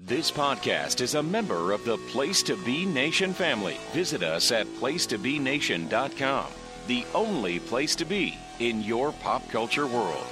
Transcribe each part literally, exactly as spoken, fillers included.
This podcast is a member of the Place to Be Nation family. Visit us at place to be nation dot com, the only place to be in your pop culture world.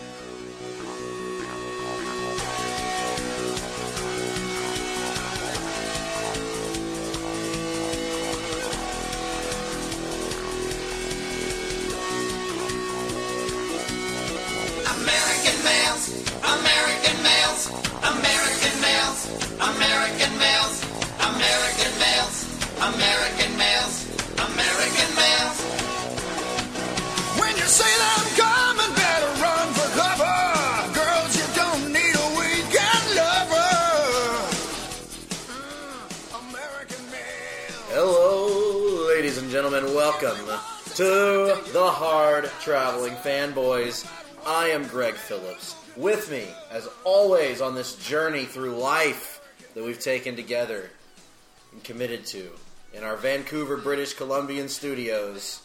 American males, American males, American males, American males, American males, American males, American males. When you say that I'm coming, better run for cover. Girls, you don't need a weekend lover. Mm, American males. Hello, ladies and gentlemen. Welcome to the Hard Traveling Fanboys. I am Greg Phillips. With me, as always, on this journey through life that we've taken together and committed to in our Vancouver, British Columbian studios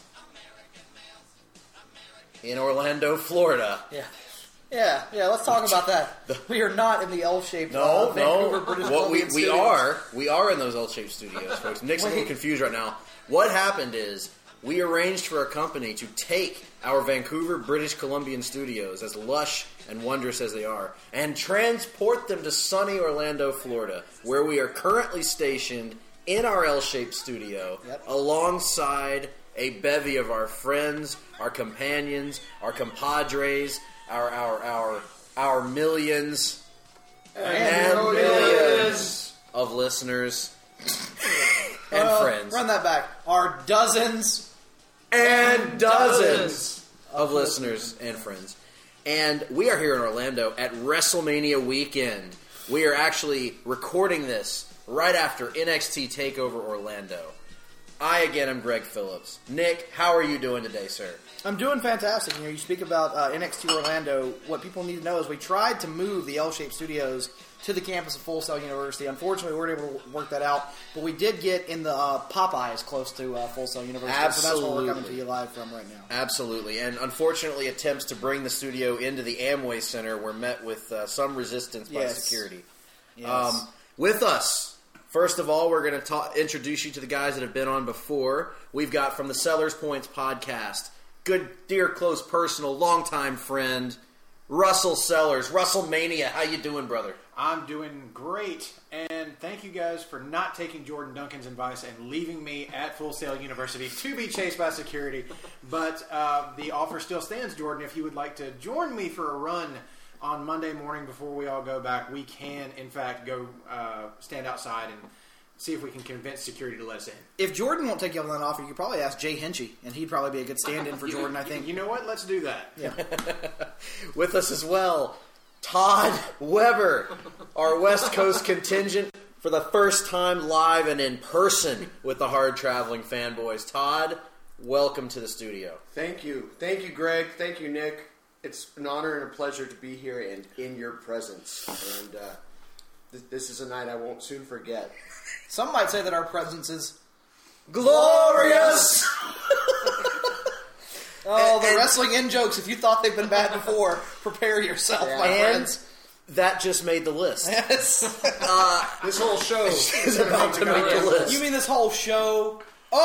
in Orlando, Florida. Yeah, yeah, yeah. Let's talk about that. We are not in the L-shaped No, uh, Vancouver, no. British What we Columbian we studios. are we are in those L-shaped studios, folks. Nick's a little Wait. confused right now. What happened is we arranged for a company to take our Vancouver, British Columbian studios, as lush and wondrous as they are, and transport them to sunny Orlando, Florida, where we are currently stationed in our L-shaped studio, Yep. alongside a bevy of our friends, our companions, our compadres, our our our our millions and millions of listeners and Uh, friends Run that back. Our dozens and dozens dozens of listeners and friends. And we are here in Orlando at WrestleMania weekend. We are actually recording this right after N X T TakeOver Orlando. I, again, am Greg Phillips. Nick, how are you doing today, sir? I'm doing fantastic. You know, you speak about uh, N X T Orlando. What people need to know is we tried to move the L-shaped studios to the campus of Full Sail University. Unfortunately, we weren't able to work that out, but we did get in the uh, Popeyes close to uh, Full Sail University. So that's where we're coming Absolutely. to you live from right now. Absolutely. And unfortunately, attempts to bring the studio into the Amway Center were met with uh, some resistance by Yes. security. Yes. Um, with us, first of all, we're going to ta- introduce you to the guys that have been on before. We've got from the Sellers Points podcast, good, dear, close, personal, longtime friend, Russell Sellers. Russellmania, how you doing, brother? I'm doing great, and thank you guys for not taking Jordan Duncan's advice and leaving me at Full Sail University to be chased by security. But uh, the offer still stands, Jordan. If you would like to join me for a run on Monday morning before we all go back, we can, in fact, go uh, stand outside and see if we can convince security to let us in. If Jordan won't take you up on that offer, you could probably ask Jay Hinchy, and he'd probably be a good stand-in for Jordan, I think. You know what? Let's do that. Yeah. With us as well, Todd Weber, our West Coast contingent for the first time live and in person with the Hard Traveling Fanboys. Todd, welcome to the studio. Thank you. Thank you, Greg. Thank you, Nick. It's an honor and a pleasure to be here and in your presence. And uh, th- this is a night I won't soon forget. Some might say that our presence is Glorious! Oh, the And- wrestling in jokes. If you thought they've been bad before, prepare yourself, my And friends. that just made the list. Yes. This whole show Is about to make the list. You mean this whole show?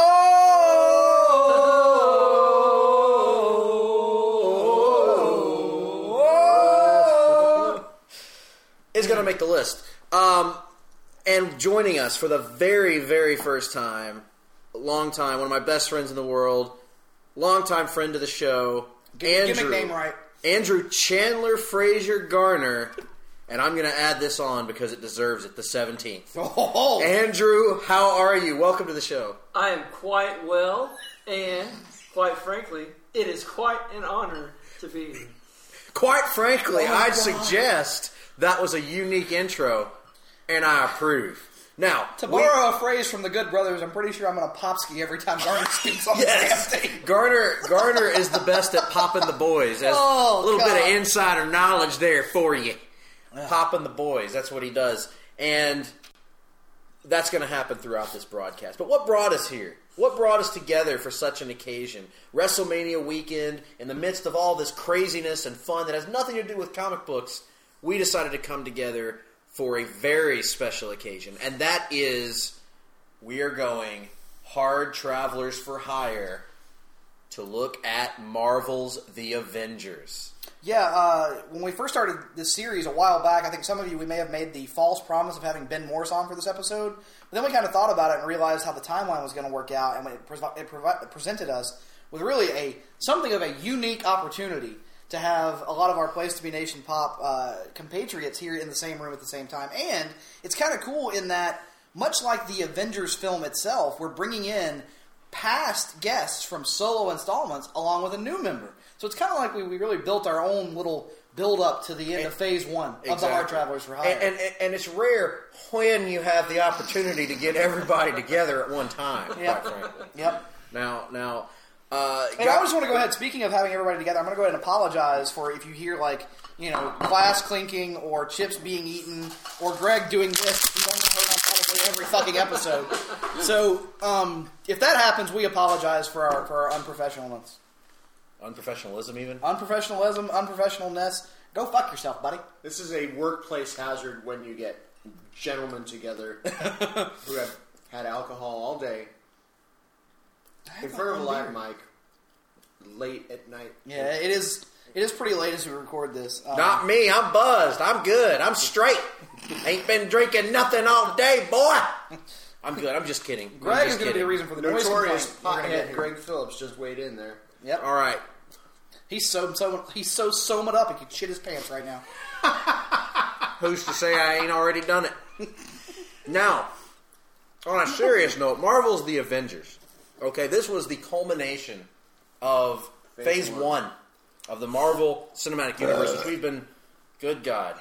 Oh! Is going to make the list. Um, and joining us for the very, very first time, long time, one of my best friends in the world, longtime friend of the show, Get Andrew. your nickname right. Andrew Chandler Frazier Garner, and I'm going to add this on because it deserves it, the seventeenth. Oh, Andrew, how are you? Welcome to the show. I am quite well, and quite frankly, it is quite an honor to be here. Quite frankly, Oh, I'd God. suggest that was a unique intro, and I approve. Now, to we- borrow a phrase from the Good Brothers, I'm pretty sure I'm going to popski every time Garner speaks on yes, the damn thing. Garner Garner is the best at popping the boys. There's Oh, a little God. bit of insider knowledge there for you. Popping the boys, that's what he does. And that's going to happen throughout this broadcast. But what brought us here? What brought us together for such an occasion? WrestleMania weekend, in the midst of all this craziness and fun that has nothing to do with comic books, we decided to come together for a very special occasion, and that is we are going Hard Travelers for Hire to look at Marvel's The Avengers. Yeah, uh, when we first started this series a while back, I think some of you, we may have made the false promise of having Ben Morris on for this episode. But then we kind of thought about it and realized how the timeline was going to work out, and it, pre- it, pre- it presented us with really a something of a unique opportunity to have a lot of our Place to Be Nation Pop uh, compatriots here in the same room at the same time. And it's kind of cool in that, much like the Avengers film itself, we're bringing in past guests from solo installments along with a new member. So it's kind of like we, we really built our own little build-up to the end and, of Phase one exactly. of the Hard Travelers for Hire. And, and, and it's rare when you have the opportunity to get everybody together at one time, Yep. quite frankly. Yep. Now, now... Uh, And I just want to go ahead, speaking of having everybody together, I'm going to go ahead and apologize for if you hear, like, you know, glass clinking or chips being eaten or Greg doing this. We don't heard on probably every fucking episode. So, um, if that happens, we apologize for our for our unprofessionalness. Unprofessionalism, even? Unprofessionalism, unprofessionalness. Go fuck yourself, buddy. This is a workplace hazard when you get gentlemen together who have had alcohol all day in front of a live mic late at night. Yeah, it is. It is pretty late as we record this. Um, Not me. I'm buzzed. I'm good. I'm straight. Ain't been drinking nothing all day, boy. I'm good. I'm just kidding. Greg is just going to be the kidding. reason for the noise Notorious complaint we're gonna get pothead here. Greg Phillips just weighed in there. Yep. All right. He's so so he's so sewed up he could shit his pants right now. Who's to say I ain't already done it? Now, on a serious note, Marvel's The Avengers. Okay, this was the culmination of Phase, phase one. one of the Marvel Cinematic Universe, which we've been, good God,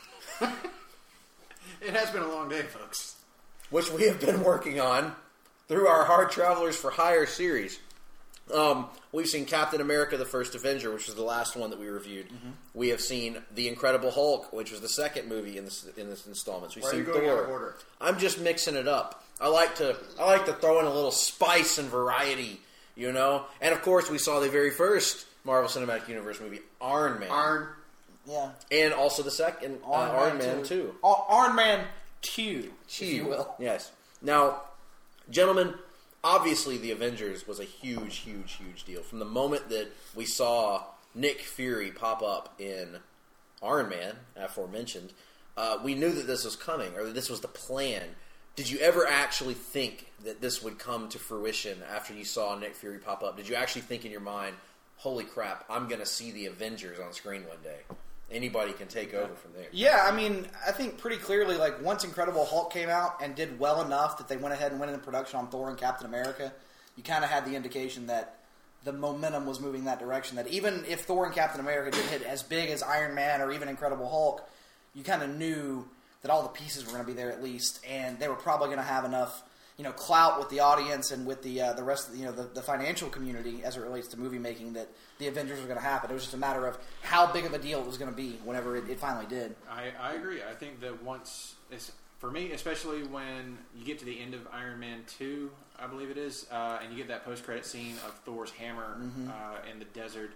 It has been a long day, folks. which we have been working on through our Hard Travelers for Hire series. Um, we've seen Captain America, the First Avenger, which was the last one that we reviewed. Mm-hmm. We have seen The Incredible Hulk, which was the second movie in this in this installment. We've Why are seen you going Thor. out of order? I'm just mixing it up. I like to I like to throw in a little spice and variety, you know. And of course, we saw the very first Marvel Cinematic Universe movie, Iron Man, Arn. Yeah. and also the second uh, Iron Man two. Iron Man two, if you will. Yes. Now, gentlemen, obviously the Avengers was a huge, huge, huge deal. From the moment that we saw Nick Fury pop up in Iron Man, aforementioned, uh, we knew that this was coming, or that this was the plan. Did you ever actually think that this would come to fruition after you saw Nick Fury pop up? Did you actually think in your mind, holy crap, I'm going to see the Avengers on screen one day? Anybody can take over from there. Yeah, I mean, I think pretty clearly, like, once Incredible Hulk came out and did well enough that they went ahead and went into production on Thor and Captain America, you kind of had the indication that the momentum was moving that direction. That even if Thor and Captain America didn't hit as big as Iron Man or even Incredible Hulk, you kind of knew that all the pieces were going to be there at least, and they were probably going to have enough, you know, clout with the audience and with the uh, the rest of the, you know the, the financial community as it relates to movie making that the Avengers were going to happen. It was just a matter of how big of a deal it was going to be whenever it, it finally did. I, I agree. I think that once, it's, for me, especially when you get to the end of Iron Man two, I believe it is, uh, and you get that post-credit scene of Thor's hammer mm-hmm. uh, in the desert,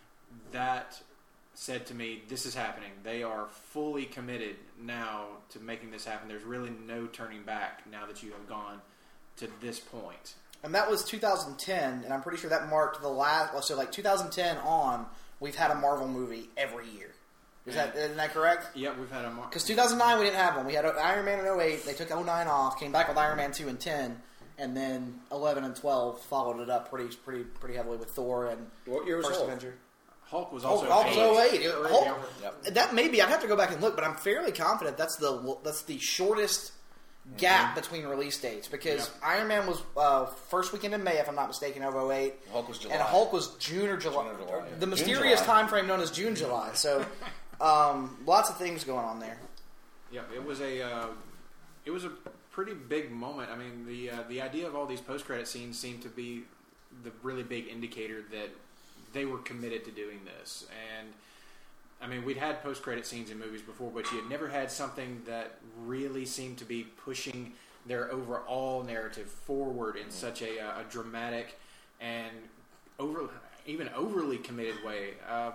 that said to me, this is happening. They are fully committed now to making this happen. There's really no turning back now that you have gone to this point. And that was two thousand ten, and I'm pretty sure that marked the last. So, like two thousand ten on, we've had a Marvel movie every year. Is that isn't that correct? Yeah, we've had a Marvel. Because two thousand nine we didn't have one. We had Iron Man in oh eight. They took oh nine off, came back with Iron Man two and ten, and then eleven and twelve followed it up pretty, pretty, pretty heavily with Thor and What year was First Hulk? Avenger. Hulk was Hulk, also Hulk was oh eight. It- Hulk, Yep. That maybe I'd have to go back and look, but I'm fairly confident that's the that's the shortest gap Mm-hmm. between release dates because Yep. Iron Man was uh, first weekend in May, if I'm not mistaken, of oh eight. Hulk was July. And Hulk was June or July. June or July, yeah. The June, mysterious July. time frame known as June, July. So um, lots of things going on there. Yeah, it was a uh, it was a pretty big moment. I mean, the uh, the idea of all these post credit scenes seemed to be the really big indicator that they were committed to doing this. And I mean, we'd had post credit scenes in movies before, but you had never had something that really seemed to be pushing their overall narrative forward in such a, uh, a dramatic and over even overly committed way. Uh,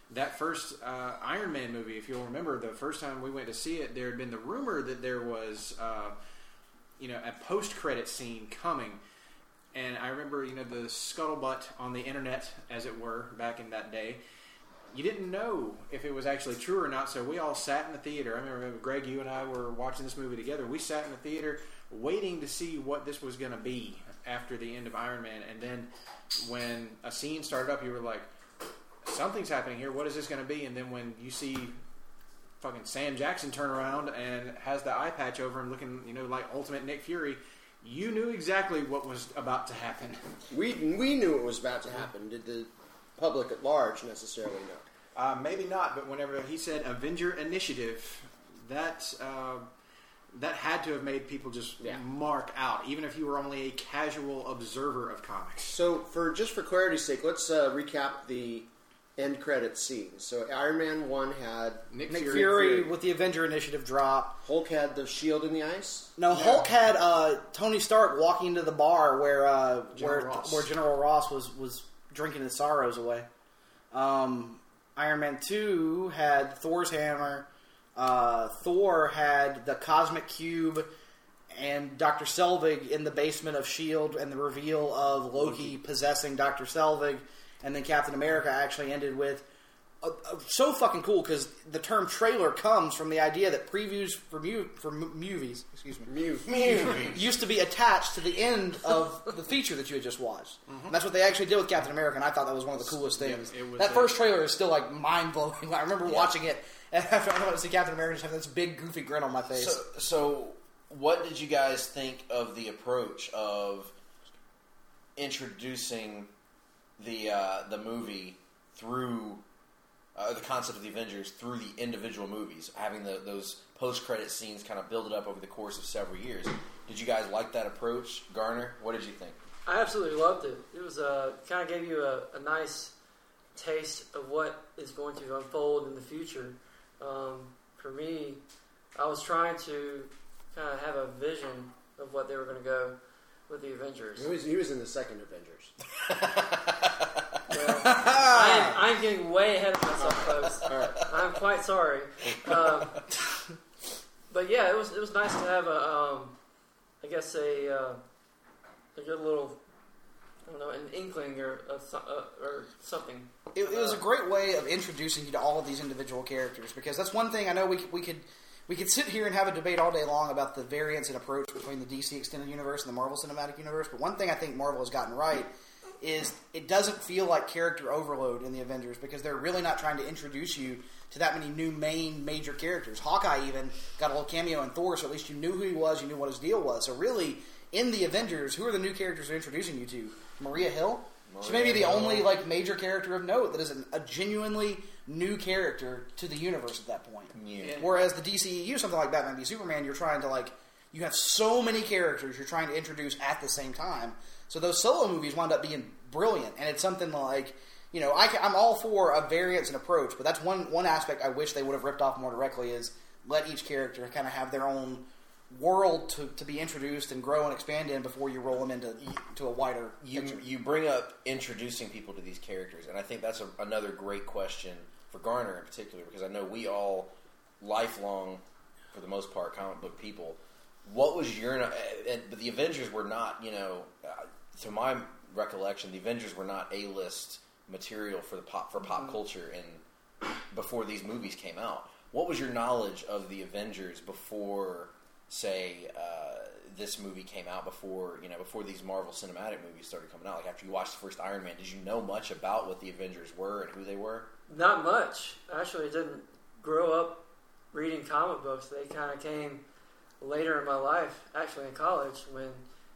that first uh, Iron Man movie, if you'll remember, the first time we went to see it, there had been the rumor that there was, uh, you know, a post-credit scene coming. And I remember, you know, the scuttlebutt on the internet, as it were, back in that day. You didn't know if it was actually true or not, so we all sat in the theater. I remember, Greg, you and I were watching this movie together. We sat in the theater waiting to see what this was going to be after the end of Iron Man. And then when a scene started up, you were like, something's happening here. What is this going to be? And then when you see fucking Sam Jackson turn around and has the eye patch over him looking, you know, like Ultimate Nick Fury, you knew exactly what was about to happen. We we knew it was about to happen. Did the public at large necessarily know? Uh, maybe not, but whenever he said Avenger Initiative, that uh, that had to have made people just Yeah. mark out, even if you were only a casual observer of comics. So, for just for clarity's sake, let's uh, recap the end credits scene. So, Iron Man one had Nick, Nick Fury, Fury with the Avenger Initiative drop. Hulk had the shield in the ice. No, Hulk had uh, Tony Stark walking into the bar where uh, General where Ross. where General Ross was, was drinking his sorrows away. Um, Iron Man two had Thor's hammer. Uh, Thor had the Cosmic Cube and Doctor Selvig in the basement of S H I E L D and the reveal of Loki possessing Doctor Selvig. And then Captain America actually ended with uh, uh, so fucking cool because the term trailer comes from the idea that previews for mu- for m- movies, excuse me, Mew. used to be attached to the end of the feature that you had just watched. And that's what they actually did with Captain America, and I thought that was one of the coolest things. Yeah, it was that a- first trailer is still like mind blowing. I remember watching it, and after I went to see Captain America, just having this big goofy grin on my face. So, so, what did you guys think of the approach of introducing the uh, the movie through uh, the concept of the Avengers through the individual movies, having the, those post credit scenes kind of build it up over the course of several years? Did you guys like that approach, Garner? What did you think? I absolutely loved it. It was uh, kind of gave you a, a nice taste of what is going to unfold in the future. Um, for me, I was trying to kind of have a vision of what they were going to go with the Avengers. He was, he was in the second Avengers. Well, I am, I'm getting way ahead of myself, folks. All right. I'm quite sorry. Um, but yeah, it was it was nice to have a, um, I guess a uh, a good little, I don't know, an inkling or a, so- uh, or something. It, it was a great way of introducing you to all of these individual characters because that's one thing I know we could, we could we could sit here and have a debate all day long about the variance and approach between the D C Extended Universe and the Marvel Cinematic Universe. But one thing I think Marvel has gotten right is it doesn't feel like character overload in the Avengers because they're really not trying to introduce you to that many new main major characters. Hawkeye even got a little cameo in Thor, so at least you knew who he was, you knew what his deal was. So really, in the Avengers, who are the new characters they're introducing you to? Maria Hill? She may be the only like major character of note that is an, a genuinely new character to the universe at that point. Yeah. Whereas the D C E U, something like Batman v Superman, you're trying to like you have so many characters you're trying to introduce at the same time. So those solo movies wound up being brilliant, and it's something like you know I, I'm all for a variance and approach, but that's one one aspect I wish they would have ripped off more directly is let each character kind of have their own world to, to be introduced and grow and expand in before you roll them into to a wider You, picture. you bring up introducing people to these characters, and I think that's a, another great question for Garner in particular, because I know we all, lifelong, for the most part, comic book people, what was your... And, but the Avengers were not, you know, uh, to my recollection, the Avengers were not A-list material for the pop for pop culture in, before these movies came out. What was your knowledge of the Avengers before... say uh, this movie came out, before you know before these Marvel Cinematic movies started coming out? Like after you watched the first Iron Man, did you know much about what the Avengers were and who they were? Not much. Actually, I didn't grow up reading comic books. They kind of came later in my life, actually in college, when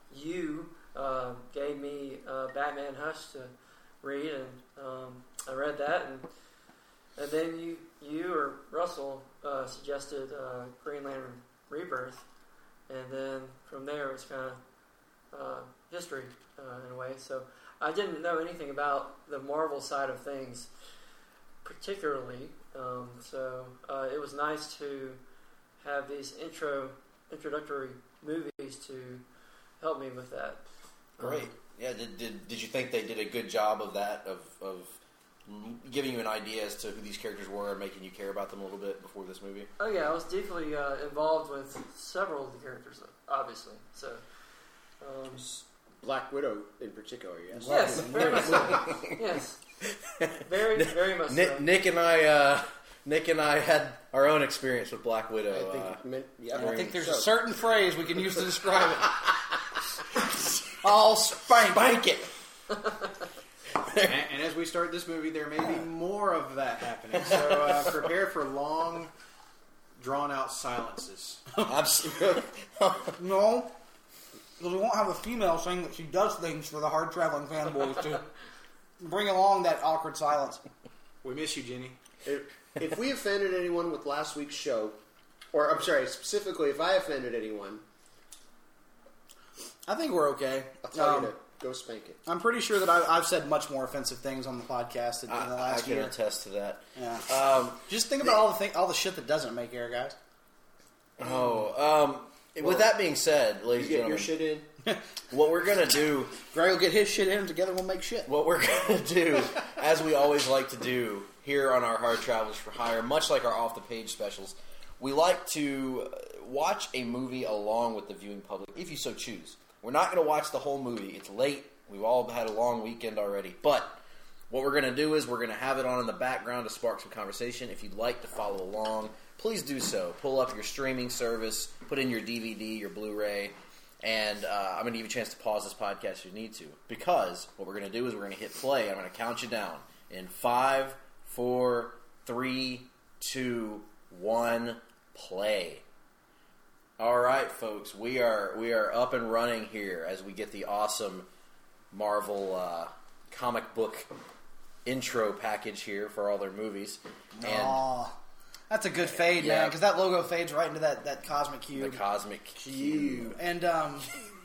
you uh, gave me uh, Batman Hush to read, and um, I read that, and and then you you or Russell uh, suggested uh, Green Lantern Rebirth, and then from there it's kind of uh, history uh, in a way. So I didn't know anything about the Marvel side of things particularly. Um, so uh, it was nice to have these intro introductory movies to help me with that. Great. Um, Yeah. Did, did did you think they did a good job of that? Of of giving you an idea as to who these characters were and making you care about them a little bit before this movie? Oh yeah, I was deeply uh, involved with several of the characters, obviously. So, um, Black Widow in particular, yes. yes, very much so. Yes, very, very much Nick, so. Nick and I, uh, Nick and I had our own experience with Black Widow. I think, uh, it meant, yeah, I think there's so. a certain phrase we can use to describe it. I'll spank, Spank it. and, and as we start this movie, there may be more of that happening. So uh, prepare for long, drawn-out silences. Absolutely. No, because we won't have a female saying that she does things for the hard traveling fanboys to bring along that awkward silence. We miss you, Jenny. If, if we offended anyone with last week's show, or I'm sorry, specifically if I offended anyone, I think we're okay. I'll tell Um, you to go spank it. I'm pretty sure that I, I've said much more offensive things on the podcast in, in the I, I last can year. attest to that. Yeah. Um, Just think about all the thing, all the shit that doesn't make air, guys. oh, um, with that being said, You ladies and get your gentlemen, shit in. what we're gonna do, Greg will get his shit in, and together we'll make shit. what we're gonna do, as we always like to do here on our Hard Travelers for Hire, much like our off the page specials, we like to watch a movie along with the viewing public, if you so choose. We're not going to watch the whole movie. It's late. We've all had a long weekend already. But what we're going to do is we're going to have it on in the background to spark some conversation. If you'd like to follow along, please do so. Pull up your streaming service, put in your D V D, your Blu-ray, and uh, I'm going to give you a chance to pause this podcast if you need to. Because what we're going to do is we're going to hit play. I'm going to count you down in five, four, three, two, one, play. All right, folks, we are we are up and running here as we get the awesome Marvel uh, comic book intro package here for all their movies. And Aw, that's a good fade, Yeah. man, because that logo fades right into that, that cosmic the cube. Cosmic Cube. And, um,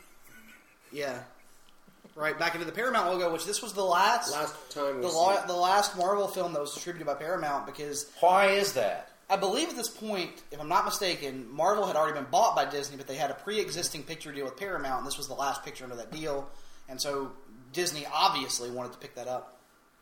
yeah. Right, back into the Paramount logo, which this was the last, Last time we the, see la- it. the last Marvel film that was distributed by Paramount, because Why is that? I believe at this point, if I'm not mistaken, Marvel had already been bought by Disney, but they had a pre-existing picture deal with Paramount, and this was the last picture under that deal. And so Disney obviously wanted to pick that up.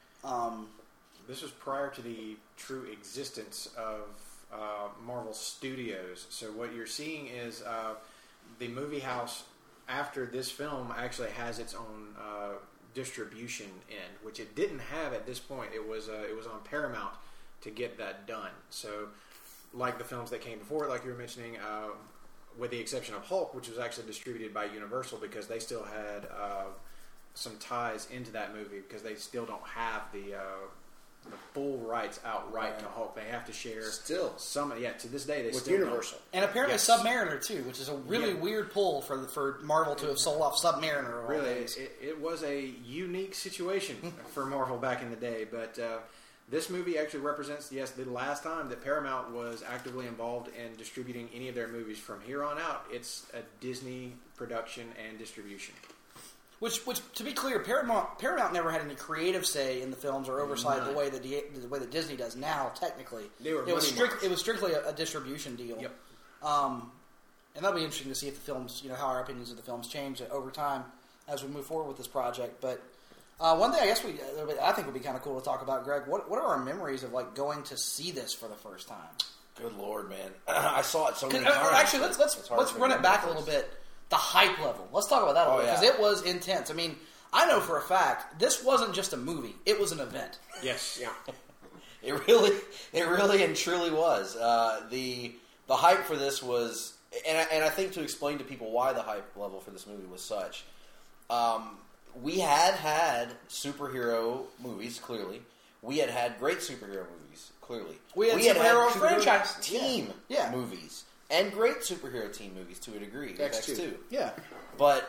Um, This was prior to the true existence of uh, Marvel Studios. So what you're seeing is uh, the movie house after this film actually has its own uh, distribution end, which it didn't have at this point. It was uh, it was on Paramount to get that done. So, like the films that came before, like you were mentioning, uh, with the exception of Hulk, which was actually distributed by Universal because they still had uh, some ties into that movie because they still don't have the uh, the full rights outright to Hulk. They have to share Still. some. Yeah, to this day they with still Universal. and apparently Yes. Submariner, too, which is a really Yeah. weird pull for for Marvel to have sold off Submariner. of all Really, things. it, it was a unique situation for Marvel back in the day, but uh, this movie actually represents, yes, the last time that Paramount was actively involved in distributing any of their movies. From here on out, it's a Disney production and distribution. Which, which, to be clear, Paramount Paramount never had any creative say in the films or oversight None. the way that the, the way that Disney does now. Technically, They were it was money strict, marks. it was strictly a, a distribution deal. Yep. Um, and that'll be interesting to see if the films, you know, how our opinions of the films change over time as we move forward with this project. But uh, one thing I guess we, I think would be kind of cool to talk about, Greg. What what are our memories of like going to see this for the first time? Good Lord, man! I saw it so many Uh, times. Actually, let's let's It's hard let's to run it remember. back a little bit. The hype level. Let's talk about that a Oh, little because yeah. it was intense. I mean, I know for a fact this wasn't just a movie; it was an event. Yes. Yeah. It really, it really and truly was. Uh, the the hype for this was, and I, and I think to explain to people why the hype level for this movie was such, um, we had had superhero movies. Clearly, we had had great superhero movies. Clearly, We had superhero franchise. team Yeah. Yeah. movies and great superhero team movies to a degree. with X two. X two. Yeah, But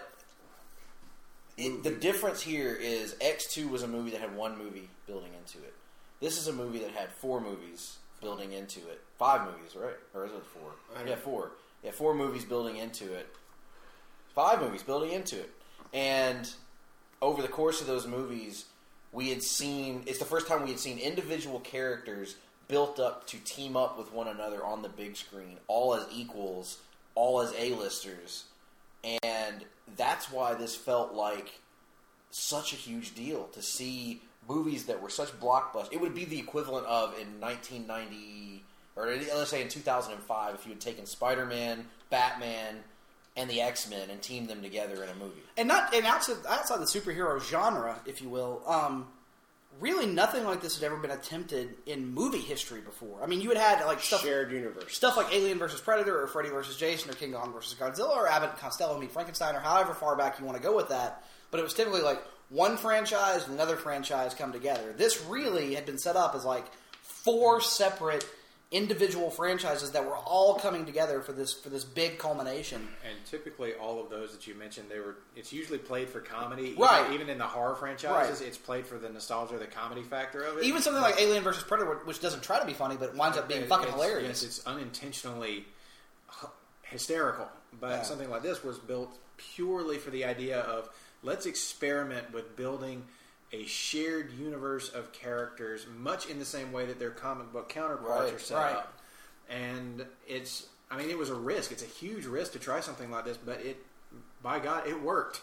it, the difference here is X two was a movie that had one movie building into it. This is a movie that had four movies building into it. Five movies, right? Or is it four? I don't Yeah, know. four. Yeah, four movies building into it. Five movies building into it. And over the course of those movies, we had seen... It's the first time we had seen individual characters built up to team up with one another on the big screen, all as equals, all as A-listers. And that's why this felt like such a huge deal, to see movies that were such blockbusters. It would be the equivalent of in nineteen ninety, or let's say in two thousand five, if you had taken Spider-Man, Batman, and the X-Men and teamed them together in a movie. And not and outside, outside the superhero genre, if you will, um, really nothing like this had ever been attempted in movie history before. I mean, you had had like stuff, Shared universe. stuff like Alien versus Predator, or Freddy versus Jason, or King Kong versus Godzilla, or Abbott and Costello meet Frankenstein, or however far back you want to go with that. But it was typically like one franchise and another franchise come together. This really had been set up as like four separate individual franchises that were all coming together for this for this big culmination. And typically, all of those that you mentioned, they were. It's usually played for comedy, right? Even, even in the horror franchises, right. It's played for the nostalgia, the comedy factor of it. Even something like Alien versus Predator, which doesn't try to be funny, but winds up being it, fucking it's, hilarious. Yes, it's unintentionally h- hysterical. But Yeah. something like this was built purely for the idea of let's experiment with building a shared universe of characters, much in the same way that their comic book counterparts Right, are set right. up. And it's, I mean, it was a risk. It's a huge risk to try something like this, but it, by God, it worked.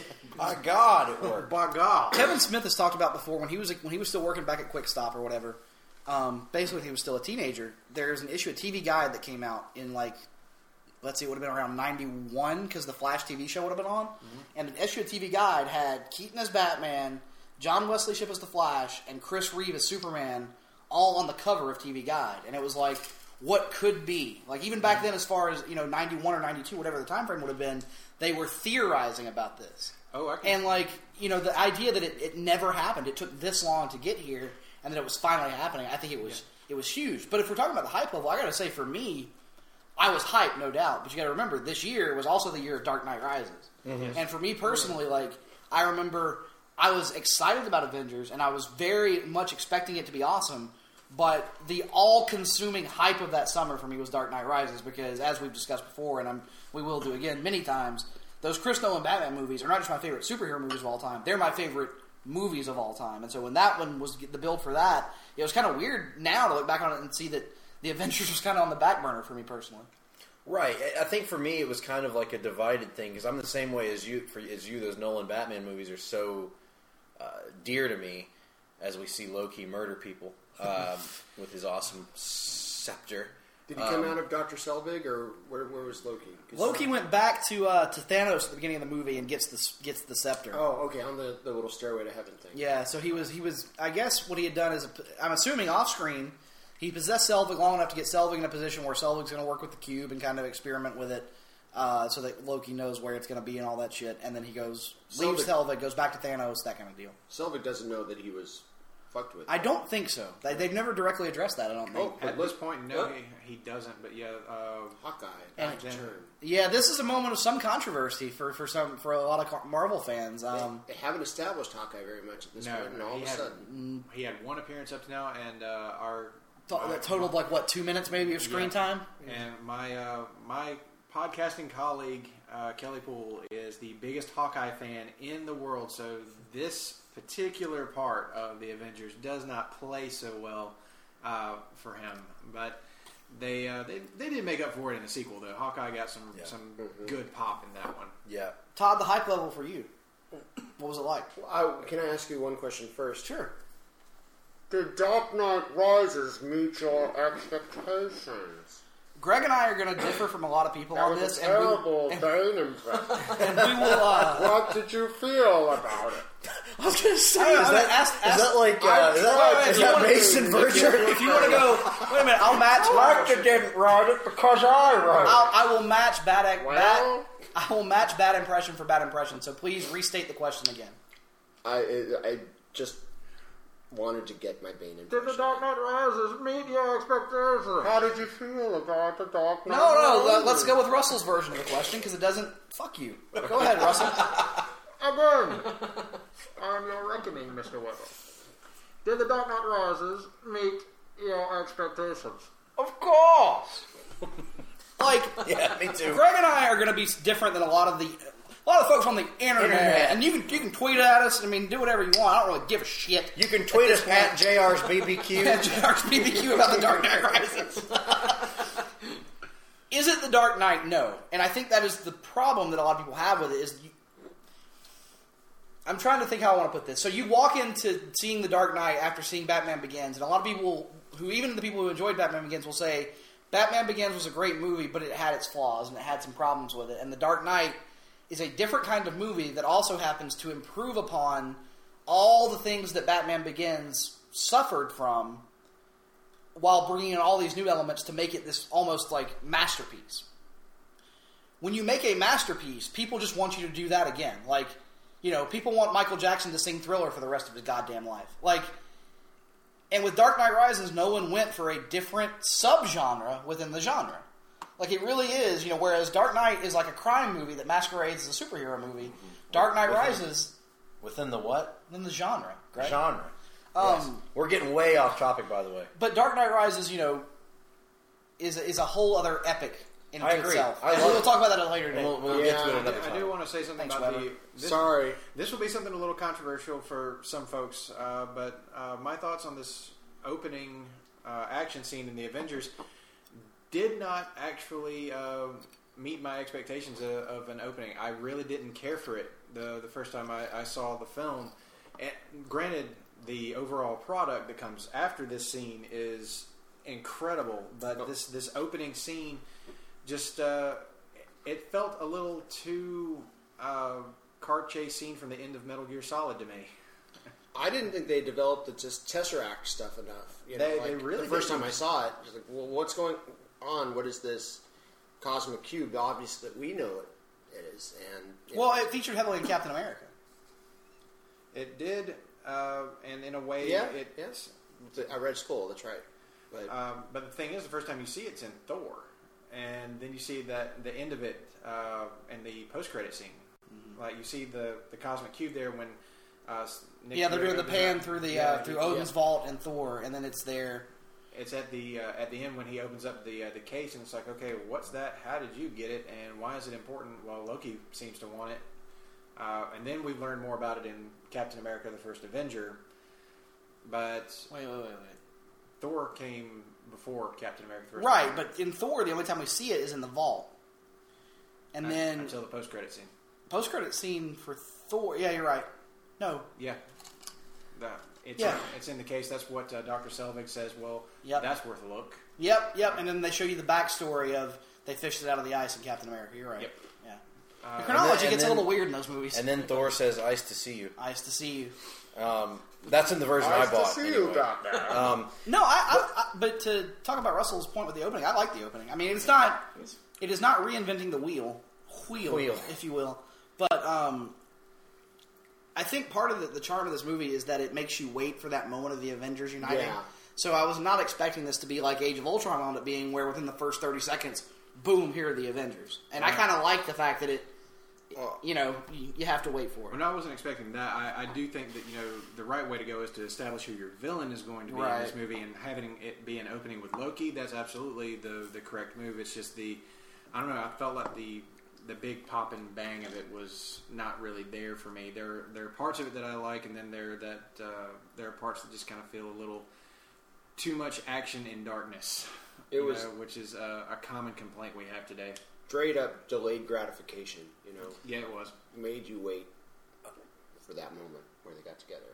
My God, it worked. By God. Kevin Smith has talked about before when he was when he was still working back at Quick Stop or whatever. Um, basically, when he was still a teenager. There's an issue of T V Guide that came out in like, let's see, it would have been around ninety-one because the Flash T V show would have been on. Mm-hmm. And an issue of T V Guide had Keaton as Batman, John Wesley Shipp as the Flash, and Chris Reeve as Superman, all on the cover of T V Guide. And it was like, what could be? Like, even back then, as far as, you know, ninety-one or ninety-two, whatever the time frame would have been, they were theorizing about this. Oh, I can And, like, you know, the idea that it, it never happened, it took this long to get here, and that it was finally happening, I think it was yeah. it was huge. But if we're talking about the hype level, I gotta say, for me, I was hyped, no doubt. But you gotta remember, this year was also the year of Dark Knight Rises. Mm-hmm. And for me personally, like, I remember I was excited about Avengers, and I was very much expecting it to be awesome. But the all-consuming hype of that summer for me was Dark Knight Rises, because as we've discussed before, and I'm, we will do again many times, those Chris Nolan Batman movies are not just my favorite superhero movies of all time; they're my favorite movies of all time. And so when that one was the build for that, it was kind of weird now to look back on it and see that the Avengers was kind of on the back burner for me personally. Right. I think for me it was kind of like a divided thing, because I'm the same way as you. For as you, those Nolan Batman movies are so uh, dear to me, as we see Loki murder people um, with his awesome scepter. Did he come um, out of Doctor Selvig, or where, where was Loki? 'Cause Loki went back to uh, to Thanos at the beginning of the movie and gets the gets the scepter. Oh, okay, on the, the little Stairway to Heaven thing. Yeah, so he was he was. I guess what he had done is, I'm assuming off screen, he possessed Selvig long enough to get Selvig in a position where Selvig's going to work with the cube and kind of experiment with it, uh, so that Loki knows where it's going to be and all that shit. And then he goes leaves Selvig, goes back to Thanos, that kind of deal. Selvig doesn't know that he was fucked with. I don't think so. They, they've never directly addressed that. I don't think. Oh, At look- this point, no, what? he, he doesn't. But yeah, uh, Hawkeye. And- back turn. Yeah, this is a moment of some controversy for, for some for a lot of Marvel fans. Um, They, they haven't established Hawkeye very much at this no, point, and all he of a had, sudden, he had one appearance up to now, and uh, our to- that totaled like what two minutes maybe of screen Yeah. time. And my uh, my podcasting colleague uh, Kelly Poole is the biggest Hawkeye fan in the world. So this particular part of the Avengers does not play so well uh, for him. But they, uh, they they did make up for it in the sequel, though. Hawkeye got some Yeah. some Mhm. good pop in that one. Yeah. Todd, the hype level for you. What was it like? I, can I ask you one question first? Sure. Did Dark Knight Rises meet your expectations? Greg and I are going to differ from a lot of people That on was this, a and terrible we, and, Bane impression. and we will. Uh, What did you feel about it? I was going to say, Is I'm gonna that, ask, is ask, that like, I uh, is that, tried like, to is do that it. Mason Verger? if you want to go, wait a minute, I'll match. Lecter didn't write it because I wrote I'll, I will match bad, ac- Well- bad. I will match bad impression for bad impression. So please restate the question again. I, I just wanted to get my Bane impression. Did the Dark Knight Rises meet your expectations? How did you feel about the Dark Knight No, no. Rises? Let, let's go with Russell's version of the question because it doesn't. Fuck you. Go ahead, Russell. Again, on your reckoning, Mister Weber. Did the Dark Knight Rises meet your expectations? Of course. Like, Yeah, me too. Greg and I are going to be different than a lot of the a lot of folks on the internet. Internet. And you can you can tweet at us. I mean, do whatever you want. I don't really give a shit. You can tweet At us this at point. J R's B B Q. At J R's B B Q about the Dark Knight Rises. Is it the Dark Knight? No. And I think that is the problem that a lot of people have with it. Is you, I'm trying to think how I want to put this. So you walk into seeing The Dark Knight after seeing Batman Begins, and a lot of people who, even the people who enjoyed Batman Begins, will say Batman Begins was a great movie, but it had its flaws and it had some problems with it. And The Dark Knight is a different kind of movie that also happens to improve upon all the things that Batman Begins suffered from, while bringing in all these new elements to make it this almost like masterpiece. When you make a masterpiece, people just want you to do that again. Like, you know, people want Michael Jackson to sing Thriller for the rest of his goddamn life. Like, and with Dark Knight Rises, Nolan went for a different subgenre within the genre. Like, it really is, you know, whereas Dark Knight is like a crime movie that masquerades as a superhero movie, Dark Knight Within- Rises... Within the what? Within the genre, right? Genre. Um, Yes. We're getting way off topic, by the way. But Dark Knight Rises, you know, is is a whole other epic in I agree. itself. I And love we'll it. talk about that at a later date. We'll, we'll Yeah, get to it I another I time. do want to say something Thanks, about Weber. the. This, Sorry. This will be something a little controversial for some folks, uh, but uh, my thoughts on this opening uh, action scene in the Avengers did not actually uh, meet my expectations of, of an opening. I really didn't care for it the the first time I, I saw the film. And granted, the overall product that comes after this scene is incredible, but this this opening scene just uh, it felt a little too uh, car chase scene from the end of Metal Gear Solid to me. I didn't think they developed the just Tesseract stuff enough. You know, They- like, they really the first didn't. time I saw it, I was like, well, what's going on? What is this cosmic cube? Obviously, we know it, it is. And you Well, know, it featured heavily in Captain America. It did, uh, and in a way, yeah, it, yes. I read Skull. That's right. But Um, but the thing is, the first time you see it, it's in Thor, and then you see that the end of it uh, in the post-credit scene. Mm-hmm. Like you see the, the cosmic cube there when uh, Nick Yeah, they're Fury doing the opens pan up- through the Yeah, uh, through he- Odin's yeah. vault and Thor, and then it's there. It's at the uh, at the end when he opens up the uh, the case, and it's like, okay, what's that? How did you get it? And why is it important? Well, Loki seems to want it, uh, and then we've learned more about it in Captain America: The First Avenger. But Wait, wait, wait, wait. Thor came before Captain America: The First Right, Avenger. but in Thor, the only time we see it is in the vault, and then until the post credit scene. post credit scene for Thor. Yeah, you're right. No, Yeah, the, it's Yeah. it's in the case. That's what uh, Doctor Selvig says. Well, Yep. that's worth a look. Yep, yep. And then they show you the backstory of they fished it out of the ice in Captain America. You're right. Yep. Yeah. Uh, The chronology and gets then- a little weird in those movies. And then Thor says, "Ice to see you." Ice to see you. Um, that's in the version I, I bought. see anyway. you about that. Um, No, I, I, I. But to talk about Russell's point with the opening, I like the opening. I mean, it's not. It is not reinventing the wheel, wheel, Wheel. if you will. But um, I think part of the, the charm of this movie is that it makes you wait for that moment of the Avengers uniting. Yeah. So I was not expecting this to be like Age of Ultron on it being, where within the first thirty seconds, boom, here are the Avengers. And I kind of like the fact that it, you know, you, you have to wait for it. When I wasn't expecting that, I, I do think that you know the right way to go is to establish who your villain is going to be in this Right. movie, and having it be an opening with Loki. That's absolutely the the correct move. It's just the I don't know. I felt like the the big pop and bang of it was not really there for me. There there are parts of it that I like, and then there that uh, there are parts that just kind of feel a little too much action in darkness. It you was- know, which is a, a common complaint we have today. Straight up delayed gratification, you know, Yeah, it was. made you wait for that moment where they got together.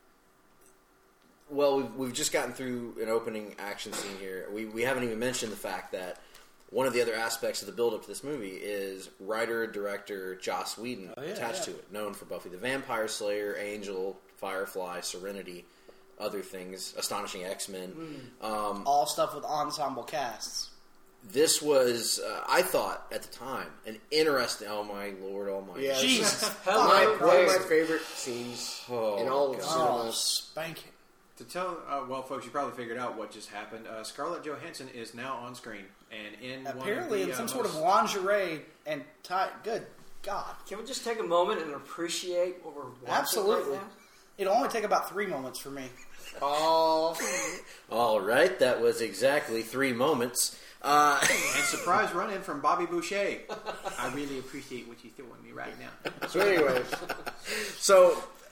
well, we've, we've just gotten through an opening action scene here. We we haven't even mentioned the fact that one of the other aspects of the build-up to this movie is writer director Joss Whedon Oh, yeah, attached yeah. to it, known for Buffy the Vampire Slayer, Angel, Firefly, Serenity, other things, Astonishing X-Men. Hmm. Um, All stuff with ensemble casts. this was, uh, I thought at the time, an interesting. Oh my Lord Almighty! Yeah, Jesus. My, Hello, one of my Grace. favorite scenes Oh, in all of God. Oh, cinema. spanking. To tell, uh, well, folks, you probably figured out what just happened. Uh, Scarlett Johansson is now on screen and in Apparently, one in of some the, sort uh, of most- lingerie and tie. Good God. Can we just take a moment and appreciate what we're watching Absolutely. right now? It'll only take about three moments for me. Oh, All right, that was exactly three moments. Uh, and surprise run in from Bobby Boucher. I really appreciate what you're doing me right now. so anyways, so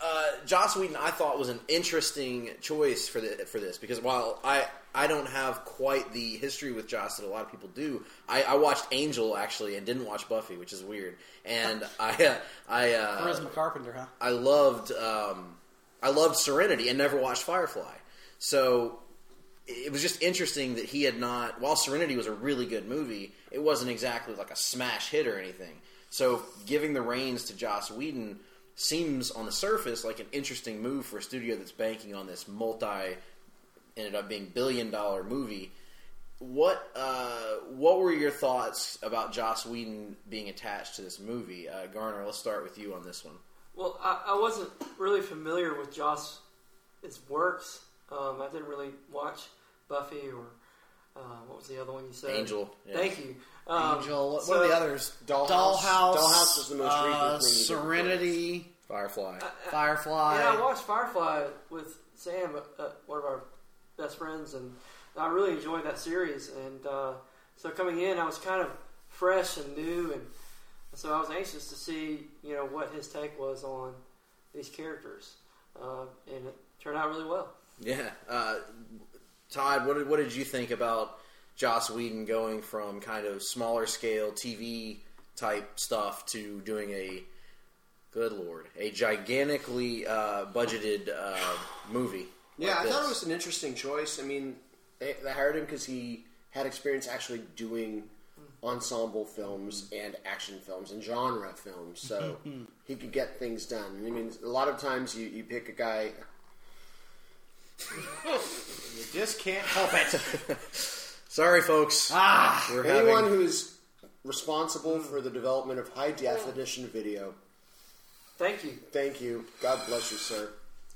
uh, Joss Whedon, I thought was an interesting choice for the, for this because while I I don't have quite the history with Joss that a lot of people do, I, I watched Angel actually and didn't watch Buffy, which is weird. And I uh, I uh, Charisma Carpenter, huh? I loved um, I loved Serenity and never watched Firefly. So it was just interesting that he had not. While Serenity was a really good movie, it wasn't exactly like a smash hit or anything. So giving the reins to Joss Whedon seems on the surface like an interesting move for a studio that's banking on this multi, ended up being billion dollar movie. What uh, what were your thoughts about Joss Whedon being attached to this movie? Uh, Garner, let's start with you on this one. Well, I, I wasn't really familiar with Joss' his works. Um, I didn't really watch Buffy or uh, what was the other one you said? Angel. Yeah. Thank you. Um, Angel. What, so- what are the others? Dollhouse. Dollhouse. Dollhouse is the most uh, recent thing. Serenity. Firefly. Firefly. Yeah, I watched Firefly with Sam, uh, one of our best friends, and I really enjoyed that series. And uh, so coming in, I was kind of fresh and new, and so I was anxious to see, you know, what his take was on these characters, uh, and it turned out really well. Yeah. Uh, Todd, what did, what did you think about Joss Whedon going from kind of smaller scale T V type stuff to doing a, good lord, a gigantically uh, budgeted uh, movie? Yeah, like I thought this? it was an interesting choice. I mean, they, they hired him because he had experience actually doing ensemble films and action films and genre films, so he could get things done. I mean, a lot of times you, you pick a guy... You just can't help it. Sorry, folks. Ah, We're Anyone having... who's responsible for the development of high definition video, Thank you. thank you. God bless you, sir.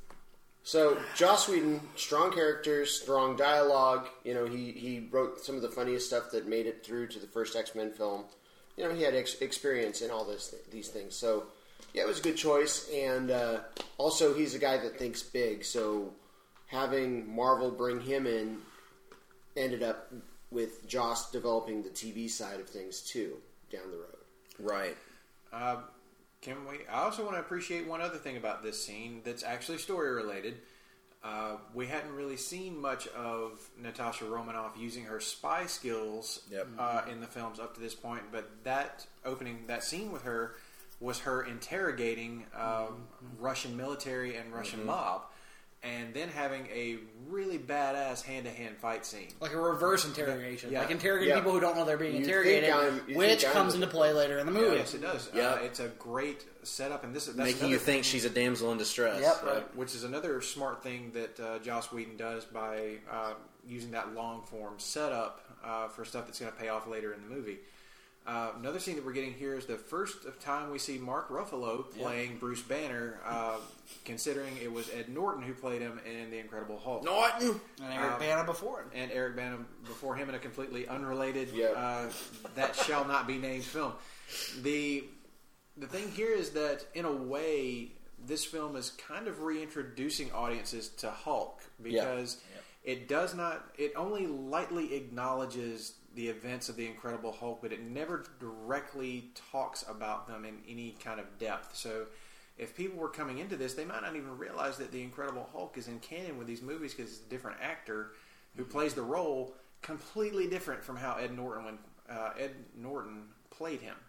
So, Joss Whedon, strong characters, strong dialogue. You know, he, he wrote some of the funniest stuff that made it through to the first X-Men film. You know, he had ex- experience in all this these things. So, yeah, it was a good choice. And uh, also, he's a guy that thinks big. So, having Marvel bring him in ended up with Joss developing the T V side of things, too, down the road. Right. Uh, can we? I also want to appreciate one other thing about this scene that's actually story related. Uh, we hadn't really seen much of Natasha Romanoff using her spy skills Yep. uh, in the films up to this point, but that opening, that scene with her, was her interrogating uh, Russian military and Russian mob, and then having a really badass hand-to-hand fight scene. like a reverse interrogation. Yeah. Like interrogating Yeah. people who don't know they're being You interrogated, think I'm- you which think I'm comes the- into play later in the movie. Yes, it does. Yeah. Uh, it's a great setup, and this is that's Making another you think thing- she's a damsel in distress. Yep. Uh, which is another smart thing that uh, Joss Whedon does by uh, using that long form setup uh, for stuff that's going to pay off later in the movie. Uh, another scene that we're getting here is the first time we see Mark Ruffalo playing Bruce Banner, uh, considering it was Ed Norton who played him in The Incredible Hulk. Norton. And Eric Uh, Bana before him. And Eric Bana before him in a completely unrelated, Yeah. uh, that shall not be named film. The the thing here is that, in a way, this film is kind of reintroducing audiences to Hulk because it does not, it only lightly acknowledges the events of the Incredible Hulk, but it never directly talks about them in any kind of depth. So if people were coming into this, they might not even realize that the Incredible Hulk is in canon with these movies because it's a different actor who plays the role completely different from how Ed Norton when uh, Ed Norton played him.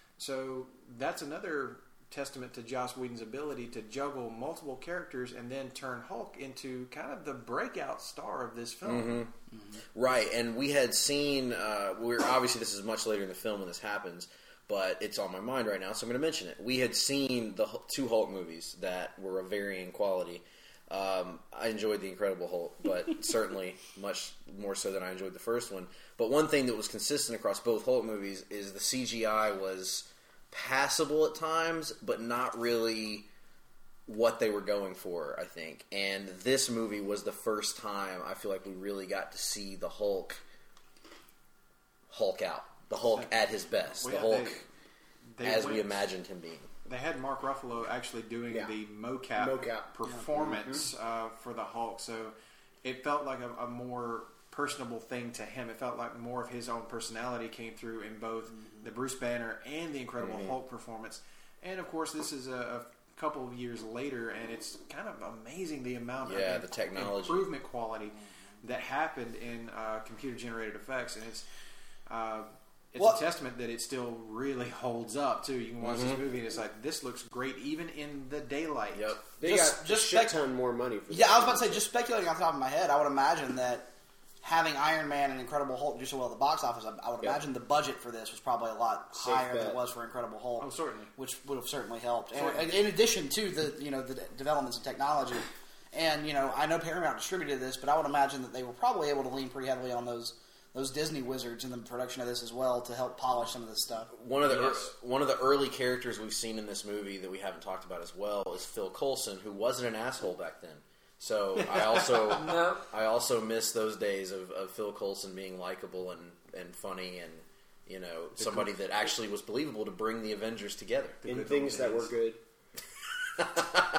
So that's another testament to Joss Whedon's ability to juggle multiple characters and then turn Hulk into kind of the breakout star of this film. Right, and we had seen. Uh, we're obviously this is much later in the film when this happens, but it's on my mind right now, so I'm going to mention it. We had seen the Hu- two Hulk movies that were of varying quality. Um, I enjoyed the Incredible Hulk, but certainly much more so than I enjoyed the first one. But one thing that was consistent across both Hulk movies is the C G I was passable at times, but not really what they were going for, I think. And this movie was the first time I feel like we really got to see the Hulk Hulk out. The Hulk at his best. Well, the yeah, Hulk they- they as we went- imagined him being. They had Mark Ruffalo actually doing Yeah. the mocap, Mocap. performance uh, for the Hulk, so it felt like a, a more personable thing to him. It felt like more of his own personality came through in both the Bruce Banner and the Incredible Hulk performance. And of course, this is a, a couple of years later, and it's kind of amazing the amount Yeah, of the technology. improvement quality that happened in uh, computer-generated effects, and it's uh, it's Well- a testament that it still really holds up, too. You can watch Mm-hmm. this movie, and it's like, this looks great even in the daylight. Yep. They Just- got just a shit spec- ton more money for. Yeah, this I was about to movie. say, just speculating off the top of my head, I would imagine that having Iron Man and Incredible Hulk do so well at the box office, I, I would Yeah. imagine the budget for this was probably a lot Safe higher than bet. it was for Incredible Hulk. Oh, certainly. Which would have certainly helped. And, Certainly. in addition to the you know the de- developments in technology, and you know I know Paramount distributed this, but I would imagine that they were probably able to lean pretty heavily on those those Disney wizards in the production of this as well to help polish some of this stuff. One of the Yes. ear- one of the early characters we've seen in this movie that we haven't talked about as well is Phil Coulson, who wasn't an asshole back then. So I also No. I also miss those days of, of Phil Coulson being likable and, and funny and you know somebody that actually was believable to bring the Avengers together. in good things old that were days. good.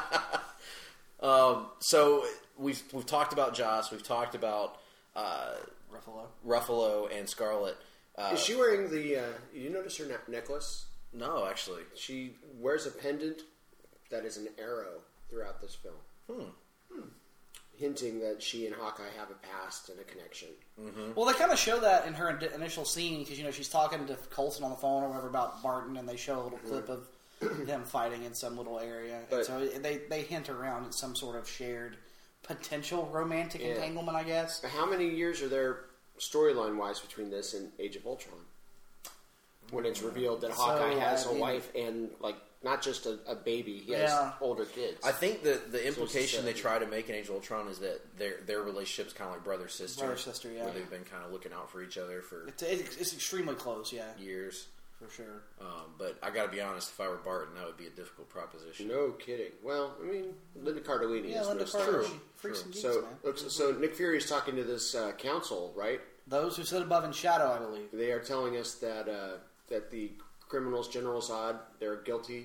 Um, so we've we've talked about Joss, we've talked about uh, Ruffalo. Ruffalo and Scarlet. Uh, Is she wearing the? Uh, you notice her ne- necklace? no, actually, She wears a pendant that is an arrow throughout this film, hmm. hinting that she and Hawkeye have a past and a connection. Well, they kind of show that in her in- initial scene because you know she's talking to Coulson on the phone or whatever about Barton, and they show a little clip of them fighting in some little area. And But- so they they hint around at some sort of shared potential romantic Yeah. entanglement, I guess. But how many years are there storyline wise between this and Age of Ultron? When it's revealed that So, Hawkeye has I a mean- wife and like not just a, a baby, he Yeah. has older kids. I think that the implication they seventy. try to make in Age of Ultron is that their their relationship is kind of like brother sister, Brother sister, yeah. where they've been kind of looking out for each other for It's, it's, it's extremely close, yeah, years. for sure. Um, but I got to be honest, if I were Barton, that would be a difficult proposition. No kidding. Well, I mean, Linda Cardellini Yeah, is Linda no Carter, star. she freaks and geeks, So, man. so Nick Fury's talking to this uh, council, right? Those who sit above in shadow, I believe. They are telling us that uh, that the criminals, General Zod, they're guilty.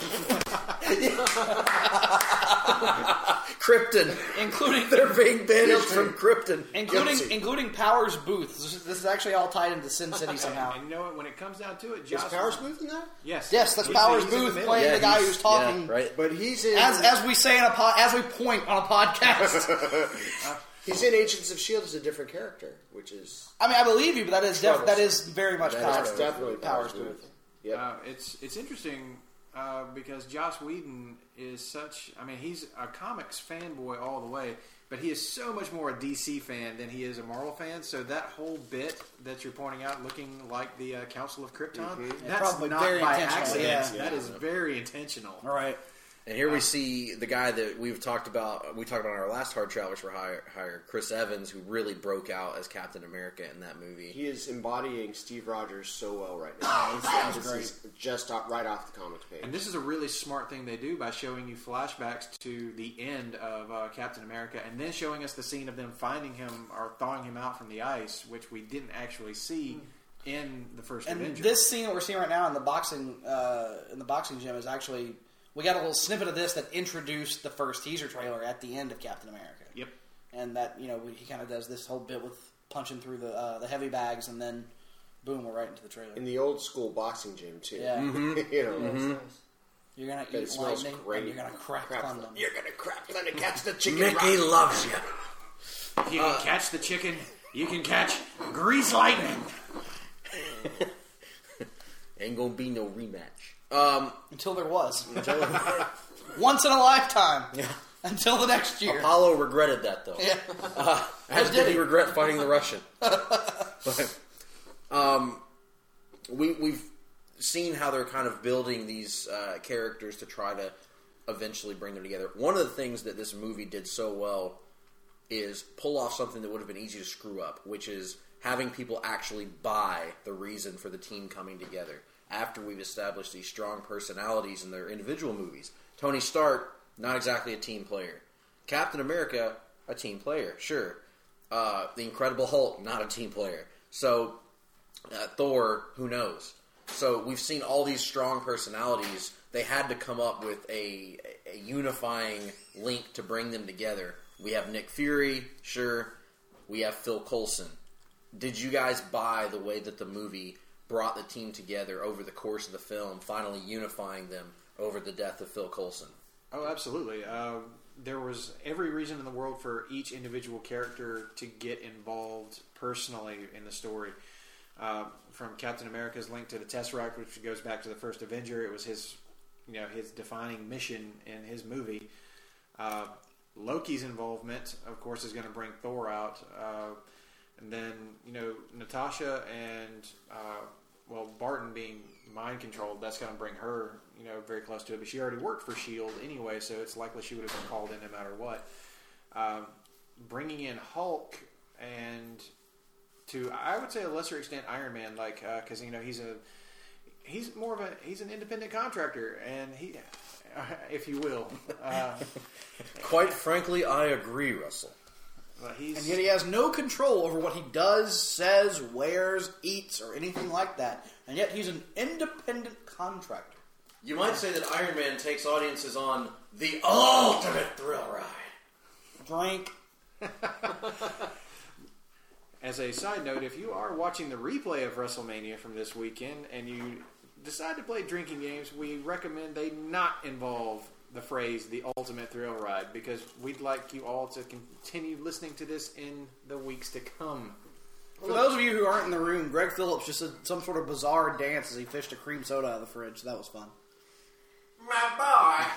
Krypton, Including they're being banished from Krypton, including Guilty. including Powers Booth. This is, this is actually all tied into Sin City somehow. And you know what? When it comes down to it, Is Joss Powers Booth in that? Yes, Yes, that's He's- Powers he's in the Booth middle. playing the guy he's- who's talking. yeah, right. But he's in As as we say in a po- as we point on a podcast. he's in Agents of Shield as a different character, which is I mean, I believe you, but that is def- Troubles. that is very much That Powers is Booth. definitely Powers Powers Booth. Booth. Yep. Uh, it's it's interesting uh, because Joss Whedon is such. I mean, he's a comics fanboy all the way, but he is so much more a D C fan than he is a Marvel fan. So that whole bit that you're pointing out, looking like the uh, Council of Krypton, that's Probably not very by intentional, accident. yeah. That is very intentional. All right. And here we see the guy that we've talked about. We talked about in our last Hard Travelers for Hire, hire Chris Evans, who really broke out as Captain America in that movie. He is embodying Steve Rogers so well right now. This is just off, right off the comics page. And this is a really smart thing they do by showing you flashbacks to the end of uh, Captain America and then showing us the scene of them finding him or thawing him out from the ice, which we didn't actually see in the first And Avenger. this scene that we're seeing right now in the boxing uh, in the boxing gym is actually we got a little snippet of this that introduced the first teaser trailer at the end of Captain America. Yep. And that you know he kind of does this whole bit with punching through the uh, the heavy bags and then boom, we're right into the trailer. in the old school boxing gym too. Yeah. you know, That's nice. You're gonna But it eat smells lightning great. and you're gonna crack Crap, thunder. You're gonna crap thunder catch the chicken. Mickey rock. loves you. If you can catch the chicken, you can catch grease lightning. Ain't gonna be no rematch. Um, Until there was. Once in a lifetime. Yeah. Until the next year. Apollo regretted that though. Yeah. Uh, as did did he? he regret fighting the Russian. But, um, we we've seen how they're kind of building these uh, characters to try to eventually bring them together. One of the things that this movie did so well is pull off something that would have been easy to screw up, which is having people actually buy the reason for the team coming together after we've established these strong personalities in their individual movies. Tony Stark, not exactly a team player. Captain America, a team player, sure. Uh, the Incredible Hulk, not a team player. So, uh, Thor, who knows? So we've seen all these strong personalities. They had to come up with a, a unifying link to bring them together. We have Nick Fury, sure. We have Phil Coulson. Did you guys buy the way that the movie brought the team together over the course of the film, finally unifying them over the death of Phil Coulson. Oh, absolutely. Uh, there was every reason in the world for each individual character to get involved personally in the story. Uh, from Captain America's link to the Tesseract, which goes back to the first Avenger, it was his, you know, his defining mission in his movie. Uh, Loki's involvement, of course, is going to bring Thor out, uh, and then you know Natasha and uh, well Barton being mind controlled, that's going to bring her, you know, very close to it. But she already worked for S H I E L D anyway, so it's likely she would have been called in no matter what. Um, bringing in Hulk and to I would say a lesser extent Iron Man, like because uh, you know he's a he's more of a he's an independent contractor, and he, uh, if you will, uh, Quite frankly, I agree, Russell. well, he's And yet he has no control over what he does, says, wears, eats, or anything like that. And yet he's an independent contractor. You might say that Iron Man takes audiences on the ultimate thrill ride. Drink. As a side note, if you are watching the replay of WrestleMania from this weekend and you decide to play drinking games, we recommend they not involve the phrase "the ultimate thrill ride" because we'd like you all to continue listening to this in the weeks to come. For those of you who aren't in the room, Greg Phillips just did some sort of bizarre dance as he fished a cream soda out of the fridge. That was fun. My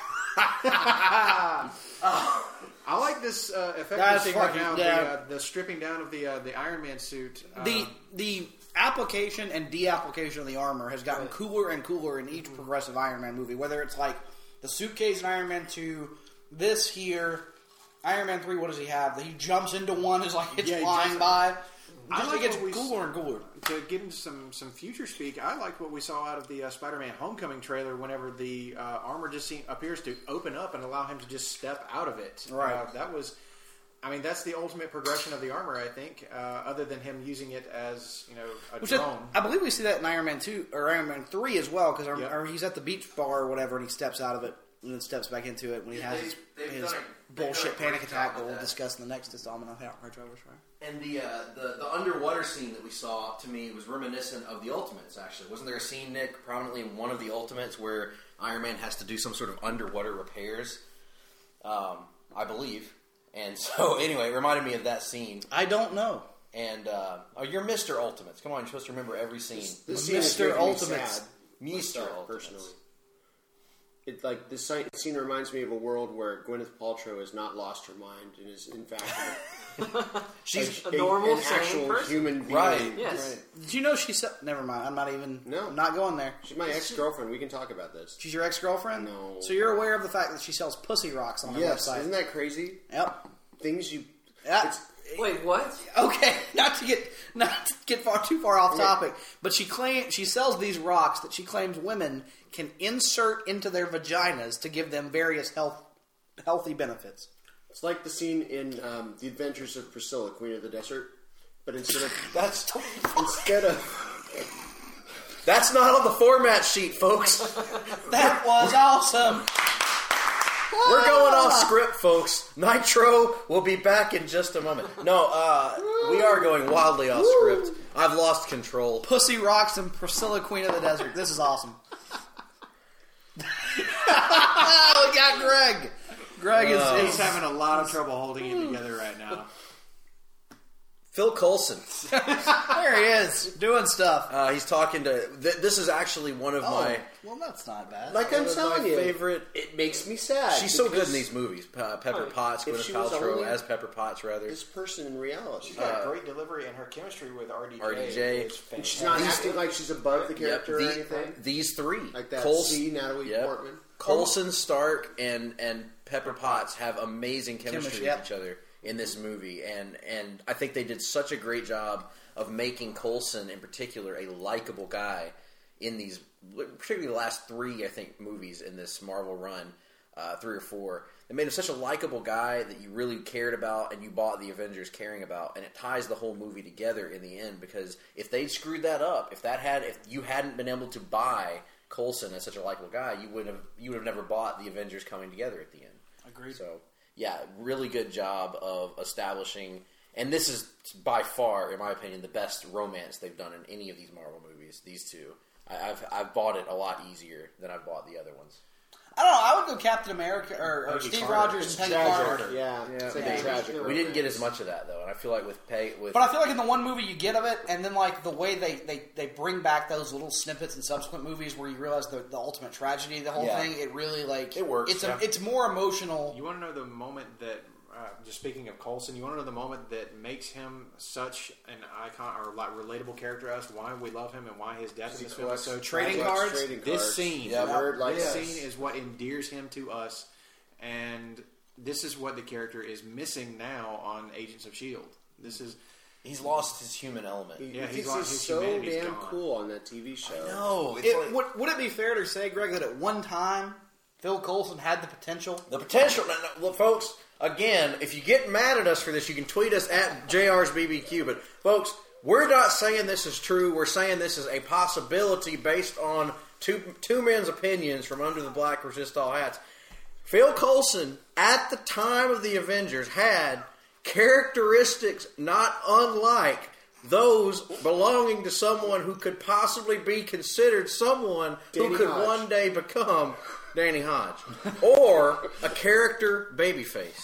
I like this uh, effect That's we're seeing right fucking- now, yeah. the, uh, the stripping down of the uh, the Iron Man suit. Uh, The the application and de-application of the armor has gotten cooler and cooler in each progressive Iron Man movie. Whether it's like the suitcase in Iron Man two, this here, Iron Man three. What does he have? That he jumps into one as like it's Yeah, he flying jumps- by. I Just like it gets what we cooler and cooler. to get into some, some future speak, I liked what we saw out of the uh, Spider-Man Homecoming trailer whenever the uh, armor just seem, appears to open up and allow him to just step out of it. Right. Uh, that was, I mean, that's the ultimate progression of the armor, I think, uh, other than him using it as, you know, a Which I, drone. I believe we see that in Iron Man two or Iron Man three as well, because Yep. he's at the beach bar or whatever, and he steps out of it and then steps back into it when he Yeah, has they- his, they've his done a- they've bullshit done a great panic attack job that with we'll that. discuss in the next installment of Right Travelers, right? And the, uh, the the underwater scene that we saw, to me, was reminiscent of the Ultimates, actually. Wasn't there a scene, Nick, prominently in one of the Ultimates where Iron Man has to do some sort of underwater repairs? Um, I believe. And so, anyway, it reminded me of that scene. I don't know. And, uh, oh, you're Mister Ultimates. Come on, you're supposed to remember every scene. This scene is Mister making me Ultimates. sad, Mister myself, Ultimates. personally. It, like this si- scene reminds me of a world where Gwyneth Paltrow has not lost her mind and is in fact She's A normal, an sane actual person. human being. Right. Yes. Did you know she said... Never mind, I'm not even... No. I'm not going there. She's my ex-girlfriend. We can talk about this. She's your ex-girlfriend? No. So you're aware of the fact that she sells pussy rocks on her Yes, website? isn't that crazy? Yep. Things you. Yeah. It's, Wait, what? Okay, not to get not to get far too far off topic, but she claim she sells these rocks that she claims women can insert into their vaginas to give them various health healthy benefits. it's like the scene in um, The Adventures of Priscilla, Queen of the Desert, but instead of That's, instead of that's not on the format sheet, folks. That was awesome. We're going off script, folks. Nitro will be back in just a moment. No, uh, we are going wildly off script. I've lost control. Pussy rocks and Priscilla, Queen of the Desert. This is awesome. Look at Greg. Greg is, He's is having a lot of trouble holding it together right now. Phil Coulson. there. He is doing stuff. Uh, he's talking to. Th- this is actually one of Oh, my. well, that's not bad. like One I'm of telling my you, favorite. It makes me sad. She's so good because in these movies. Pe- Pepper Right. Potts, If Gwyneth she was Paltrow only- as Pepper Potts, rather. This person in reality, She's got great delivery, and her chemistry with R D J, R D J. is and fantastic. she's not These- acting like she's above the Yep, character the- or anything. These three, Like that Coulson, C, Natalie yep. Portman. Coulson, Stark, and and Pepper Potts have amazing chemistry Chemistry, with yep. each other in this movie, and and I think they did such a great job of making Coulson in particular a likable guy in these, particularly the last three I think movies in this Marvel run, uh, three or four. They made him such a likable guy that you really cared about and you bought the Avengers caring about, and it ties the whole movie together in the end. Because if they'd screwed that up, if that had, if you hadn't been able to buy Coulson as such a likable guy, you would have you would have never bought the Avengers coming together at the end. Agreed. So yeah, really good job of establishing and this is by far, in my opinion, the best romance they've done in any of these Marvel movies. These two, I, I've I've bought it a lot easier than I've bought the other ones. I don't know. I would go Captain America or, or Steve Carter. Rogers It's and Peggy tragic. Carter. Yeah, Yeah. it's like Yeah. a tragic. We didn't get as much of that though, and I feel like with Peg, with But I feel like in the one movie you get of it, and then like the way they, they, they bring back those little snippets in subsequent movies where you realize the, the ultimate tragedy of the whole Yeah. thing, it really like It works, It's yeah. a, it's more emotional. You want to know the moment that, uh, just speaking of Coulson, you want to know the moment that makes him such an icon or like relatable character to us? Why we love him and why his death in this film is so Trading tragic? cards? Trading This cards. scene, Yeah, Word like this that. scene is what endears him to us, and this is what the character is missing now on Agents of S H I E L D. This is he's lost his human element. Yeah, Because he's lost he's his so humanity's damn gone. cool on that T V show. No, it's It, like, would, would it be fair to say, Greg, that at one time Phil Coulson had the potential? the potential. No, no, look, folks. Again, if you get mad at us for this, you can tweet us at J R's B B Q. But folks, we're not saying this is true. We're saying this is a possibility based on two two men's opinions from under the black resist all hats. Phil Coulson, at the time of the Avengers, had characteristics not unlike those belonging to someone who could possibly be considered someone Danny who could Hodge. one day become Danny Hodge, or a character babyface.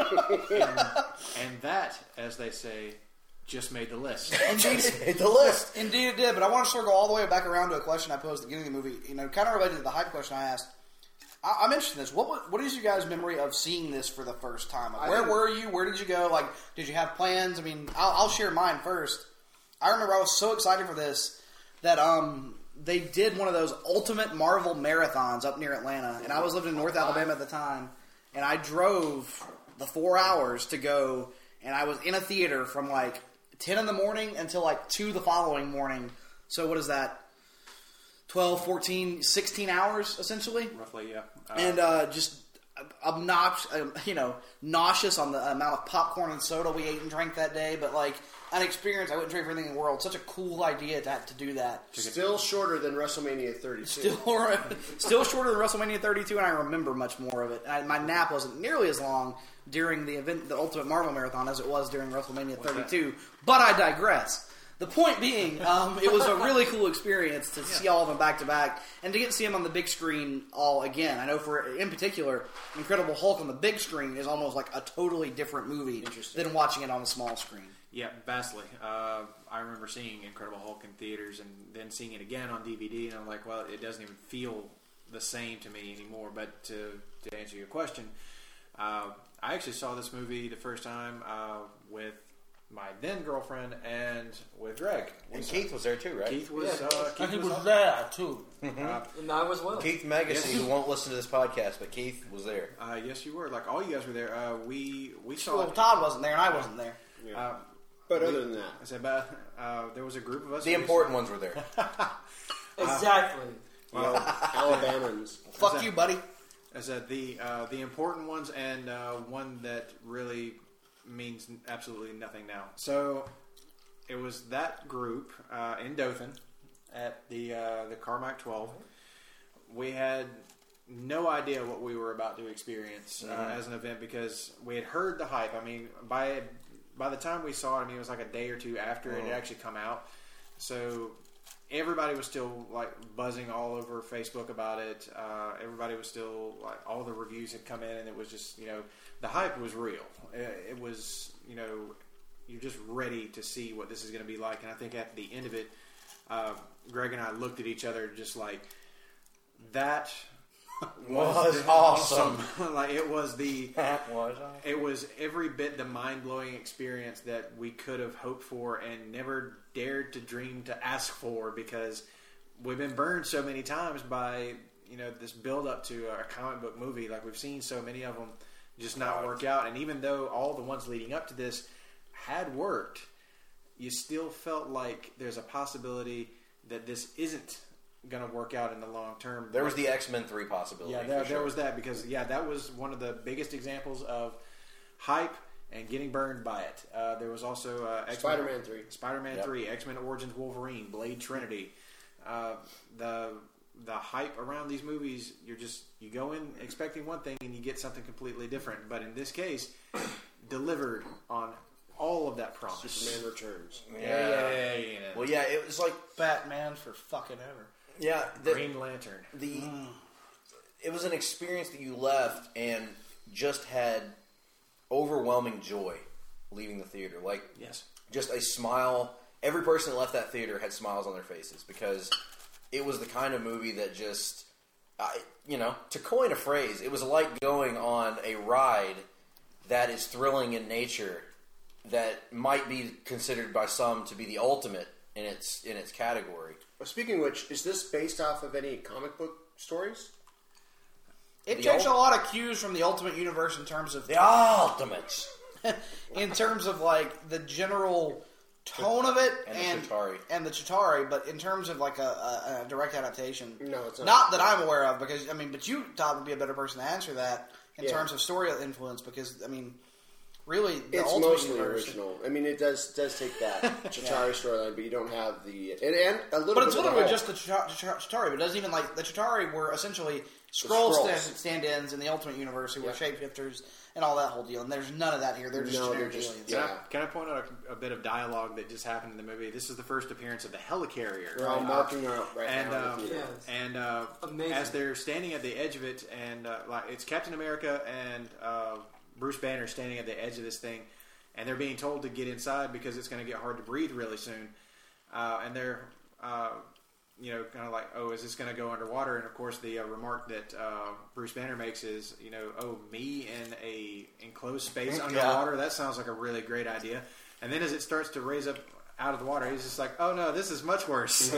and that, as they say, just made the list. Indeed, The list. indeed it did. But I want to circle all the way back around to a question I posed at the beginning of the movie. You know, kind of related to the hype question I asked. I, I'm interested in this. What wa- what is your guys' memory of seeing this for the first time? Like, I where think- were you? Where did you go? Like, did you have plans? I mean, I'll, I'll share mine first. I remember I was so excited for this that um they did one of those ultimate Marvel marathons up near Atlanta, and I was living in North Alabama at the time, and I drove the four hours to go, and I was in a theater from like ten in the morning until like two the following morning. So what is that? twelve, fourteen, sixteen hours essentially, Roughly, yeah. Uh, and uh, just obnoxious, uh, you know, nauseous on the amount of popcorn and soda we ate and drank that day. But like an experience I wouldn't trade for anything in the world. Such a cool idea to have to do that. Still shorter than WrestleMania thirty-two. Still, still shorter than WrestleMania thirty-two, and I remember much more of it. I, my nap wasn't nearly as long during the event, the Ultimate Marvel Marathon, as it was during WrestleMania thirty-two. But I digress. The point being, um, it was a really cool experience to see all of them back to back, and to get to see them on the big screen all again. I know for in particular, Incredible Hulk on the big screen is almost like a totally different movie than watching it on the small screen. Yeah, vastly. Uh, I remember seeing Incredible Hulk in theaters and then seeing it again on D V D, and I'm like, well, it doesn't even feel the same to me anymore. But to, to answer your question, uh, I actually saw this movie the first time uh, with my then girlfriend and with Greg. And Keith was there too, right? Keith was. Uh, Keith he was, was there too. uh, And I was well. Keith Megacy, who won't listen to this podcast, but Keith was there. uh, yes, you were. Like all you guys were there. Uh, we we saw. Well, it. Todd wasn't there, and I wasn't there. Uh, But other than that, I said, but uh, there was a group of us. The who- important ones were there. Exactly. well, Alabamans. Fuck that- you, buddy. I said the uh, the important ones and uh, one that really means absolutely nothing now. So it was that group uh, in Dothan at the uh, the Carmack twelve. We had no idea what we were about to experience uh, Mhm. as an event because we had heard the hype. I mean, by by the time we saw it, I mean it was like a day or two after it had actually come out. So everybody was still like buzzing all over Facebook about it. Uh, everybody was still like all the reviews had come in, and it was just you know the hype was real. It, it was you know you're just ready to see what this is going to be like. And I think at the end of it, uh, Greg and I looked at each other just like that Was the- awesome. like it was the. That was It was every bit the mind-blowing experience that we could have hoped for and never dared to dream to ask for because we've been burned so many times by, you know, this build-up to a comic book movie. Like, we've seen so many of them just not work out. And even though all the ones leading up to this had worked, you still felt like there's a possibility that this isn't going to work out in the long term. There was the X-Men three possibility. Yeah, for there, sure. there was that because yeah, that was one of the biggest examples of hype and getting burned by it. Uh, there was also uh, X-Men, Spider-Man three. Spider-Man Yep. three, X-Men Origins Wolverine, Blade Trinity. Uh, the the hype around these movies, you're just you go in expecting one thing and you get something completely different. But in this case, delivered on all of that promise. Superman Returns. Yeah. Yeah, yeah. Well, yeah, it was like Batman for fucking ever. yeah, the, Green Lantern. the it was an experience that you left and just had overwhelming joy leaving the theater. Like Yes. just a smile. Every person that left that theater had smiles on their faces because it was the kind of movie that just, I, you know, to coin a phrase, it was like going on a ride that is thrilling in nature that might be considered by some to be the ultimate in its in its category. Well, speaking of which, is this based off of any comic book stories? It The takes ul- a lot of cues from the Ultimate Universe in terms of The ultimates. in terms of like the general tone of it And the and Chitauri. and the Chitauri, but in terms of like a, a, a direct adaptation, No, it's not. not that I'm aware of. Because I mean, but you, Todd, would be a better person to answer that in Yeah. terms of story influence. Because I mean, really, the It's Ultimate mostly Universe, original. I mean, it does does take that Chitauri storyline, but you don't have the and, and a little. but bit it's of the literally Hulk. just the Chita- Chita- Chitauri. But it doesn't even like the Chitauri were essentially scroll Skrulls. stand- stand-ins in the Ultimate Universe who were Yeah. shapeshifters and all that whole deal. And there's none of that here. They're just No, generic they're just- aliens. Can, Yeah. I, can I point out a, a bit of dialogue that just happened in the movie? This is the first appearance of the helicarrier. We're all Uh, marking out right and, now. in uh, the theater. Yes. And uh, Amazing. as they're standing at the edge of it, and uh, like it's Captain America and uh, Bruce Banner standing at the edge of this thing, and they're being told to get inside because it's going to get hard to breathe really soon. Uh, and they're, uh, you know, kind of like, oh, is this going to go underwater? And of course, the uh, remark that uh, Bruce Banner makes is, you know, oh, me in a enclosed space Yeah. underwater? That sounds like a really great idea. And then as it starts to raise up out of the water, he's just like, oh no, this is much worse.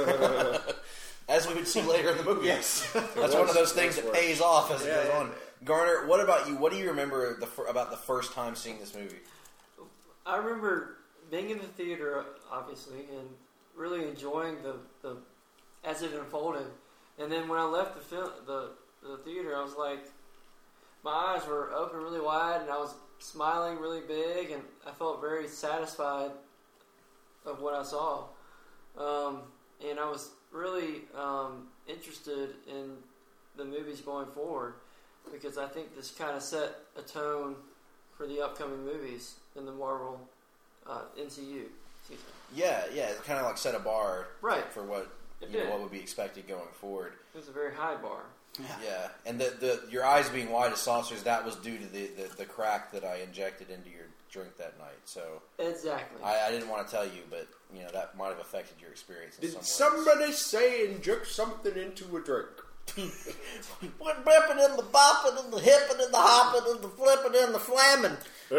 As we would see later in the movie. Yes. That's one of those things that worse. pays off as it Yeah, goes yeah. on. Garner, what about you? What do you remember the, fir- about the first time seeing this movie? I remember being in the theater, obviously, and really enjoying the, the as it unfolded. And then when I left the film, the the theater, I was like, my eyes were open really wide, and I was smiling really big, and I felt very satisfied of what I saw. Um, and I was really um, interested in the movies going forward because I think this kind of set a tone for the upcoming movies in the Marvel uh, M C U. Excuse me. Yeah, yeah, it kind of like set a bar Right. for what It you know, did. what would be expected going forward. It was a very high bar. Yeah, and the, the your eyes being wide as saucers, that was due to the, the, the crack that I injected into your drink that night. So Exactly. I, I didn't want to tell you, but you know that might have affected your experience. In Did some ways. somebody say inject something into a drink? We're bipping and the bopping and the hipping and the hopping and the flipping and the flamming.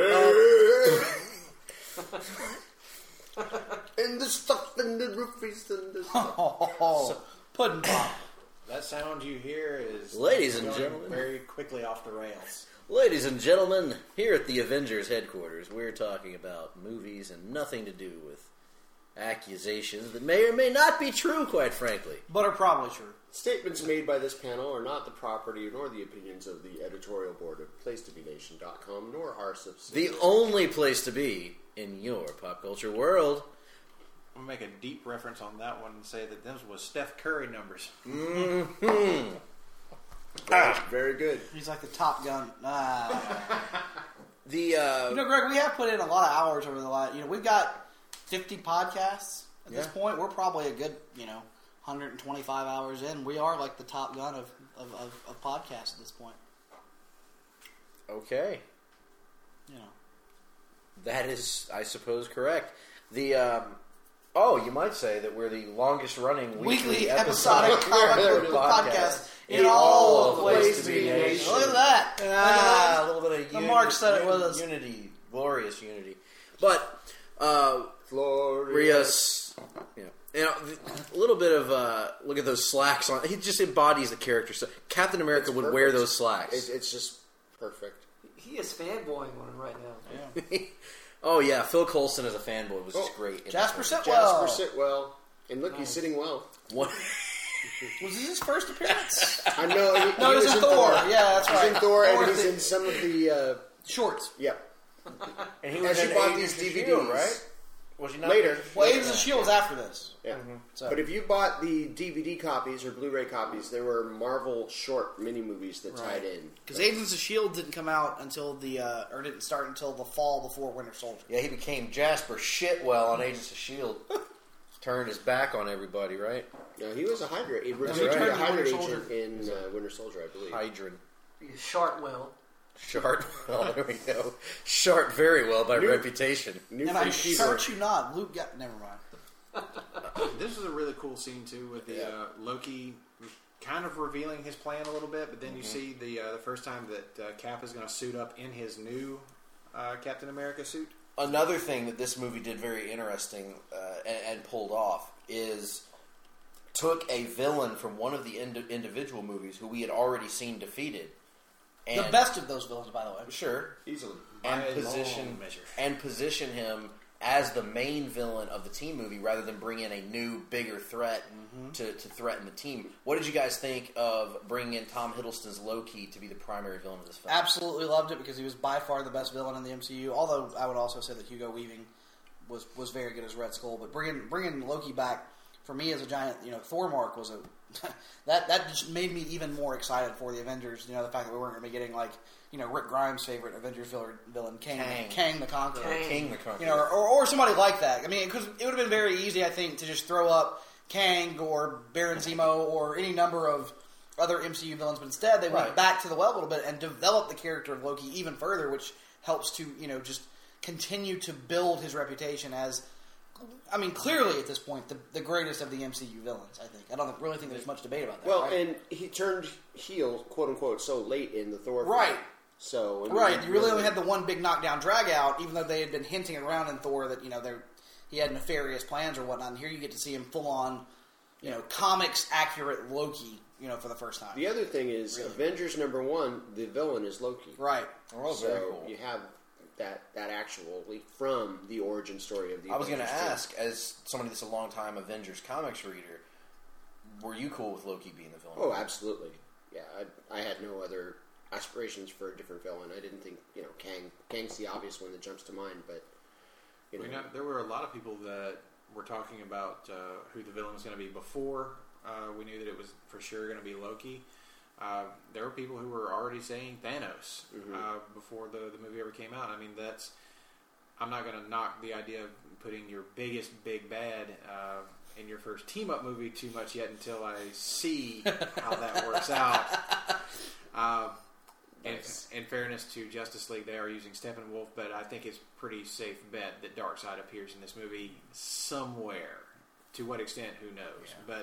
and the stuff and the roofies and the stuff. Oh, pudding pop. That sound you hear is Ladies and going gentlemen. very quickly off the rails. Ladies and gentlemen, here at the Avengers headquarters, we're talking about movies and nothing to do with accusations that may or may not be true, quite frankly. But are probably true. Statements made by this panel are not the property nor the opinions of the editorial board of place to be nation dot com, nor our The subsidiaries. only place to be in your pop culture world. I'm going to make a deep reference on that one and say that those was Steph Curry numbers. Mm-hmm. Ah, very good. He's like the Top Gun. Ah. The uh, You know, Greg, we have put in a lot of hours over the last. You know, we've got fifty podcasts at this Yeah. point. We're probably a good, you know, one hundred twenty-five hours in. We are like the Top Gun of of, of, of podcasts at this point. okay, You know, that is, I suppose, correct. The um, oh, you might say that we're the longest running weekly, weekly episodic episodic comic book podcast in all the places to be nation. Look at that! Look at Ah, that. a little bit of The uni- Mark said it uni- with us. unity, glorious unity. But uh, Glorious. Rios, you know, you know, a little bit of uh, look at those slacks on. He just embodies the character. So Captain America It's would perfect. wear those slacks. It's, it's just perfect. He is fanboying on him right now. Yeah. Oh yeah, Phil Coulson as a fanboy was just Oh, great. in Jasper this movie. Sitwell. Jasper Sitwell. And look, he's sitting well. What? Was this his first appearance? I know. He, No, he he was in Thor. Yeah, that's He's right. in Thor, Thor and he's the- in some of the. Uh, Shorts. yep. And he And was she in bought Agents these of D V Ds, Shield, right? Was he not? Later. Well, Later. Agents of S H I E L D was after this. Yeah. So- But if you bought the D V D copies or Blu-ray copies, there were Marvel short mini movies that tied in. Because Agents of S H I E L D didn't come out until the, uh, or didn't start until the fall before Winter Soldier. Yeah, he became Jasper Shitwell on Agents of S H I E L D. Turned his back on everybody, right? No, he was a Hydra. He was he a turned to Hydra Winter agent Soldier. in uh, Winter Soldier, I believe. Hydran. Shartwell. Shart well, there we go. Shart very well by New- reputation. New And I Freak Fever. shart you not. Luke got... Never mind. This was a really cool scene too, with the Yeah. uh, Loki kind of revealing his plan a little bit, but then you see the uh, the first time that uh, Cap is going to suit up in his new uh, Captain America suit. Another thing that this movie did very interesting uh, and, and pulled off is took a villain from one of the ind- individual movies who we had already seen defeated. And The best of those villains, by the way. Sure. Easily. And By a position long measure. and position him as the main villain of the team movie rather than bring in a new, bigger threat to, to threaten the team. What did you guys think of bringing in Tom Hiddleston's Loki to be the primary villain of this film? Absolutely loved it because he was by far the best villain in the M C U. Although I would also say that Hugo Weaving was was very good as Red Skull. But bringing bringing Loki back for me as a giant, you know, Thor mark was a that that just made me even more excited for the Avengers. You know, the fact that we weren't going to be getting like you know Rick Grimes' favorite Avengers villain, villain Kang, Kang. Kang the Conqueror. Kang. King the Conqueror. You know, or, or somebody like that. I mean, because it would have been very easy, I think, to just throw up Kang or Baron Zemo or any number of other M C U villains, but instead they went Right. back to the well a little bit and developed the character of Loki even further, which helps to, you know, just continue to build his reputation as, I mean, clearly at this point, the, the greatest of the M C U villains, I think. I don't really think there's much debate about that. Well, right? and he turned heel, quote unquote, so late in the Thor. Right. film. So I mean, Right, you really only had the one big knockdown drag out, even though they had been hinting around in Thor that, you know, they're, he had nefarious plans or whatnot, and here you get to see him full on, you know, comics accurate Loki, you know, for the first time. The other thing is, Really? Avengers number one, the villain is Loki. Right. Oh, So very cool. you have that that actually from the origin story of the. I was going to Avengers, too. ask, as somebody that's a long-time Avengers comics reader, were you cool with Loki being the villain? Oh, absolutely. Yeah, I, I had no other aspirations for a different villain. I didn't think you know Kang. Kang's the obvious one that jumps to mind, but you know, We know, there were a lot of people that were talking about uh, who the villain was going to be before uh, we knew that it was for sure going to be Loki. Uh, there were people who were already saying Thanos Mm-hmm. uh, before the, the movie ever came out. I mean, that's I'm not going to knock the idea of putting your biggest big bad uh, in your first team up movie too much yet until I see how that works out. Uh, in, in fairness to Justice League, they are using Steppenwolf, but I think it's pretty safe bet that Darkseid appears in this movie somewhere. To what extent, who knows? But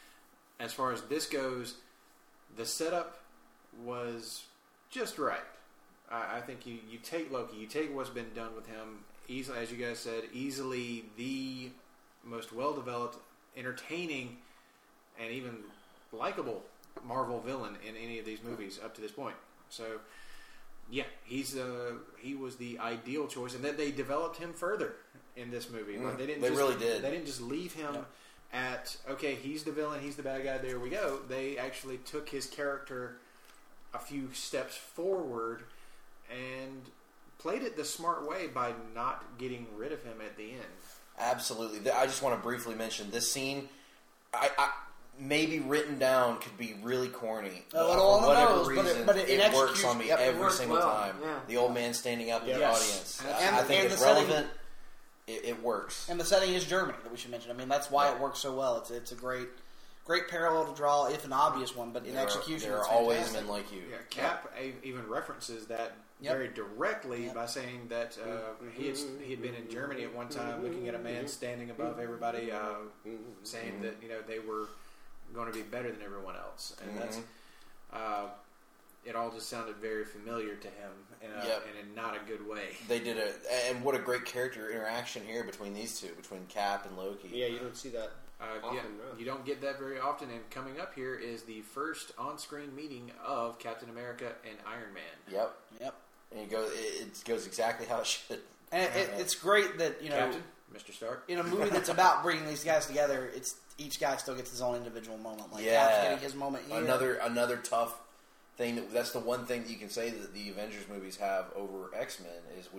as far as this goes, the setup was just right. I, I think you, you take Loki, you take what's been done with him, easily, as you guys said, easily the most well-developed, entertaining, and even likable Marvel villain in any of these movies up to this point. So, yeah, he's uh, he was the ideal choice, and then they developed him further in this movie. Like, they didn't They just, really did. They didn't just leave him at okay, he's the villain, he's the bad guy. There we go. They actually took his character a few steps forward and played it the smart way by not getting rid of him at the end. Absolutely. Th- I just want to briefly mention this scene. I, I maybe written down could be really corny. A little Uh, on the for whatever nose, but it- reason, but it- in it works execution- on me yep, it every worked single well, time. yeah. The old man standing up in the Yes. audience. And- I think and it's the setting- relevant. It, it works. And the setting is Germany that we should mention. I mean, that's why it works so well. It's it's a great great parallel to draw, if an obvious one, but in There are- execution, there are it's always fantastic. men like you. Yeah, Cap a- even references that Yep. very directly Yep. by saying that uh, he, had, he had been in Germany at one time, looking at a man standing above everybody, uh, saying that you know they were going to be better than everyone else, and that's uh, it. All just sounded very familiar to him, in a, Yep. and in not a good way. They did a, and what a great character interaction here between these two, between Cap and Loki. yeah, you don't see that. Uh, Often, yeah, no. you don't get that very often. And coming up here is the first on-screen meeting of Captain America and Iron Man. Yep. Yep. And it goes, it, it goes exactly how it should. And it, it, it's great that you know Captain, Mister Stark. in a movie that's about bringing these guys together, it's each guy still gets his own individual moment. Like Yeah. Cap's getting his moment here. Another another tough thing. That, that's the one thing that you can say that the Avengers movies have over X-Men is we've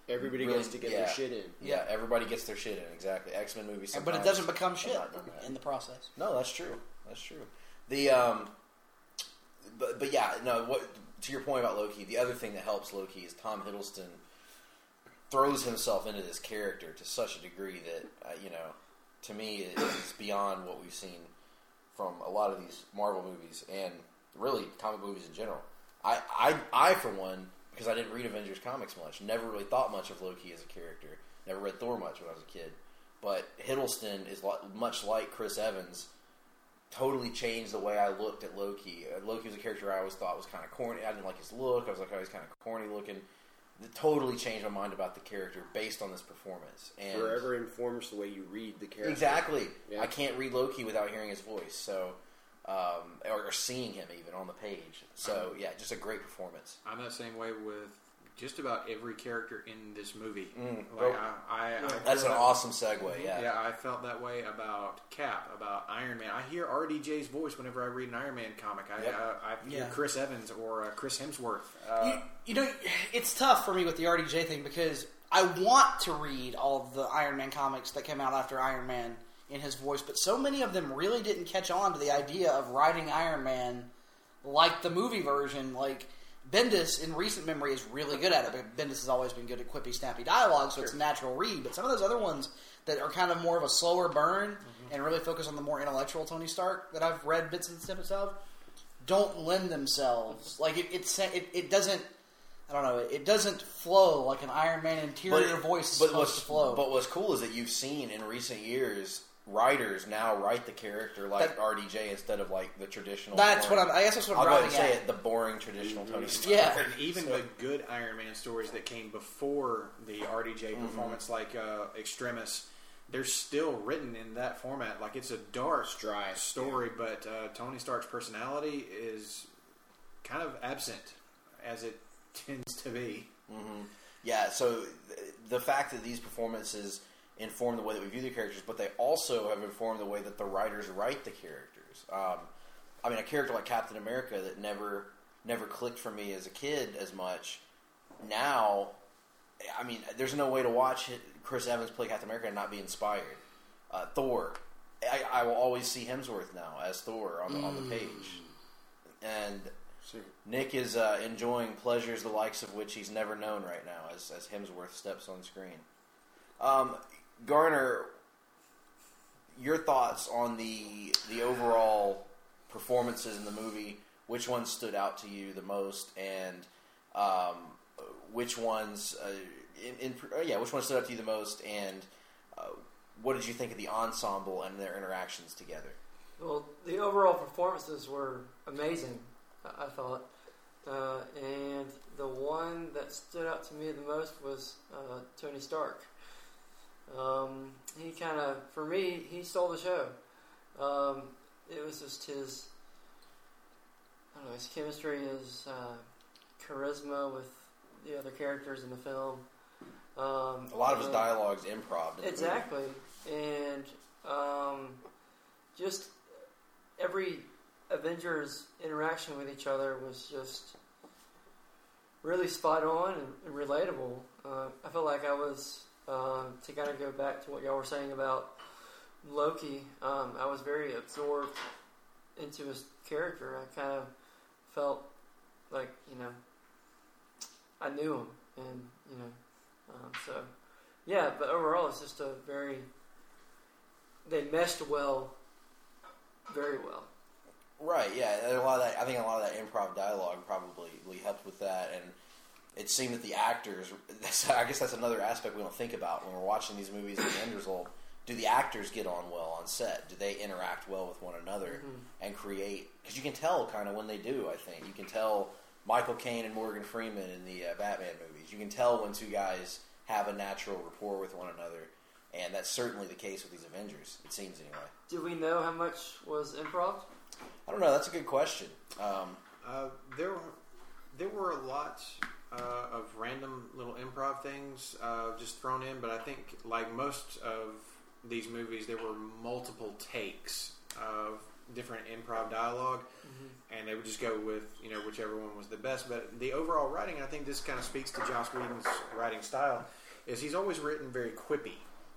Everybody really, gets to get yeah, their shit in. Yeah, everybody gets their shit in, exactly. X-Men movies sometimes... But it doesn't become shit have not done that. in the process. No, that's true. That's true. The, um... But, but yeah, no, what... To your point about Loki, the other thing that helps Loki is Tom Hiddleston throws himself into this character to such a degree that, uh, you know, to me, it is beyond what we've seen from a lot of these Marvel movies and really comic movies in general. I, I, I for one, because I didn't read Avengers comics much, never really thought much of Loki as a character. Never read Thor much when I was a kid. But Hiddleston is lo- much like Chris Evans, totally changed the way I looked at Loki. Uh, Loki was a character I always thought was kind of corny. I didn't like his look. I was like, oh, he's kind of corny looking. It totally changed my mind about the character based on this performance. And forever informs the way you read the character. Exactly. Yeah. I can't read Loki without hearing his voice, so um, or, or seeing him even on the page. So yeah, just a great performance. I'm that same way with just about every character in this movie. Mm, like bro. I, I, I That's an feel that- awesome segue. Yeah. Yeah, I felt that way about Cap, about Iron Man. I hear R D J's voice whenever I read an Iron Man comic. I, Yep. uh, I hear Yeah. Chris Evans or uh, Chris Hemsworth. Uh, You, you know, it's tough for me with the R D J thing because I want to read all of the Iron Man comics that came out after Iron Man in his voice, but so many of them really didn't catch on to the idea of writing Iron Man like the movie version. Like, Bendis, in recent memory, is really good at it, but Bendis has always been good at quippy, snappy dialogue, so it's a natural read. But some of those other ones that are kind of more of a slower burn mm-hmm. and really focus on the more intellectual Tony Stark that I've read bits and snippets of don't lend themselves. Like, it, it, it, it doesn't... I don't know. It doesn't flow like an Iron Man interior But- voice is but supposed what's, to flow. But what's cool is that you've seen in recent years writers now write the character like That- R D J instead of like the traditional. that's boring- what I'm. I guess that's what I'm I'll go ahead driving and say at. it: the boring traditional Tony Stark. Yeah. and even the good Iron Man stories that came before the R D J performance, like uh, Extremis, they're still written in that format. Like, it's a dark, Dry, story, but uh, Tony Stark's personality is kind of absent, as it tends to be. Mm-hmm. Yeah, so th- the fact that these performances inform the way that we view the characters, but they also have informed the way that the writers write the characters. Um, I mean, a character like Captain America that never never clicked for me as a kid as much. Now, I mean, there's no way to watch it, Chris Evans play Captain America and not be inspired. Uh, Thor, I, I will always see Hemsworth now as Thor on the, on the page, and Nick is uh, enjoying pleasures the likes of which he's never known right now as, as Hemsworth steps on screen. Um, Garner, your thoughts on the the overall performances in the movie? Which ones stood out to you the most, and um, which ones, uh, in, in, uh, yeah, which ones stood out to you the most, and uh, what did you think of the ensemble and their interactions together? Well, the overall performances were amazing, I I thought. Uh, and the one that stood out to me the most was uh, Tony Stark. Um, he kind of, for me, he stole the show. Um, it was just his, I don't know, his chemistry, his uh, charisma with the other characters in the film. Um, A lot of his and- dialogue's improv. in the movie. Exactly. And um, just every Avengers interaction with each other was just really spot on and, and relatable. Uh, I felt like I was, um, to kind of go back to what y'all were saying about Loki, um, I was very absorbed into his character. I kind of felt like, you know, I knew him. And, you know, um, so, yeah, but overall it's just a very, they meshed well, very well. Right, yeah. And a lot of that, I think a lot of that improv dialogue probably really helped with that, and it seemed that the actors, I guess that's another aspect we don't think about when we're watching these movies and the end result. Do the actors get on well on set? Do they interact well with one another Mm-hmm. and create? Because you can tell kind of when they do, I think. You can tell Michael Caine and Morgan Freeman in the uh, Batman movies. You can tell when two guys have a natural rapport with one another, and that's certainly the case with these Avengers, it seems anyway. Do we know how much was improv? I don't know, that's a good question. Um, Uh, there, were, there were a lot uh, of random little improv things uh, just thrown in, but I think, like most of these movies, there were multiple takes of different improv dialogue, mm-hmm. and they would just go with you know whichever one was the best. But the overall writing, I think this kind of speaks to Joss Whedon's writing style, is he's always written very quippy.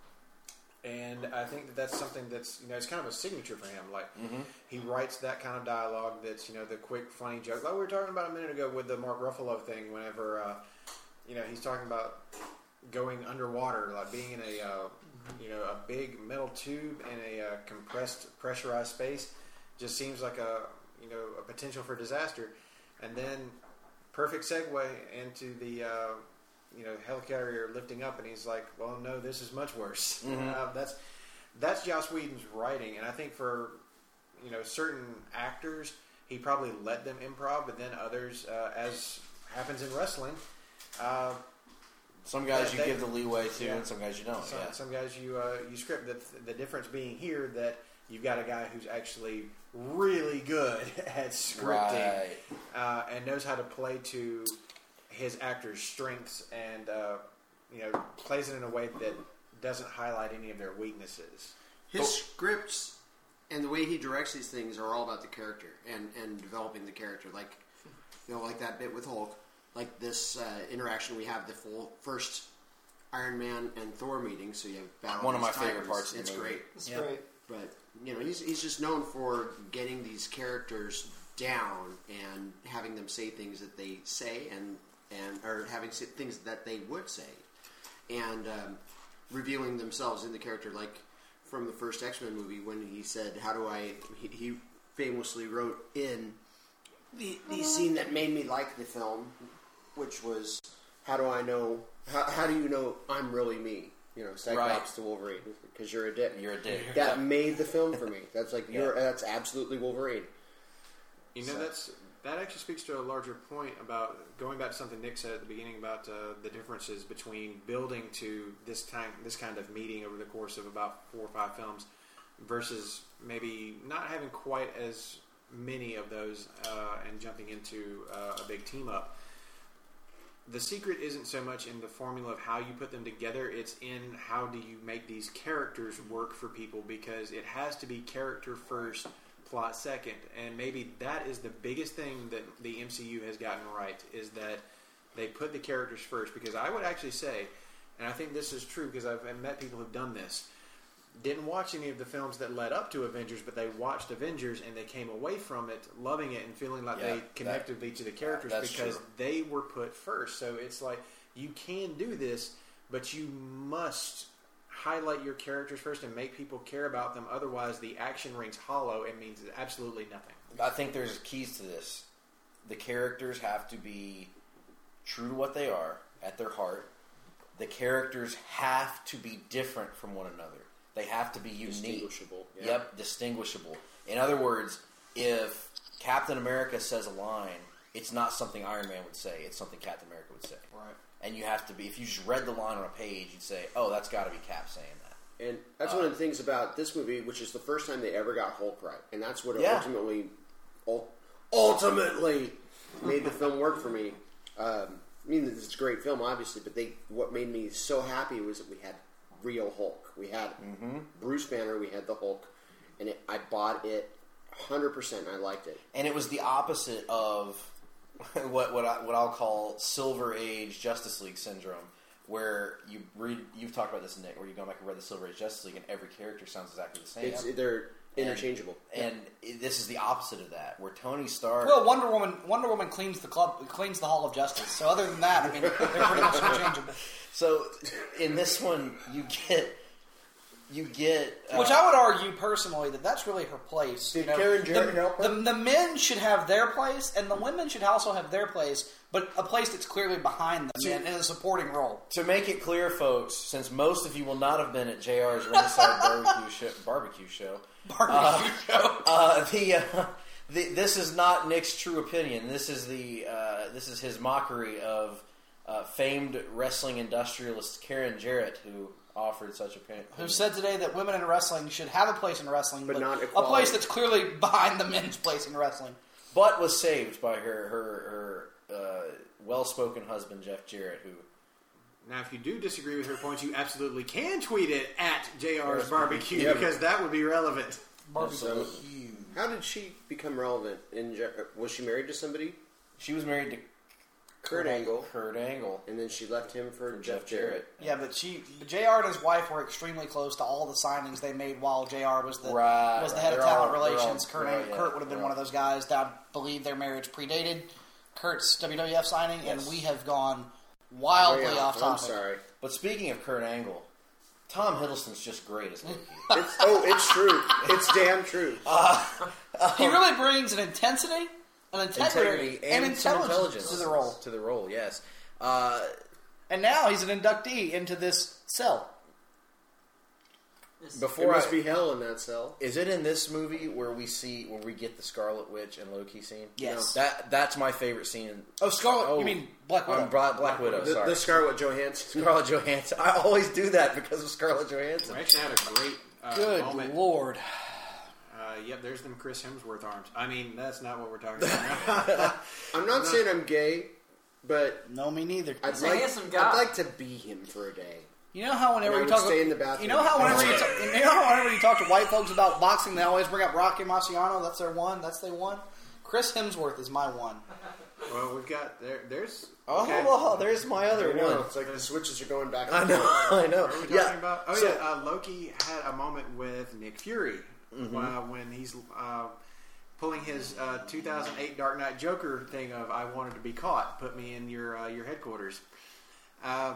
And I think that that's something that's, you know, it's kind of a signature for him. Like, mm-hmm. he writes that kind of dialogue that's, you know, the quick, funny joke. Like we were talking about a minute ago with the Mark Ruffalo thing, whenever, uh, you know, he's talking about going underwater, like being in a, uh, mm-hmm. you know, a big metal tube in a uh, compressed, pressurized space. Just seems like a, you know, a potential for disaster. And then, perfect segue into the... Uh, you know, helicarrier lifting up, and he's like, well, no, this is much worse. Mm-hmm. Uh, that's that's Joss Whedon's writing, and I think for, you know, certain actors, he probably let them improv, but then others, uh, as happens in wrestling, uh, some guys they, you they, give the leeway to, yeah. and some guys you don't. Some, yeah. some guys you uh, you script. The, the difference being here that you've got a guy who's actually really good at scripting right. uh, and knows how to play to his actors' strengths, and uh, you know, plays it in a way that doesn't highlight any of their weaknesses. His but, scripts and the way he directs these things are all about the character and, and developing the character. Like, you know, like that bit with Hulk, like this uh, interaction we have the full first Iron Man and Thor meeting. So you have battle. One of my tigers. favorite parts. Of it's the movie. great. It's yep. great. But you know, he's he's just known for getting these characters down and having them say things that they say and. and or having things that they would say, and um, revealing themselves in the character. Like from the first X-Men movie, when he said, "How do I?" He, he famously wrote in the the scene that made me like the film, which was, "How do I know? How, how do you know I'm really me?" You know, Cyclops right. to Wolverine, because you're a dick. You're a dick. That made the film for me. That's like yeah. you're. That's absolutely Wolverine. You know, so. that's. That actually speaks to a larger point about going back to something Nick said at the beginning about uh, the differences between building to this time, this kind of meeting over the course of about four or five films, versus maybe not having quite as many of those uh, and jumping into uh, a big team up. The secret isn't so much in the formula of how you put them together; it's in how do you make these characters work for people, because it has to be character first, plot second, and maybe that is the biggest thing that the M C U has gotten right, is that they put the characters first. Because I would actually say, and I think this is true because I've met people who've done this, didn't watch any of the films that led up to Avengers, but they watched Avengers and they came away from it loving it and feeling like yeah, they connected that, with each of the characters yeah, because true. they were put first. So it's like, you can do this, but you must highlight your characters first and make people care about them. Otherwise, the action rings hollow and means absolutely nothing. I think there's keys to this. The characters have to be true to what they are at their heart. The characters have to be different from one another. They have to be unique. Distinguishable. Yeah. Yep, distinguishable. In other words, if Captain America says a line, it's not something Iron Man would say. It's something Captain America would say. Right. And you have to be, if you just read the line on a page, you'd say, oh, that's got to be Cap saying that. And that's uh, one of the things about this movie, which is the first time they ever got Hulk right. And that's what yeah. ultimately ultimately made the film work for me. Um, I mean, it's a great film, obviously, but they what made me so happy was that we had real Hulk. We had mm-hmm. Bruce Banner, we had the Hulk, and it, I bought it one hundred percent. I liked it. And it was the opposite of what what, I, what I'll call Silver Age Justice League syndrome, where you read, you've talked about this, Nick, where you go back and read the Silver Age Justice League and every character sounds exactly the same. It's, they're interchangeable. And, and yeah. this is the opposite of that, where Tony Stark... Well, Wonder Woman Wonder Woman cleans the club, cleans the Hall of Justice. So other than that, I mean, they're pretty much interchangeable. So in this one, you get... You get... Uh, Which I would argue, personally, that that's really her place. Did you know, Karen Jarrett the, help her? The, the men should have their place, and the women should also have their place, but a place that's clearly behind them to, in a supporting role. To make it clear, folks, since most of you will not have been at J R's Riverside Barbecue Show... Barbecue Show Barbecue uh, show. Uh, the, uh, the this is not Nick's true opinion. This is the uh, this is his mockery of uh, famed wrestling industrialist Karen Jarrett, who offered such opinion. Who said today that women in wrestling should have a place in wrestling, but, but not a equality. place that's clearly behind the men's place in wrestling. But was saved by her her, her uh, well-spoken husband, Jeff Jarrett, who... Now, if you do disagree with her points, you absolutely can tweet it at J R's Yes, Barbecue, yeah. because that would be relevant. Barbecue. So, How did she become relevant? In was she married to somebody? She was married to Kurt Angle, Kurt Angle, and then she left him for, for Jeff Jeff Jarrett. Jarrett. Yeah, but she, but J R and his wife were extremely close to all the signings they made while J R was the Right, was the right. head of They're talent all- they're relations. all- Kurt, they're all- Angle- yeah, Kurt would have been they're one of all- those guys that I believe their marriage predated Kurt's W W F signing, Yes. and we have gone wildly Oh, yeah, off I'm topic. sorry. But speaking of Kurt Angle, Tom Hiddleston's just great as Loki. It's, oh, it's true. It's damn true. He really brings an intensity, an integrity, Integrity and, and, some intelligence, intelligence to the role. To the role, yes. Uh, And now he's an inductee into this cell. It's- It before must I, be hell in that cell. is it in this movie where we see where we get the Scarlet Witch and Loki scene? Yes. No. That that's my favorite scene. Oh, Scarlet. Oh, you mean Black Widow? Um, Black, Black Widow. The, sorry, the Scarlett Johansson. Scarlett Johansson. I always do that because of Scarlett Johansson. We actually had a great uh, Good moment. Lord. Uh, yep, there's them Chris Hemsworth arms. I mean, that's not what we're talking about. I'm not saying I'm gay, but No, me neither. I'd He's a like, handsome guy. I'd like to be him for a day. You know how whenever And I you would talk, stay in the bathroom. you know how whenever you, talk, you know how whenever you talk to white folks about boxing, they always bring up Rocky Marciano. That's their one. That's their one. Chris Hemsworth is my one. Well, we've got there. There's Oh, okay. well, there's my other I know, one. it's like the switches are going back. I and know, forth. I know. What are we talking Yeah. about? Oh So- yeah, uh, Loki had a moment with Nick Fury Mm-hmm. uh, when he's uh, pulling his uh, two thousand eight Dark Knight Joker thing of "I wanted to be caught, put me in your uh, your headquarters." Uh,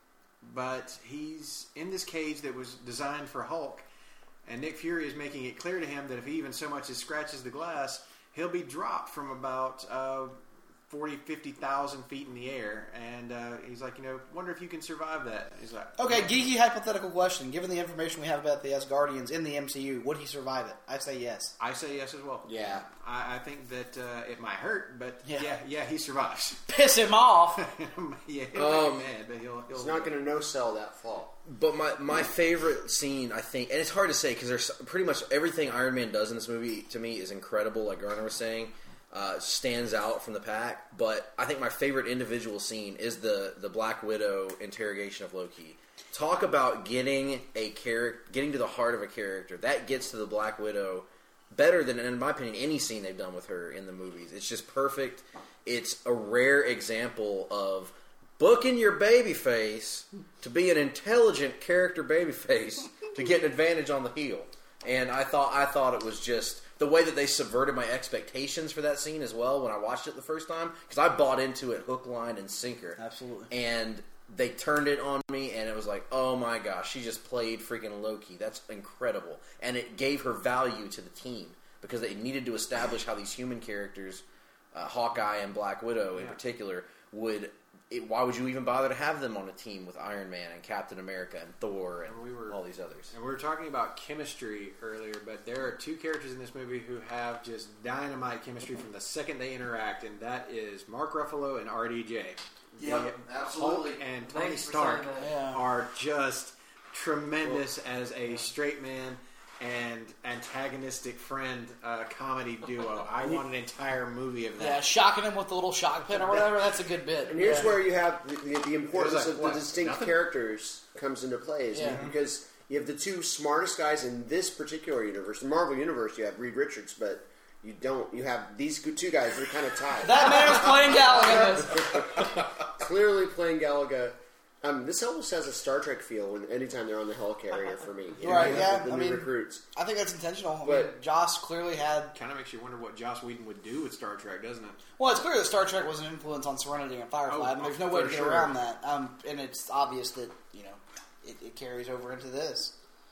but he's in this cage that was designed for Hulk, and Nick Fury is making it clear to him that if he even so much as scratches the glass, he'll be dropped from about uh, forty, fifty thousand feet in the air. And uh, he's like, you know, wonder if you can survive that. He's like, Okay, geeky hypothetical question. Given the information we have about the Asgardians in the M C U, would he survive it? I say yes. I say yes as well. Yeah. I, I think that uh, it might hurt, but Yeah. yeah, yeah, he survives. Piss him off. yeah, he'll Um, be mad, but he'll. he'll He's not going to no-sell that fall. But my, my favorite scene, I think, and it's hard to say because there's pretty much everything Iron Man does in this movie to me is incredible. Like Garner was saying, uh, stands out from the pack. But I think my favorite individual scene is the the Black Widow interrogation of Loki. Talk about getting a character, getting to the heart of a character that gets to the Black Widow better than, in my opinion, any scene they've done with her in the movies. It's just perfect. It's a rare example of booking your babyface to be an intelligent character babyface to get an advantage on the heel. And I thought I thought it was just the way that they subverted my expectations for that scene as well when I watched it the first time, because I bought into it hook, line, and sinker. Absolutely. And they turned it on me, and it was like, oh my gosh, she just played freaking Loki. That's incredible. And it gave her value to the team because they needed to establish how these human characters, uh, Hawkeye and Black Widow in Yeah. particular, would... It, why would you even bother to have them on a team with Iron Man and Captain America and Thor and And we were- all these others? And we were talking about chemistry earlier, but there are two characters in this movie who have just dynamite chemistry from the second they interact, and that is Mark Ruffalo and R D J. Yep, The absolutely. Hulk and Tony Thanks for Stark saying that. Yeah. are just tremendous as a straight man and antagonistic friend uh, comedy duo. I want an entire movie of Yeah, that. shocking him with the little shock pin or whatever. That's a good bit. And here's Yeah. where you have the, the, the importance There's like, of the what, distinct nothing? characters comes into play, is Yeah. because you have the two smartest guys in this particular universe. The Marvel universe, you have Reed Richards, but you don't. You have these two guys. They're kind of tied. That man was playing Gallagher. Clearly playing Galaga. Um, this almost has a Star Trek feel when anytime they're on the helicarrier for me. You Right, know, yeah, The, the I new mean- recruits. I think that's intentional. I mean, But- Joss clearly had. Kind of makes you wonder what Joss Whedon would do with Star Trek, doesn't it? Well, it's clear that Star Trek was an influence on Serenity and Firefly. Oh, I mean, there's no way for to get sure. around that. Um, and it's obvious that, you know, it, it carries over into this.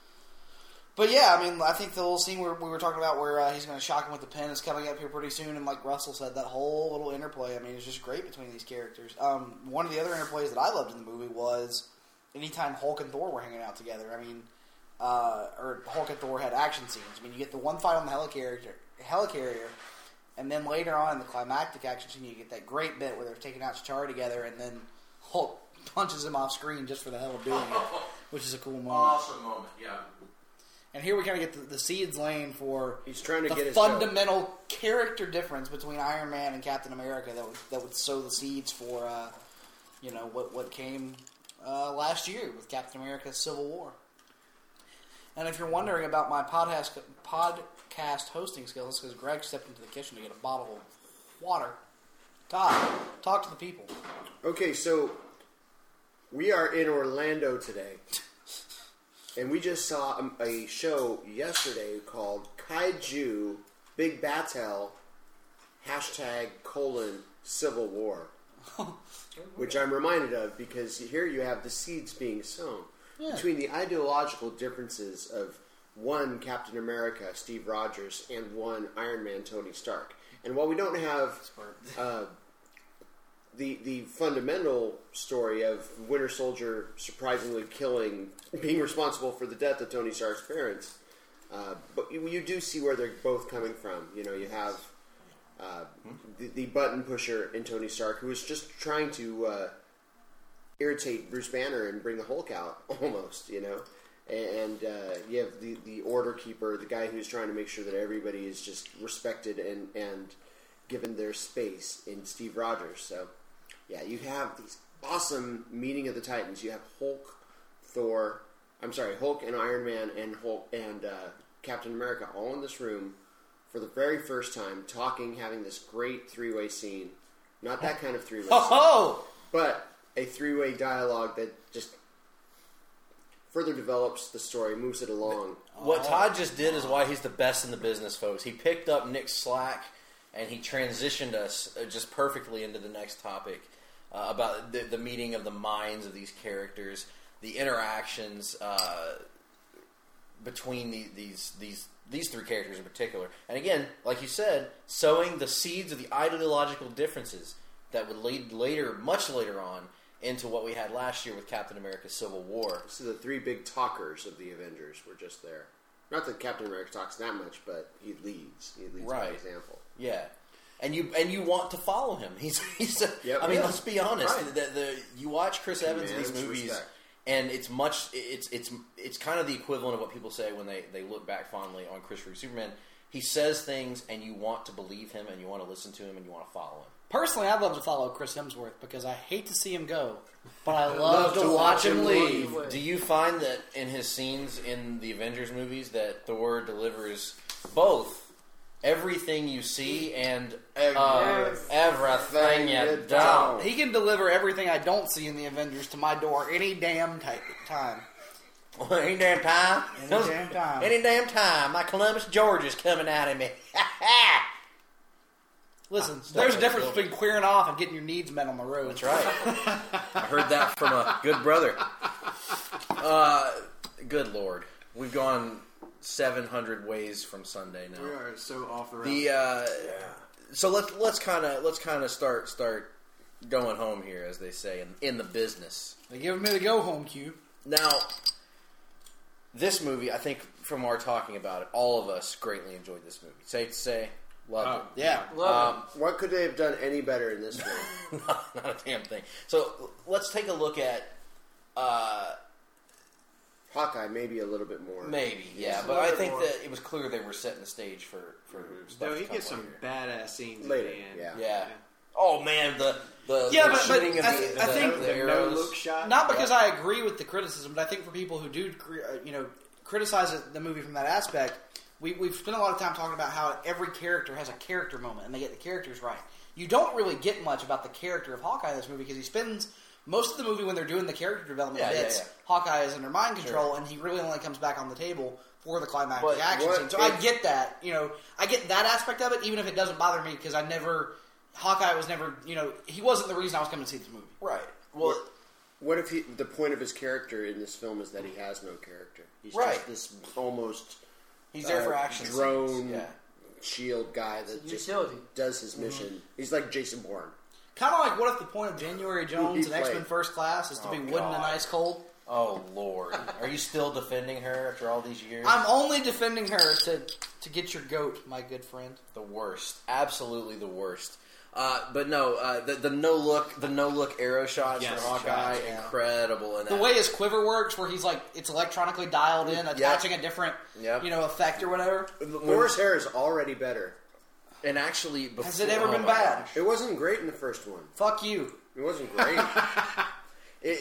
But yeah, I mean, I think the little scene where we were talking about where uh, he's going to shock him with the pen is coming up here pretty soon. And like Russell said, that whole little interplay, I mean, it's just great between these characters. Um, one of the other interplays that I loved in the movie was anytime Hulk and Thor were hanging out together. I mean, uh, or Hulk and Thor had action scenes. I mean, you get the one fight on the helicarrier, helicarrier, and then later on in the climactic action scene, you get that great bit where they're taking out Chitauri together, and then Hulk punches him off screen just for the hell of doing it, which is a cool moment. Awesome moment, yeah. And here we kind of get the, the seeds laying for He's trying to the get his fundamental character difference between Iron Man and Captain America that would, that would sow the seeds for, uh, you know, what what came uh, last year with Captain America: Civil War. And if you're wondering about my podcast cast hosting skills because Greg stepped into the kitchen to get a bottle of water. Todd, talk to the people. Okay, so we are in Orlando today, and we just saw a, a show yesterday called Kaiju Big Battle hashtag colon Civil War, which I'm reminded of because here you have the seeds being sown yeah. between the ideological differences of one Captain America, Steve Rogers, and one Iron Man, Tony Stark. And while we don't have uh, the the fundamental story of Winter Soldier surprisingly killing, being responsible for the death of Tony Stark's parents, uh, but you, you do see where they're both coming from. You know, you have uh, the, the button pusher in Tony Stark who is just trying to uh, irritate Bruce Banner and bring the Hulk out, almost, you know. And uh, you have the, the order keeper, the guy who's trying to make sure that everybody is just respected and, and given their space in Steve Rogers. So, yeah, you have these awesome meeting of the Titans. You have Hulk, Thor, I'm sorry, Hulk and Iron Man and Hulk and uh, Captain America all in this room for the very first time, talking, having this great three-way scene. Not that kind of three-way oh, scene, but a three-way dialogue that just further develops the story, moves it along. What Todd just did is why he's the best in the business, folks. He picked up Nick's slack, and he transitioned us just perfectly into the next topic uh, about the, the meeting of the minds of these characters, the interactions uh, between the, these these these three characters in particular. And again, like you said, sowing the seeds of the ideological differences that would lead later, much later on, into what we had last year with Captain America Civil War. So the three big talkers of the Avengers were just there. Not that Captain America talks that much, but he leads. He leads right. by example. Yeah. And you and you want to follow him. He's he's a, yep. I mean, yeah. let's be honest. Right. The, the, you watch Chris Evans in these movies, respect. and it's much it's it's it's kind of the equivalent of what people say when they, they look back fondly on Chris Reeve Superman. He says things, and you want to believe him, and you want to listen to him, and you want to follow him. Personally, I'd love to follow Chris Hemsworth because I hate to see him go, but I love, love to, to watch, watch him him leave. leave. Do you find that in his scenes in the Avengers movies that Thor delivers both everything you see and uh, everything you don't? He can deliver everything I don't see in the Avengers to my door any damn type time. Any damn time. Any damn time. Any damn time. My Columbus George is coming out of me. Listen, there's a difference between queering off and getting your needs met on the road. That's right. I heard that from a good brother. Uh, good Lord. We've gone seven hundred ways from Sunday now. We are so off the rails. The uh, so let's let's kind of let's kind of start start going home here, as they say in in the business. They give me the go home cue. Now, this movie, I think, from our talking about it, all of us greatly enjoyed this movie. Safe to say, loved Oh, it. Yeah. Love Um, What could they have done any better in this film? not, not a damn thing. So let's take a look at. Uh, Hawkeye, maybe a little bit more. Maybe, yeah, Yes, a but little I bit think more. that it was clear they were setting the stage for for stuff. Though to he come gets some later. badass scenes Later, at the end. yeah. Yeah. Oh man, the the, Yeah, the but- but shooting of I the, th- the, I think- the The arrows. no-look shot. Not because I agree with the criticism, but I think for people who do, cre- uh, you know, criticize it- the movie from that aspect, we, we've spent a lot of time talking about how every character has a character moment, and they get the characters right. You don't really get much about the character of Hawkeye in this movie because he spends most of the movie when they're doing the character development Yeah, yeah, bits. yeah. Hawkeye is under mind control, Sure. and he really only comes back on the table for the climactic But action what scene. So I if- get that, you know, I get that aspect of it, even if it doesn't bother me because I never. Hawkeye was never, you know, he wasn't the reason I was coming to see this movie. Right. Well, What if he, the point of his character in this film is that he has no character? He's Right. just this almost he's there for uh, action drone scenes. Yeah. shield guy that just utility. does his mission. He's like Jason Bourne. Kind of like what if the point of January Jones He and X Men played. First Class is to be Oh, wooden and God. ice cold? Oh Lord, are you still defending her after all these years? I'm only defending her to to get your goat, my good friend. the worst, absolutely the worst. Uh, but no, uh, the, the no look, the no look arrow shots Yes, for Hawkeye, shots, yeah. incredible. In The that. way his quiver works, where he's like, it's electronically dialed in, attaching a different, Yep. you know, effect or whatever. Boris hair is already better. and actually, before, Has it ever oh been my bad? gosh. It wasn't great in the first one. Fuck you. It wasn't great. It,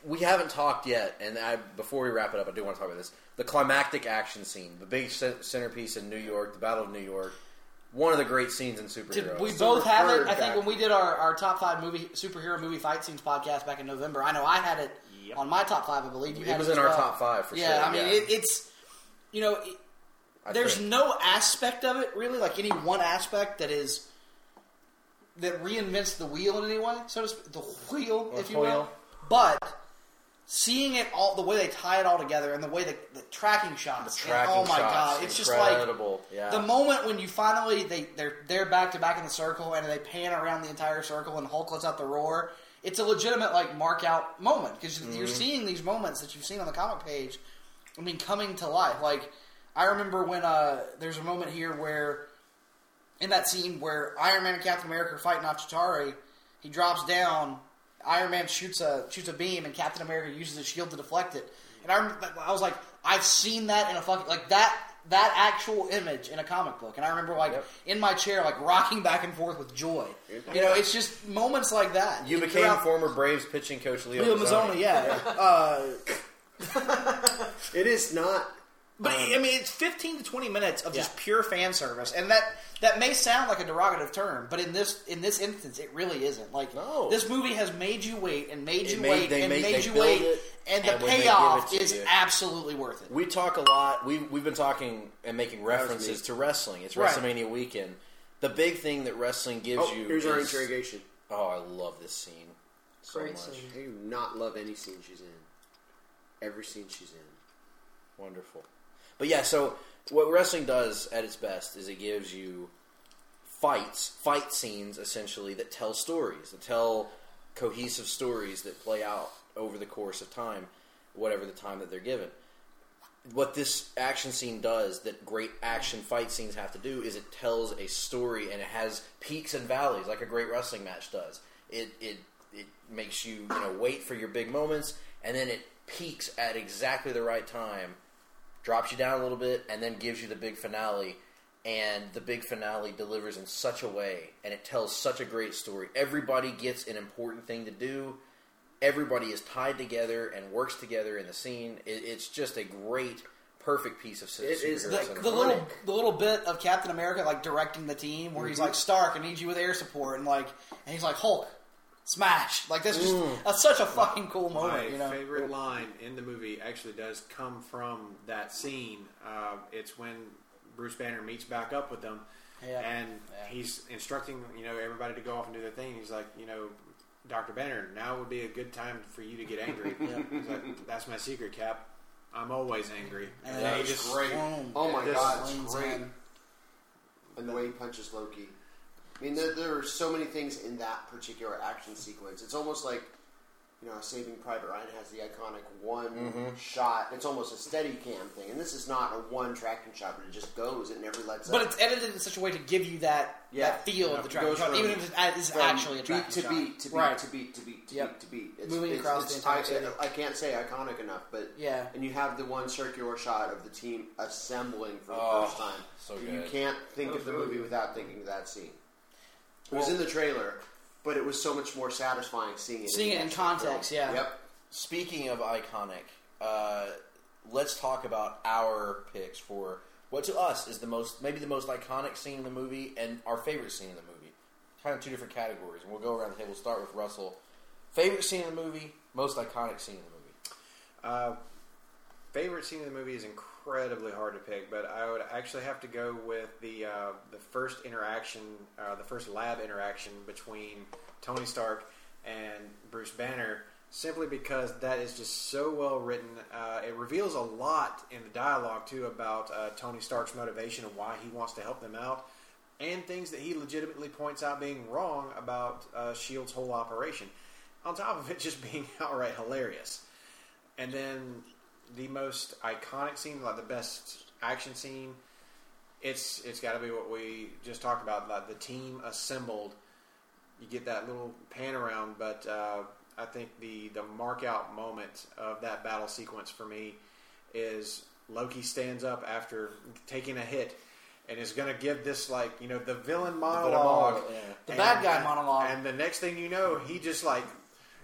we haven't talked yet, and I, before we wrap it up, I do want to talk about this. The climactic action scene, the big centerpiece in New York, the Battle of New York. One of the great scenes in superheroes. Did we both have it? I think back. when we did our, our top five movie superhero movie fight scenes podcast back in November, I know I had it Yep. on my top five. I believe you It had was it in as our well. top five for yeah, sure. I mean, yeah. it, it's you know, it, I there's think. no aspect of it really, like any one aspect that is that reinvents the wheel in any way, so to speak, the wheel, Or if you will. wheel. But seeing it all, the way they tie it all together, and the way the, the tracking shots, The tracking and, oh my shots, god, it's just like incredible. Yeah. the moment when you finally they they're they're back to back in the circle, and they pan around the entire circle, and Hulk lets out the roar. It's a legitimate like mark out moment because Mm-hmm. you're seeing these moments that you've seen on the comic page. I mean, coming to life. Like I remember when uh, there's a moment here where in that scene where Iron Man and Captain America are fighting off Chitauri, he drops down. Iron Man shoots a shoots a beam, and Captain America uses his shield to deflect it. And I, remember, I was like, I've seen that in a fucking like that that actual image in a comic book. And I remember like Yep. in my chair, like rocking back and forth with joy. You know, it's just moments like that. You And became throughout- former Braves pitching coach Leo, Leo Mazzoni. Mazzoni, yeah. uh, It is not. But I mean, it's fifteen to twenty minutes of just pure fan service, and that that may sound like a derogative term, but in this in this instance, it really isn't. Like No. this movie has made you wait and made It you made- wait they and made- made they you build wait, it, and the and when they give payoff it to is you- absolutely worth it. We talk a lot. We've, we've been talking and making references me. to wrestling. It's Right. WrestleMania weekend. The big thing that wrestling gives Oh, you here's our is... interrogation. Oh, I love this scene so Great much. scene. I do not love any scene she's in. Every scene she's in. Wonderful. But yeah, so what wrestling does at its best is it gives you fights, fight scenes, essentially, that tell stories, that tell cohesive stories that play out over the course of time, whatever the time that they're given. What this action scene does, that great action fight scenes have to do, is it tells a story, and it has peaks and valleys, like a great wrestling match does. It it it makes you, you know, wait for your big moments, and then it peaks at exactly the right time, drops you down a little bit, and then gives you the big finale. And the big finale delivers in such a way, and it tells such a great story. Everybody gets an important thing to do. Everybody is tied together and works together in the scene. It, it's just a great, perfect piece of su- It is superhero the, cinema. the little the little bit of Captain America like directing the team where he's like, Stark, I need you with air support, and like and he's like, Hulk, smash. Like that's just that's such a fucking cool My moment, you know. favorite line in the movie actually does come from that scene. Uh, it's when Bruce Banner meets back up with them, Yeah. and Yeah. he's instructing you know everybody to go off and do their thing. He's like, you know, Doctor Banner, now would be a good time for you to get angry. He's like, that's my secret, Cap. I'm always angry. And And then he he just great. boom, Oh my This god, leans it's great. in. And the way he punches Loki. I mean, there, there are so many things in that particular action sequence. It's almost like, you know, Saving Private Ryan has the iconic one shot. It's almost a steady cam thing. And this is not a one tracking shot, but it just goes. It never lets But up. it's edited in such a way to give you that Yeah. that feel Yeah. of the It tracking goes shot, from- even if it is From actually a beat tracking to shot. beat to beat Right. to beat to beat to Yep. beat to beat. It's, Moving it's, across it's, the entire I, city. I can't say iconic enough, but Yeah. And you have the one circular shot of the team assembling for the Oh, first time. so You good. can't think of the movie without thinking of that scene. It was Well- in the trailer, but it was so much more satisfying seeing it. Seeing the it in actual context, film. yeah. Yep. Speaking of iconic, uh, let's talk about our picks for what to us is the most, maybe the most iconic scene in the movie and our favorite scene in the movie. Kind of two different categories, and we'll go around the table. We'll start with Russell. Favorite scene in the movie, most iconic scene in the movie. Uh, favorite scene in the movie is incredibly hard to pick, but I would actually have to go with the uh, the first interaction, uh, the first lab interaction between Tony Stark and Bruce Banner, simply because that is just so well written. Uh, it reveals a lot in the dialogue too about uh, Tony Stark's motivation and why he wants to help them out, and things that he legitimately points out being wrong about uh, S H I E L D's whole operation. On top of it just being outright hilarious. And then the most iconic scene, like the best action scene, it's it's got to be what we just talked about, like the team assembled. You get that little pan around, but uh, I think the, the mark out moment of that battle sequence for me is Loki stands up after taking a hit and is going to give this, like, you know, the villain monologue. monologue, yeah. The And- bad guy monologue. And the next thing you know, he just, like,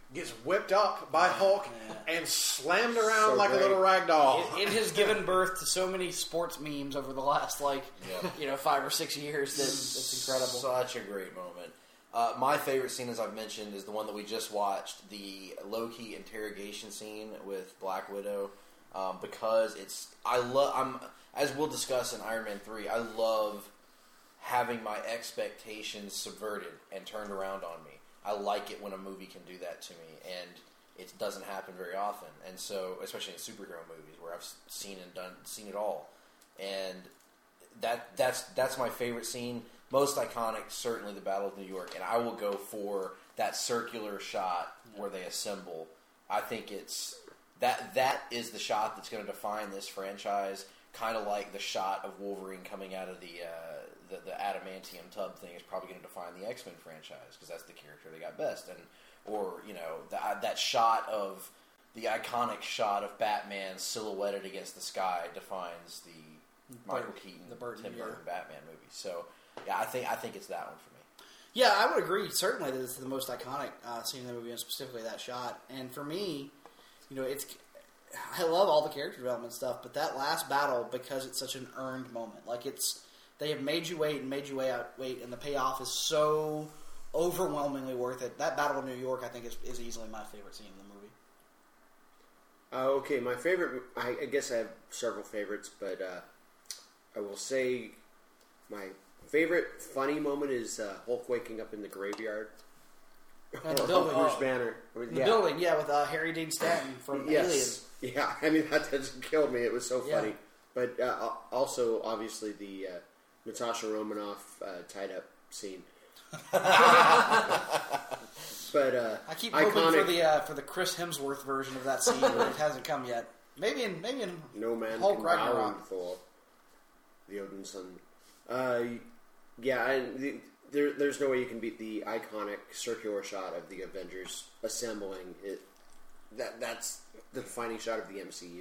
gets whipped up by Hulk and slammed around So like great. a little rag doll. It, it has given birth to so many sports memes over the last like Yeah. you know five or six years that it's incredible. Such a great moment. Uh, my favorite scene, as I've mentioned, is the one that we just watched, the Loki interrogation scene with Black Widow, um, because it's I love. I'm as we'll discuss in Iron Man three. I love having my expectations subverted and turned around on me. I like it when a movie can do that to me, and it doesn't happen very often. And so, especially in superhero movies, where I've seen and done seen it all, and that that's that's my favorite scene. Most iconic, certainly the Battle of New York, and I will go for that circular shot where they assemble. I think it's that that is the shot that's going to define this franchise. Kind of like the shot of Wolverine coming out of the uh, the, the adamantium tub thing is probably going to define the X-Men franchise because that's the character they got best. And or you know that that shot of the iconic shot of Batman silhouetted against the sky defines the Michael Keaton, the Burton Tim year. Burton Batman movie. So. Yeah, I think I think it's that one for me. Yeah, I would agree. Certainly, that it's the most iconic uh, scene in the movie, and specifically that shot. And for me, you know, it's I love all the character development stuff, but that last battle, because it's such an earned moment, like it's they have made you wait and made you wait out, wait, and the payoff is so overwhelmingly worth it. That Battle of New York, I think, is, is easily my favorite scene in the movie. Uh, okay, my favorite. I, I guess I have several favorites, but uh, I will say my favorite funny moment is uh, Hulk waking up in the graveyard. And the Or building. Bruce Oh. Banner. I mean, The yeah. building, yeah, with uh, Harry Dean Stanton from Yes. Yeah, I mean, that just killed me. It was so Yeah. funny. But uh, also, obviously, the uh, Natasha Romanoff uh, tied up scene. But uh, I keep hoping iconic, for the uh, for the Chris Hemsworth version of that scene, but it hasn't come yet. Maybe in maybe in no man Hulk can Ragnarok. bound for the Odin son. Uh, yeah, and the, there, there's no way you can beat the iconic circular shot of the Avengers assembling it. That that's the defining shot of the M C U.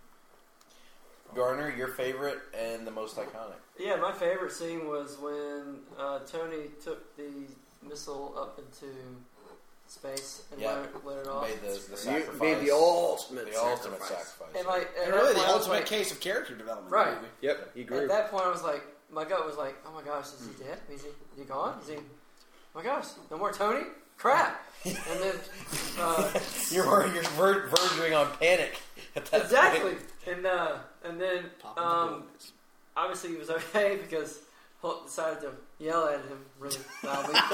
Garner, your favorite and the most iconic. Yeah, my favorite scene was when uh, Tony took the missile up into space and Yeah. let, let it off. Made the, the You sacrifice. made the ultimate the ultimate sacrifice. sacrifice. and like, at and that really the point, I was ultimate like, case of character development. Right. In the movie. Yep, he grew. At that point, I was like, my gut was like, oh my gosh, is he dead? Is he, is he gone? Is he? Oh my gosh, no more Tony? Crap! And then, uh, You're you're ver- verging on panic at that exactly. point. And uh, and then, Popping the um, balloons. obviously, he was okay because Hulk decided to yell at him really loudly. and,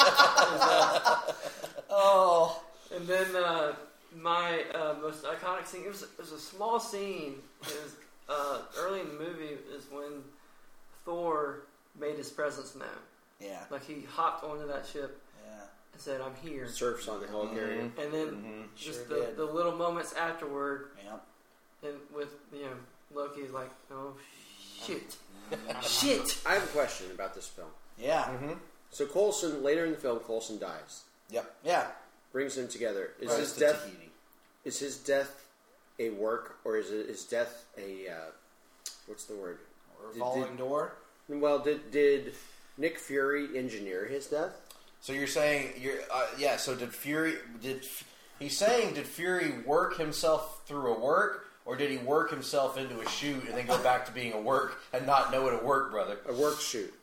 uh, Oh, and then uh, my uh, most iconic scene, it was, it was a small scene. It was uh, early in the movie is when Thor made his presence known. yeah, Like he hopped onto that ship yeah. and said, "I'm here." Surfs on the helicarrier. Mhm. And then Mhm. just Sure the, did. the little moments afterward, Yep. and with you know Loki's like, "Oh shit, shit." I have a question about this film. Yeah. Mm-hmm. So Coulson, later in the film, Coulson dies. Yep. Yeah. Brings them together. Is Right, his it's the death? Tahiti. Is his death a work, or is it his death a uh, what's the word? Or Did- Revolving did- door. Well, did did Nick Fury engineer his death? So you're saying you're uh, yeah. So did Fury did he's saying did Fury work himself through a work, or did he work himself into a shoot and then go back to being a work and not know it a work, brother? A work shoot.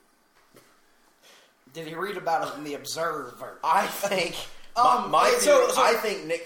Did he read about it in the Observer? I think my, Um, my so- theory- so- I think Nick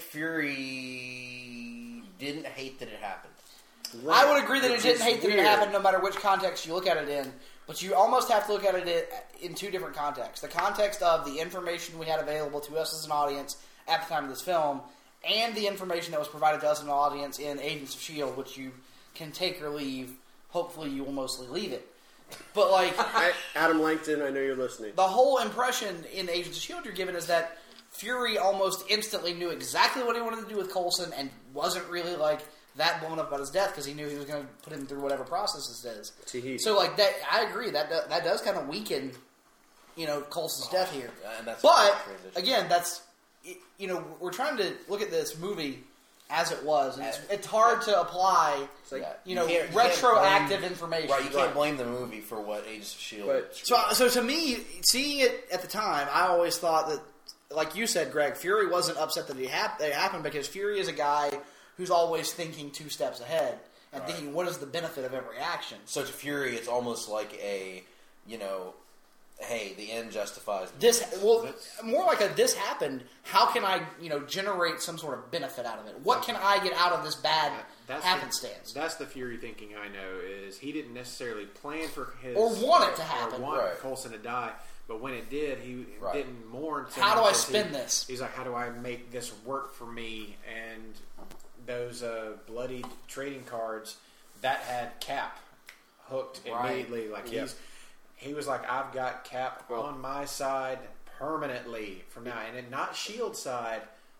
Fury didn't hate that it happened. I would agree that it Which didn't is hate that it weird. happened, no matter which context you look at it in. But you almost have to look at it in two different contexts: the context of the information we had available to us as an audience at the time of this film, and the information that was provided to us as an audience in Agents of S H I E L D, which you can take or leave. Hopefully, you will mostly leave it. But like I, Adam Langton, I know you're listening. the whole impression in Agents of S H I E L D you're given is that Fury almost instantly knew exactly what he wanted to do with Coulson and wasn't really like that blown up about his death because he knew he was going to put him through whatever process this is. Tahiti. So like that, I agree that do- that does kind of weaken, you know, Coulson's death here. And that's But a transition. again, that's it- you know we're trying to look at this movie as it was, and it's, As- it's hard to apply, It's like, Yeah. you know, can't- you can't retroactive blame- information. Right, you can't Right. blame the movie for what Agents of S H I E L D. But- So, so to me, seeing it at the time, I always thought that like you said, Greg, Fury wasn't upset that, he hap- that it happened because Fury is a guy who's always thinking two steps ahead and Right. thinking what is the benefit of every action. So to Fury, it's almost like a, you know, hey, the end justifies the This means. well, more like a this happened. How can I, you know, generate some sort of benefit out of it? What can I get out of this bad That's happenstance? The, that's the Fury thinking I know is he didn't necessarily plan for his Or want it to happen. or want Right. Coulson to die, but when it did, he Right. didn't mourn. so How do much I as spin he- this? He's like, how do I make this work for me? And those uh, bloodied trading cards that had Cap hooked Right. immediately. Like Yep. he's he was like, I've got Cap on my side permanently from now, and then not Shield side,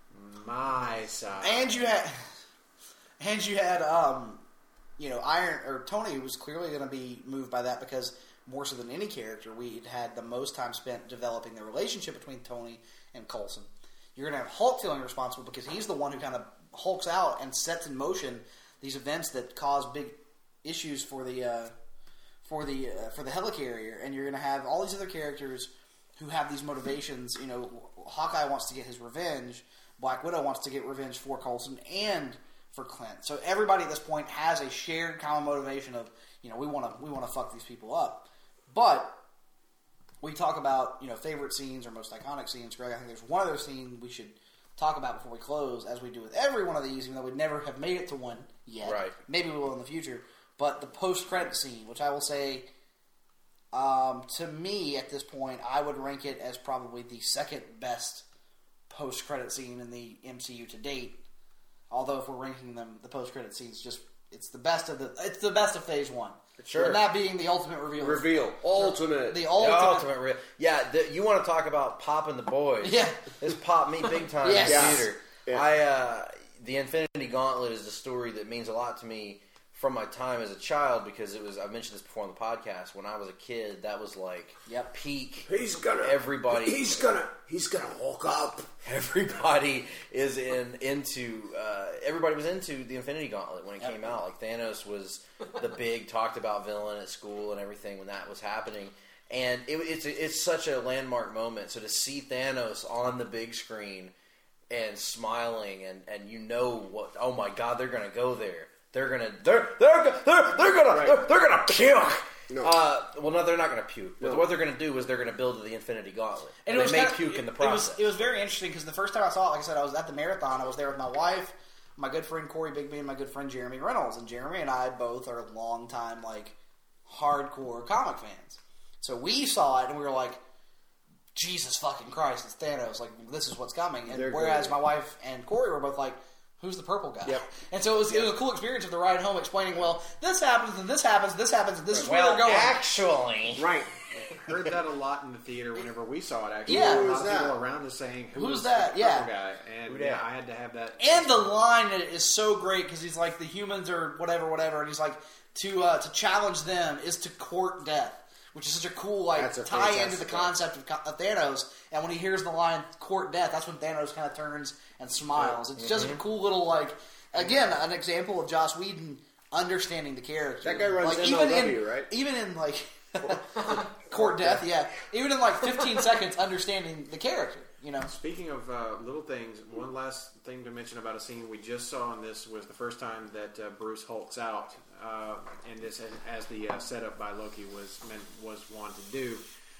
my side. And you had, and you had, um, you know, Iron or Tony was clearly going to be moved by that because more so than any character, we had the most time spent developing the relationship between Tony and Coulson. You're going to have Hulk feeling responsible because he's the one who kind of hulks out and sets in motion these events that cause big issues for the uh, for the uh, for the helicarrier, and you're going to have all these other characters who have these motivations. You know, Hawkeye wants to get his revenge. Black Widow wants to get revenge for Coulson and for Clint. So everybody at this point has a shared common motivation of, you know, we want to we want to fuck these people up. But we talk about, you know, favorite scenes or most iconic scenes. Greg, I think there's one other scene we should talk about before we close, as we do with every one of these, even though we never have made it to one yet. Right. Maybe we will in the future. But the post-credit scene, which I will say, um, to me, at this point, I would rank it as probably the second best post-credit scene in the M C U to date. Although, if we're ranking them, the post-credit scenes just it's the best of the it's the best of Phase One. Sure. And that being the ultimate reveal. Reveal. Ultimate. The The ultimate. ultimate real. Yeah, the, you want to talk about popping the boys. Yeah. This popped me big time Yes. in the Yes. theater. Yeah. I, uh, the Infinity Gauntlet is the story that means a lot to me from my time as a child because it was, I've mentioned this before on the podcast, when I was a kid, that was like Yep. peak. He's gonna. Everybody. He's gonna. He's gonna walk up. Everybody is in into uh, everybody was into the Infinity Gauntlet when it Yep. came out. Like Thanos was the big talked about villain at school and everything when that was happening, and it, it's it's such a landmark moment. So to see Thanos on the big screen and smiling and, and you know what? Oh my God, they're gonna go there. They're gonna they're they're go- they're, they're gonna Right. they're, they're gonna puke. No. Uh, well, no, they're not going to puke. But No. what they're going to do is they're going to build the Infinity Gauntlet, and, it they was may kinda- puke it, in the it process. was, it was very interesting because the first time I saw it, like I said, I was at the marathon. I was there with my wife, my good friend Corey Bigby, and my good friend Jeremy Reynolds. And Jeremy and I both are longtime, like, hardcore comic fans. So we saw it and we were like, Jesus fucking Christ, it's Thanos. Like, this is what's coming. And They're whereas good. my wife and Corey were both like, who's the purple guy? Yep. And so it was, it was a cool experience of the ride home explaining, well, this happens and this happens and this happens and this is where well, they're going. actually, Right. Heard that a lot in the theater whenever we saw it. Actually, Yeah. a Who lot was of that? people around us saying, "Who Who's was that? the Yeah. purple guy?" And Who yeah, dat? I had to have that. And the line is so great because he's like, the humans are whatever, whatever, and he's like, to uh, to challenge them is to court death, which is such a cool like That's a tie into fantastic the line. concept of, of Thanos. And when he hears the line "court death," that's when Thanos kind of turns and smiles. It's just a cool little like, again, an example of Joss Whedon understanding the character. That guy runs like, M L W, even in, right? Even in like court death, yeah. Even in like fifteen seconds, understanding the character. You know. Speaking of uh, little things, one last thing to mention about a scene we just saw in this was the first time that uh, Bruce hulks out, uh, and this as the uh, setup by Loki was meant was wanted to do.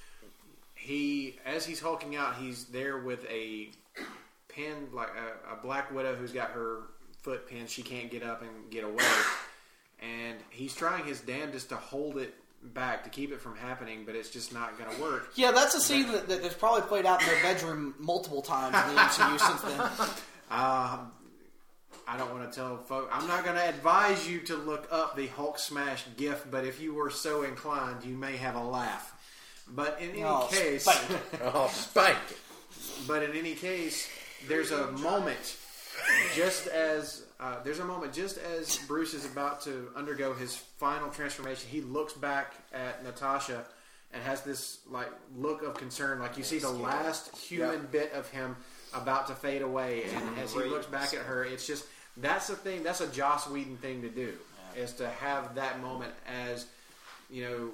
He, as he's hulking out, he's there with a pin, like a, a Black Widow who's got her foot pinned. She can't get up and get away, and he's trying his damnedest to hold it back to keep it from happening, but it's just not going to work. Yeah, that's a scene that, that, that's probably played out in their bedroom multiple times in the M C U since then. Um, I don't want to tell folks. I'm not going to advise you to look up the Hulk smash GIF, but if you were so inclined, you may have a laugh. But in any Oh, case, spike. oh, spike. but in any case, there's a moment just as uh, there's a moment just as Bruce is about to undergo his final transformation. He looks back at Natasha and has this like look of concern, like you see the last human Yeah. bit of him about to fade away. And as he looks back at her, it's just that's the thing. That's a Joss Whedon thing to do, is to have that moment as you know.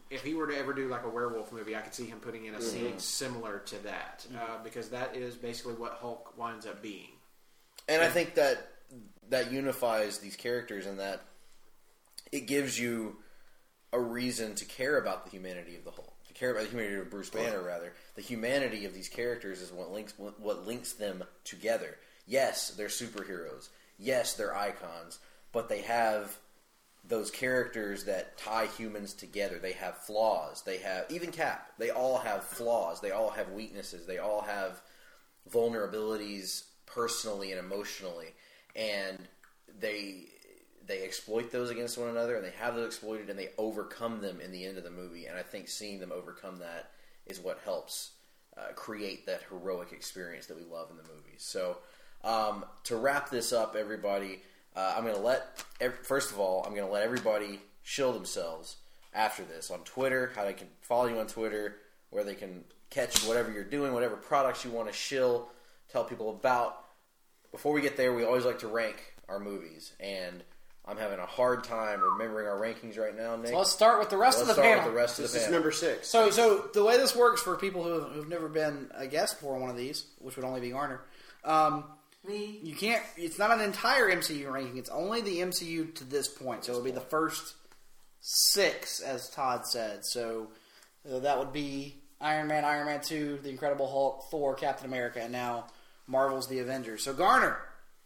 if he were to ever do like a werewolf movie, I could see him putting in a Mm-hmm. scene similar to that uh, because that is basically what Hulk winds up being. And I think that that unifies these characters in that it gives you a reason to care about the humanity of the Hulk, to care about the humanity of Bruce Banner. Rather, the humanity of these characters is what links what links them together. Yes, they're superheroes. Yes, they're icons, but they have those characters that tie humans together. They have flaws. They have even Cap. They all have flaws. They all have weaknesses. They all have vulnerabilities personally and emotionally, and they they exploit those against one another, and they have those exploited, and they overcome them in the end of the movie. And I think seeing them overcome that is what helps uh, create that heroic experience that we love in the movies. So um, to wrap this up, everybody. Uh, I'm going to let, first of all, I'm going to let everybody shill themselves after this on Twitter, how they can follow you on Twitter, where they can catch whatever you're doing, whatever products you want to shill, tell people about. Before we get there, we always like to rank our movies, and I'm having a hard time remembering our rankings right now, Nick. So let's start with the rest Let's of the start panel. with the rest This of the is panel. number six. So, so the way this works for people who have, who've never been a guest for one of these, which would only be Garner, um, Me. you can't. It's not an entire M C U ranking. It's only the M C U to this point. So it'll be the first six, as Todd said. So uh, that would be Iron Man, Iron Man two, The Incredible Hulk, Thor, Captain America, and now Marvel's The Avengers. So Garner,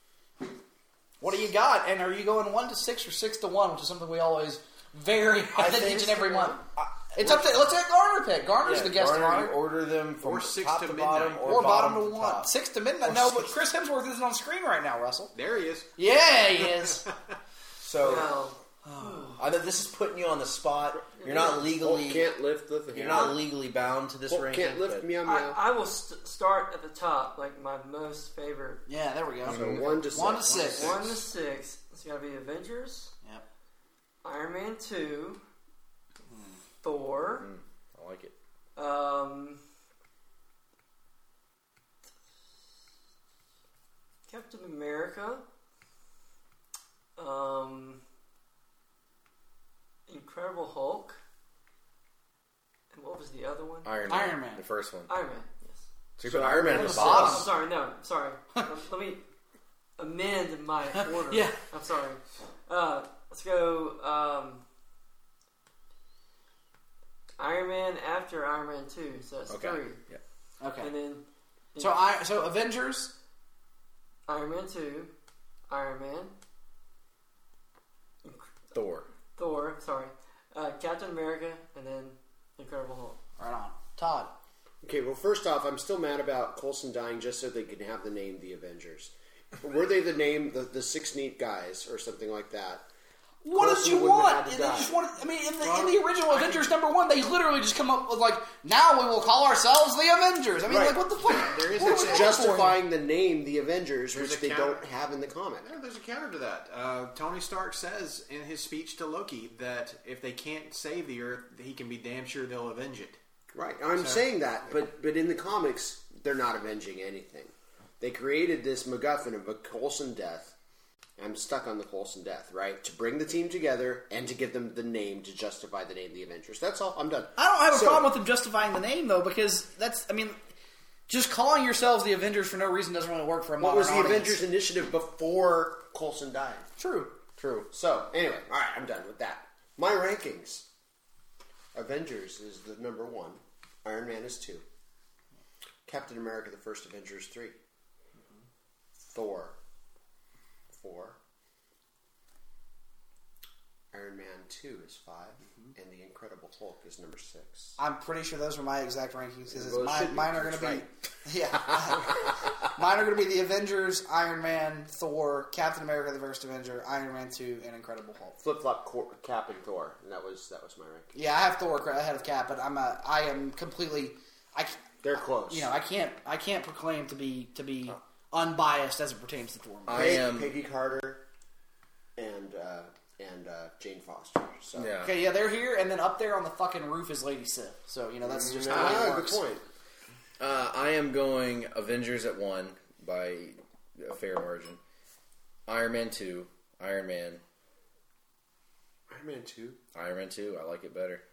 what do you got? And are you going one to six or six to one, which is something we always vary I think each and every month? It's up to let's let Garner pick. Garner's Yeah, the guest Garner, of honor. you order them from Or six top to to, midnight. bottom, or, Or bottom, bottom to one. top. Six to midnight. Or No, six- but Chris Hemsworth isn't on screen right now, Russell. There he is. Yeah, he is. So Well, I know this is putting you on the spot. You're not legally Hulk can't lift the you're not legally bound to this Hulk ranking. can't lift but- meow I, meow. I will st- start at the top, like my most favorite. Yeah, there we go. So one to six. One to six. One to six. It's got to be Avengers, Yep. Iron Man two, Thor, Mm, I like it. um, Captain America, um, Incredible Hulk, and what was the other one? Iron Man. Iron Man. The first one. Iron Man. Yes. So you put Iron Man at the I'm bottom. sorry, no, sorry. Um, Let me amend my order. Yeah. I'm sorry. Uh, let's go um, Iron Man after Iron Man two, so that's Okay. three. Yeah. Okay. And then So I so Avengers. Iron Man two, Iron Man, Thor. Thor, sorry, uh, Captain America, and then Incredible Hulk. Right on. Todd. Okay, well, first off, I'm still mad about Coulson dying just so they can have the name The Avengers. Were they the name, the, the Six Neat Guys, or something like that? What did Coulson you wouldn't have want? had to They die. just wanted, I mean, in the, in the original Avengers number one, they literally just come up with like, now we will call ourselves the Avengers. I mean, Right. like, what the fuck? There is What a- are we It's looking justifying the name The Avengers, There's which a they counter. don't have in the comic. Yeah, there's a counter to that. Uh, Tony Stark says in his speech to Loki that if they can't save the Earth, he can be damn sure they'll avenge it. Right, I'm So- saying that, but but in the comics, they're not avenging anything. They created this MacGuffin of a Coulson death. I'm stuck on the Coulson death, right? To bring the team together and to give them the name to justify the name The Avengers. That's all. I'm done. I don't have a So- problem with them justifying the name though, because that's, I mean, just calling yourselves the Avengers for no reason doesn't really work for a What modern was the audience. Avengers Initiative before Coulson died? True. True. So, anyway, all right, I'm done with that. My rankings. Avengers is the number one. Iron Man is two. Captain America, the First Avenger is three. Thor, four. Iron Man two is five. And The Incredible Hulk is number six. I'm pretty sure those are my exact rankings. Because Well, it mine, should be. mine are going to That's be, right. yeah, mine are going to be the Avengers, Iron Man, Thor, Captain America: The First Avenger, Iron Man two, and Incredible Hulk. Flip flop Cap and Thor, and that was that was my ranking. Yeah, I have Thor ahead of Cap, but I'm a, I am completely, I, They're close. you know, I can't, I can't proclaim to be to be unbiased as it pertains to Thor. I Peg- am. Peggy Carter and uh, and uh, Jane Foster. So. Yeah. Okay, yeah, they're here, and then up there on the fucking roof is Lady Sif. So you know that's just how it Ah, good works. point. Uh, I am going Avengers at one by a fair margin. Iron Man two. Iron Man. Iron Man two. Iron Man two. I like it better.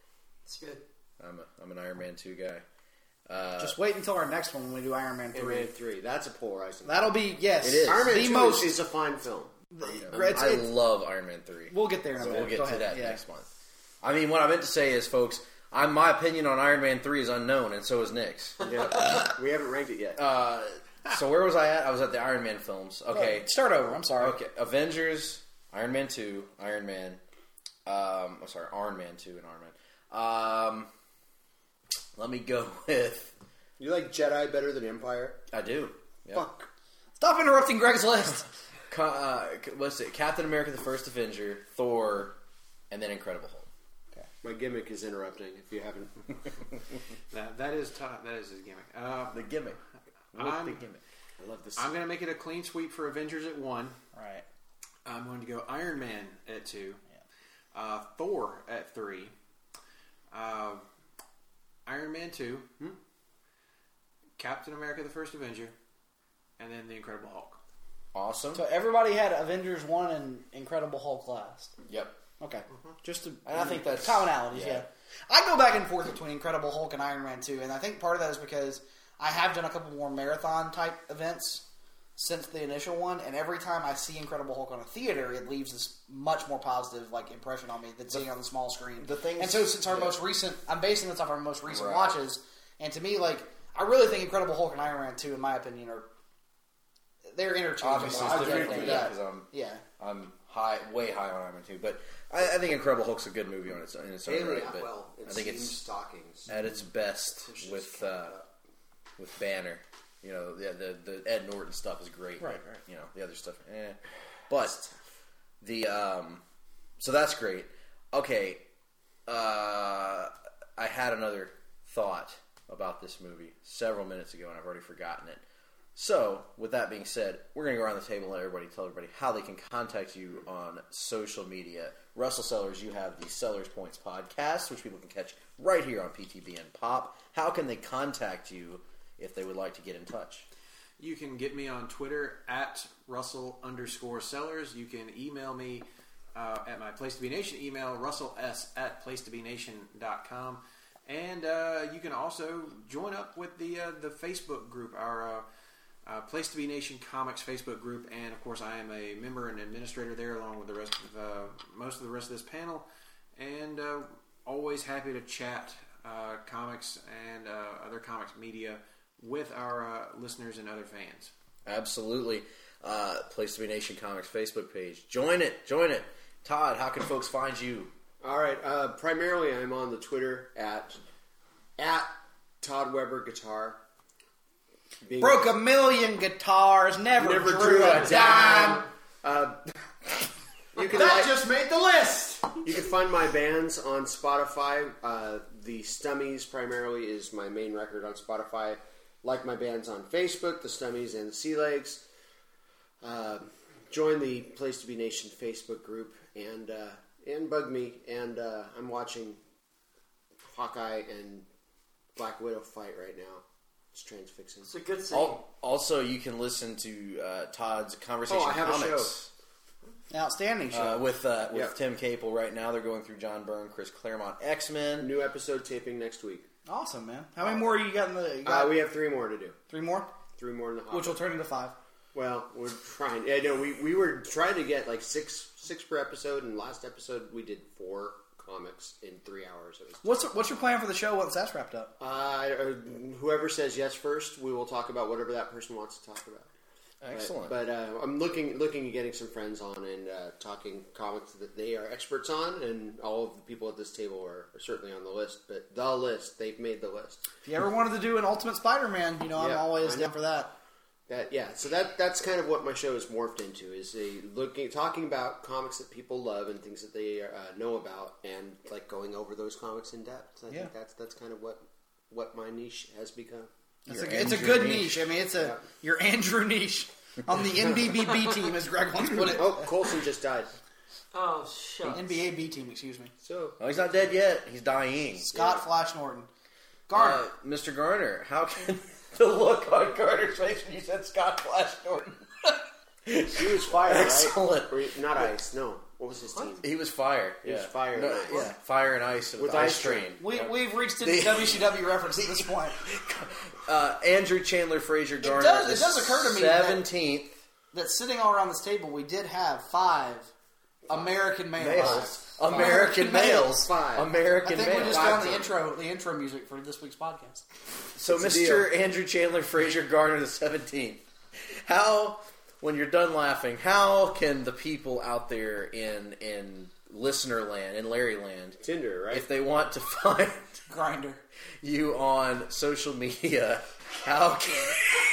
It's good. I'm a, I'm an Iron Man two guy. Uh, Just wait until our next one when we do Iron Man Iron three. Man three. That's a polarizing. That'll be yes. It is. Iron Man the two most. is, is a fine film. It's- I it's- love Iron Man three. We'll get there in a So minute. we'll get Go to ahead. that Yeah. next month. I mean, what I meant to say is, folks, I'm, my opinion on Iron Man three is unknown, and so is Nick's. Yeah, we haven't ranked it yet. Uh, so where was I at? I was at the Iron Man films. Okay. Start over. I'm sorry. Okay. Avengers, Iron Man two, Iron Man. Um, I'm sorry, Iron Man two and Iron Man. Um, let me go with... You like Jedi better than Empire? I do. Yep. Fuck. Stop interrupting Greg's list. Ca- uh, what's it? Captain America: The First Avenger, Thor, and then Incredible Hulk. My gimmick is interrupting. If you haven't, That, that is Todd, that is his gimmick. Uh, The gimmick. What I'm- the gimmick? I love this. I'm going to make it a clean sweep for Avengers at one. Right. I'm going to go Iron Man at two, uh, Thor at three, uh, Iron Man two, Hmm? Captain America: The First Avenger, and then the Incredible Hulk. Awesome. So everybody had Avengers one and Incredible Hulk last. Yep. Okay. Just to, And I think that's- commonalities. yeah. Yeah. I go back and forth between Incredible Hulk and Iron Man two, and I think part of that is because I have done a couple more marathon type events since the initial one, and every time I see Incredible Hulk on a theater, it leaves this much more positive like impression on me than seeing it on the small screen. the things- and so since our yeah. most recent, I'm basing this off our most recent Right. watches, and to me, like I really think Incredible Hulk and Iron Man two, in my opinion, are they're interchangeable. Obviously, I it's different think for that. because I'm Yeah. I'm high, way high on Iron Man two, but I, I think Incredible Hulk's a good movie on its in its own Alien, right. But well, it I think seems it's stockings. at its best Pushes with it uh, up. with Banner. You know, the, the the Ed Norton stuff is great. Right, but, right. You know, the other stuff, eh. But the um, so that's great. Okay, uh, I had another thought about this movie several minutes ago, and I've already forgotten it. So, with that being said, we're going to go around the table and let everybody tell everybody how they can contact you on social media. Russell Sellers, you have the Sellers Points podcast, which people can catch right here on P T B N Pop. How can they contact you if they would like to get in touch? You can get me on Twitter at Russell underscore Sellers. You can email me uh, at my Place to Be Nation email, russell s at place to be nation dot com. And uh, you can also join up with the uh, the Facebook group, our uh, uh, Place to Be Nation Comics Facebook group. And, of course, I am a member and administrator there along with the rest of uh, most of the rest of this panel. And uh, always happy to chat uh, comics and uh, other comics media with our uh, listeners and other fans. Absolutely. Uh, Place to Be Nation Comics Facebook page. Join it. Join it. Todd, how can folks find you? All right. Uh, primarily, I'm on the Twitter at at Todd Weber Guitar. Being Broke a million guitars, never, never drew, a dime. Uh, you can That like, just made the list! you can find my bands on Spotify. Uh, the Stummies primarily is my main record on Spotify. Like my bands on Facebook, the Stummies and the Sea Legs. Uh, join the Place to Be Nation Facebook group and uh, and bug me. And uh, I'm watching Hawkeye and Black Widow fight right now. It's transfixing. It's a good scene. Al- Also, you can listen to uh, Todd's Conversation Oh, I have a Comics Outstanding show. uh, with uh, with Yep. Tim Capel. Right now, they're going through John Byrne, Chris Claremont, X-Men. New episode taping next week. Awesome, man. How many more you got in the? You got Uh, we have three more to do. three more, Three more in the hopper. which will turn into five. Well, we're trying. Yeah, no, we, we were trying to get like six six per episode, and last episode we did four comics in three hours. It was, What's what's your plan for the show once that's wrapped up? uh, whoever says yes first, we will talk about whatever that person wants to talk about. Excellent. But, but uh, I'm looking looking at getting some friends on and uh, talking comics that they are experts on, and all of the people at this table are, are certainly on the list. But the list, they've made the list. If you ever wanted to do an Ultimate Spider-Man, you know I'm Yeah, always I know. down for that. That yeah, so that that's kind of what my show is morphed into is a looking talking about comics that people love and things that they uh, know about, and like going over those comics in depth. I Yeah. think that's that's kind of what what my niche has become. It's Your a, it's a Andrew good niche. niche. I mean, it's a Yeah. your Andrew niche on the N B B B team, as Greg once put it. Oh, Coulson just died. Oh, shut. N B A B team, excuse me. So Oh, he's not dead yet. He's dying. Scott Flash Norton, Garner. Uh, Mister Garner, how can the look on Garner's face when you said Scott Flash Norton? he was fired, Excellent. right? Or, not ice, no. What was his team? He was Fire. He yeah. was Fire. No, yeah, Fire and Ice with, With Ice Ice Train. Train. We, Yeah. We've reached the The- W C W reference at this point. Uh, Andrew Chandler Frazier Garner. does- it the does occur to me that- seventeenth That sitting all around this table, we did have five American males. males. American males. Five. I American think we males. just Five found the times. intro, the intro music for this week's podcast. So, It's a Mister Andrew Chandler Frazier Garner the seventeenth. How, when you're done laughing, how can the people out there in in listener land, in Larry land, Tinder, right? if they want to find Grinder. you on social media, how can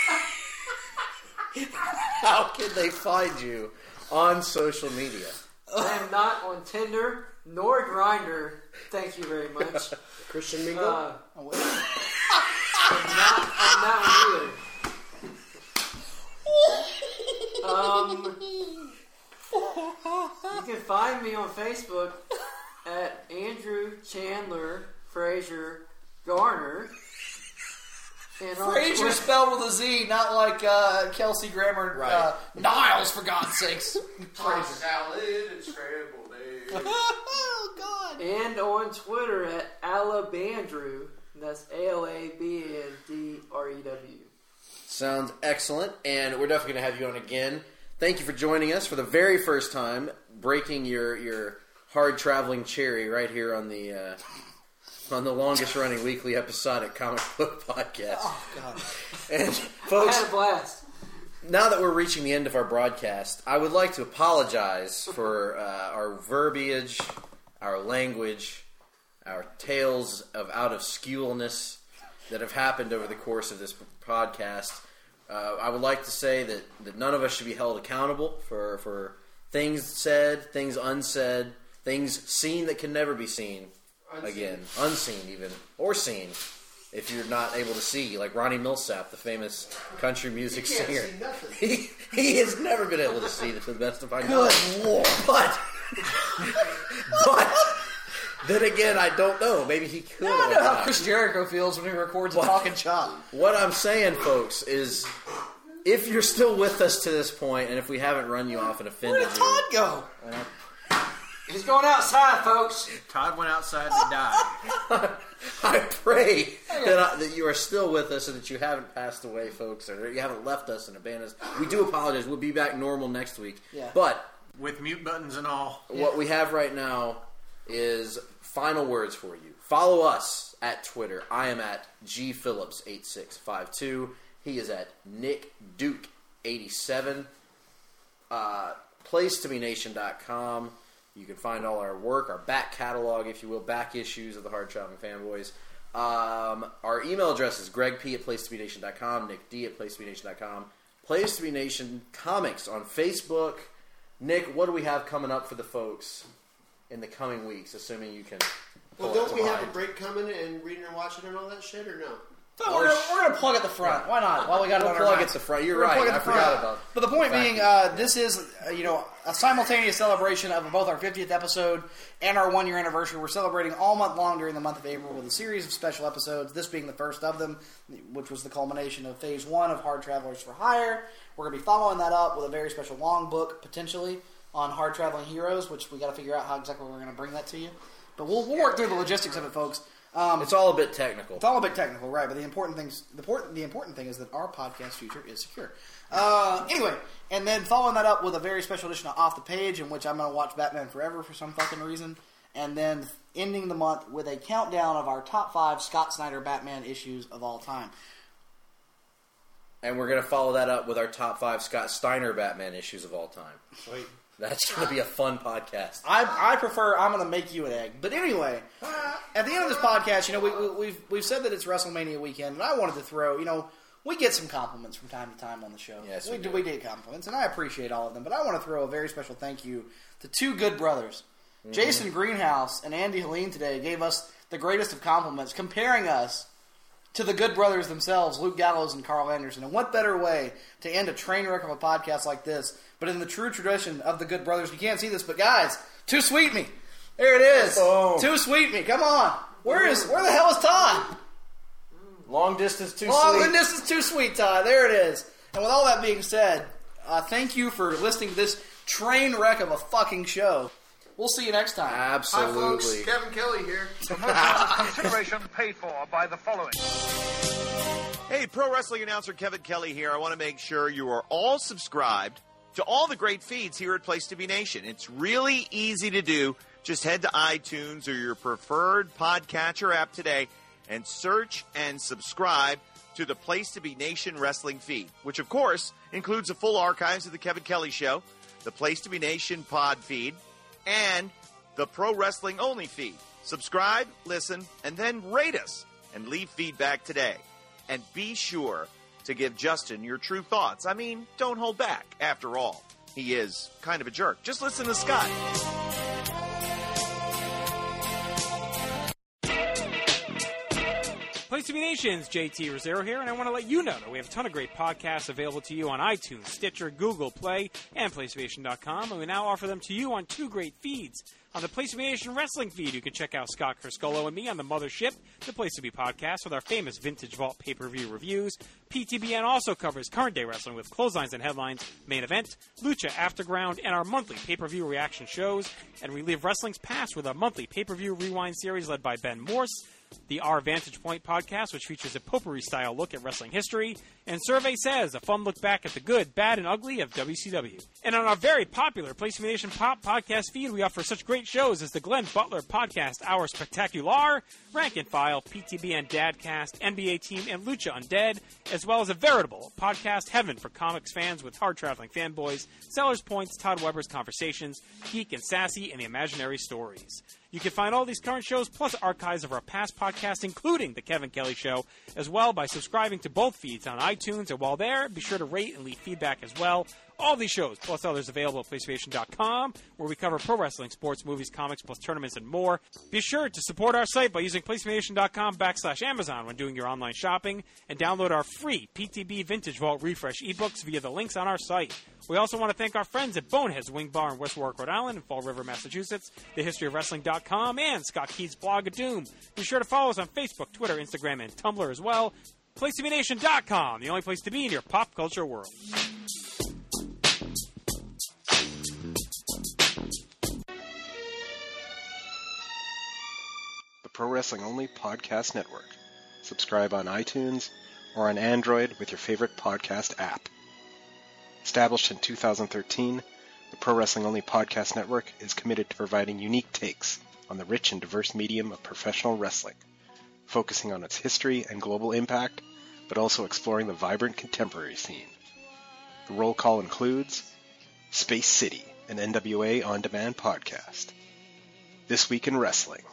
how can they find you on social media? I am not on Tinder nor Grindr. Thank you very much. Christian Mingle? Uh, Oh, wait. I'm not on that one either. Um, you can find me on Facebook at Andrew Chandler Frazier Garner. And on Frazier Twitter- spelled with a Z, not like uh, Kelsey Grammer. Right. Uh, Niles, for God's sakes. Tossed salad and scrambled eggs. Oh, God. And on Twitter at Alabandrew. That's A L A B A N D R E W. Sounds excellent, and we're definitely going to have you on again. Thank you for joining us for the very first time, breaking your your hard traveling cherry right here on the uh, on the longest running weekly episodic comic book podcast. Oh, God. And I folks, had a blast. now that we're reaching the end of our broadcast, I would like to apologize for uh, our verbiage, our language, our tales of out of skewness that have happened over the course of this podcast. Uh, I would like to say that, that none of us should be held accountable for, for things said, things unsaid, things seen that can never be seen Unseen. again. Unseen even. Or seen if you're not able to see. Like Ronnie Millsap, the famous country music You can't singer. see nothing. He, he has never been able to see to the best of my knowledge. Good Lord. But, but, then again, I don't know. Maybe he could. Now I know open how up. Chris Jericho feels when he records a talking chop. What I'm saying, folks, is if you're still with us to this point, and if we haven't run you off and Where offended did you, Todd go? He's going outside, folks. Todd went outside to die. I pray that, I, that you are still with us and that you haven't passed away, folks, or you haven't left us and abandoned us. We do apologize. We'll be back normal next week. Yeah. But With mute buttons and all. what we have right now is final words for you. Follow us at Twitter. I am at G Phillips eight six five two. He is at Nick Duke eighty-seven. Uh, place to be nation dot com. You can find all our work, our back catalog, if you will, back issues of the Hard Traveling Fanboys. Um, our email address is greg p at place to be nation dot com, nick d at place to be nation dot com. Place to be Nation Comics on Facebook. Nick, what do we have coming up for the folks in the coming weeks, assuming you can pull Well, it don't to we have a mind? break coming and reading and watching and all that shit, or no? So we're, gonna, we're gonna plug at the front. Why not? While we got it We'll on our plug minds. at the front. You're We're gonna right. plug I at the forgot front. about But the point the fact being, that- uh, this is uh, you know a simultaneous celebration of both our fiftieth episode and our one year anniversary. We're celebrating all month long during the month of April with a series of special episodes. This being the first of them, which was the culmination of phase one of Hard Travelers for Hire. We're gonna be following that up with a very special long book potentially on Hard Traveling Heroes, which we got to figure out how exactly we're gonna bring that to you. But we'll, we'll work through the logistics of it, folks. Um, It's all a bit technical. It's all a bit technical, right? But the important things, the important, the important thing is that our podcast future is secure. Uh, anyway, and then following that up with a very special edition of Off the Page, in which I'm going to watch Batman Forever for some fucking reason, and then ending the month with a countdown of our top five Scott Snyder Batman issues of all time. And we're going to follow that up with our top five Scott Steiner Batman issues of all time. Sweet. That's going to be a fun podcast. I, I prefer. I'm going to make you an egg. But anyway, at the end of this podcast, you know, we, we, we've we've said that it's WrestleMania weekend, and I wanted to throw, you know, we get some compliments from time to time on the show. Yes, we, we do. do. We get compliments, and I appreciate all of them. But I want to throw a very special thank you to two good brothers. Mm-hmm. Jason Greenhouse and Andy Helene today gave us the greatest of compliments, comparing us to the good brothers themselves, Luke Gallows and Carl Anderson. And what better way to end a train wreck of a podcast like this, but in the true tradition of the good brothers. You can't see this, but guys, Too Sweet Me. There it is. Boom. Too Sweet Me. Come on. Where is? Where the hell is Todd? Long distance too Long sweet. distance Too Sweet, Todd. There it is. And with all that being said, Uh, thank you for listening to this train wreck of a fucking show. We'll see you next time. Absolutely. Hi, folks. Kevin Kelly here. Consideration paid for by the following. Hey, pro wrestling announcer Kevin Kelly here. I want to make sure you are all subscribed to all the great feeds here at Place to Be Nation. It's really easy to do. Just head to iTunes or your preferred podcatcher app today and search and subscribe to the Place to Be Nation wrestling feed, which, of course, includes the full archives of the Kevin Kelly Show, the Place to Be Nation pod feed, and the Pro Wrestling Only feed. Subscribe, listen, and then rate us and leave feedback today. And be sure to give Justin your true thoughts. I mean, don't hold back. After all, he is kind of a jerk. Just listen to Scott. Place to Be Nation's J T Rosero here, and I want to let you know that we have a ton of great podcasts available to you on iTunes, Stitcher, Google Play, and Place to Be Nation dot com, and we now offer them to you on two great feeds. On the Place to Be Nation wrestling feed, you can check out Scott Criscolo and me on the Mothership, the Place to Be podcast, with our famous Vintage Vault pay-per-view reviews. P T B N also covers current day wrestling with clotheslines and headlines, main event, Lucha Afterground, and our monthly pay-per-view reaction shows. And we relive wrestling's past with our monthly pay-per-view rewind series led by Ben Morse. The Our Vantage Point podcast, which features a potpourri-style look at wrestling history, and Survey Says, a fun look back at the good, bad, and ugly of W C W. And on our very popular Place to Be Nation Pop podcast feed, we offer such great shows as the Glenn Butler podcast, Our Spectacular, Rank and File, P T B N Dadcast, N B A Team, and Lucha Undead, as well as a veritable podcast heaven for comics fans with hard-traveling fanboys, Sellers Points, Todd Weber's Conversations, Geek and Sassy, and the Imaginary Stories. You can find all these current shows plus archives of our past podcasts, including The Kevin Kelly Show, as well by subscribing to both feeds on iTunes. And while there, be sure to rate and leave feedback as well. All these shows, plus others available at Place to Be Nation dot com, where we cover pro wrestling, sports, movies, comics, plus tournaments, and more. Be sure to support our site by using Place to Be Nation dot com backslash Amazon when doing your online shopping, and download our free P T B Vintage Vault Refresh ebooks via the links on our site. We also want to thank our friends at Bonehead's Wing Bar in West Warwick, Rhode Island, and Fall River, Massachusetts, the history of wrestling dot com, and Scott Keith's blog of Doom. Be sure to follow us on Facebook, Twitter, Instagram, and Tumblr as well. Place to Be Nation dot com, the only place to be in your pop culture world. The Pro Wrestling Only Podcast Network. Subscribe on iTunes or on Android with your favorite podcast app. Established in two thousand thirteen, the Pro Wrestling Only Podcast Network is committed to providing unique takes on the rich and diverse medium of professional wrestling, focusing on its history and global impact, but also exploring the vibrant contemporary scene. The roll call includes Space City, an N W A on-demand podcast, This Week in Wrestling,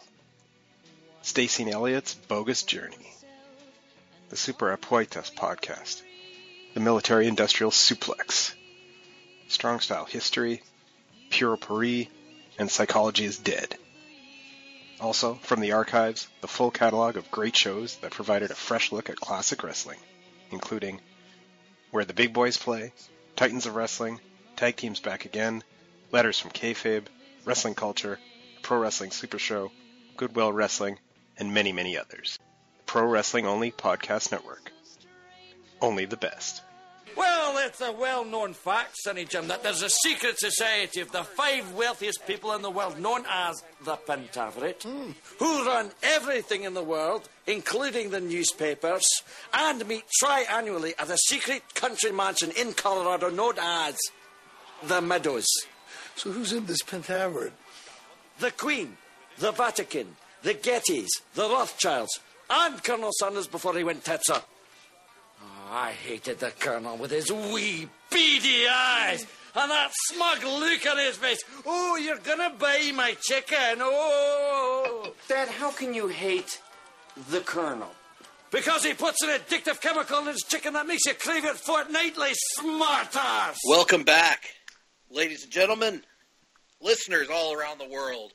Stacey and Elliott's Bogus Journey, the Super Apuestas podcast, the Military Industrial Suplex, Strong Style History, Puro Paris, and Psychology is Dead. Also, from the archives, the full catalog of great shows that provided a fresh look at classic wrestling, including Where the Big Boys Play, Titans of Wrestling, Tag Teams Back Again, Letters from Kayfabe, Wrestling Culture, Pro Wrestling Super Show, Goodwill Wrestling, and many, many others. Pro Wrestling Only Podcast Network. Only the best. Well, it's a well-known fact, Sonny Jim, that there's a secret society of the five wealthiest people in the world, known as the Pentaverate, mm. who run everything in the world, including the newspapers, and meet tri-annually at a secret country mansion in Colorado known as the Meadows. So who's in this Pentaverate? The Queen, the Vatican, the Gettys, the Rothschilds, and Colonel Sanders before he went tits up. Oh, I hated the Colonel with his wee beady eyes and that smug look on his face. Oh, you're gonna buy my chicken. Oh. Dad, how can you hate the Colonel? Because he puts an addictive chemical in his chicken that makes you crave it fortnightly, smartass. Welcome back, ladies and gentlemen, listeners all around the world,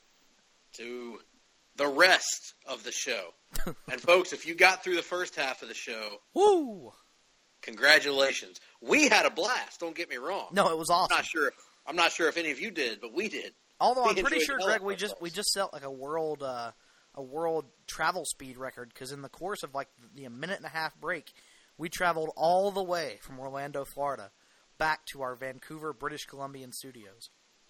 to the rest of the show. And folks, if you got through the first half of the show, woo! Congratulations. We had a blast, don't get me wrong. No, it was awesome. I'm not sure if, I'm not sure if any of you did, but we did. Although we I'm pretty sure, Greg, we ourselves. just we just set like a world uh, a world travel speed record, because in the course of like the minute and a half break, we traveled all the way from Orlando, Florida, back to our Vancouver, British Columbian studios.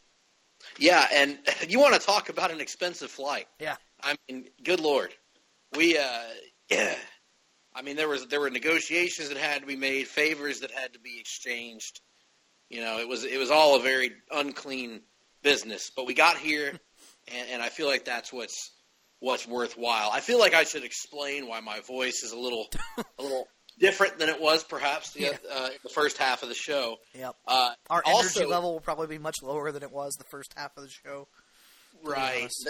Yeah, and you want to talk about an expensive flight. Yeah. I mean, good Lord. We, uh, yeah. I mean, there was there were negotiations that had to be made, favors that had to be exchanged. You know, it was it was all a very unclean business. But we got here, and, and I feel like that's what's what's worthwhile. I feel like I should explain why my voice is a little a little different than it was perhaps the, Yeah. uh, the first half of the show. Yep. Uh, Our also, energy level will probably be much lower than it was the first half of the show. to be Right. honest.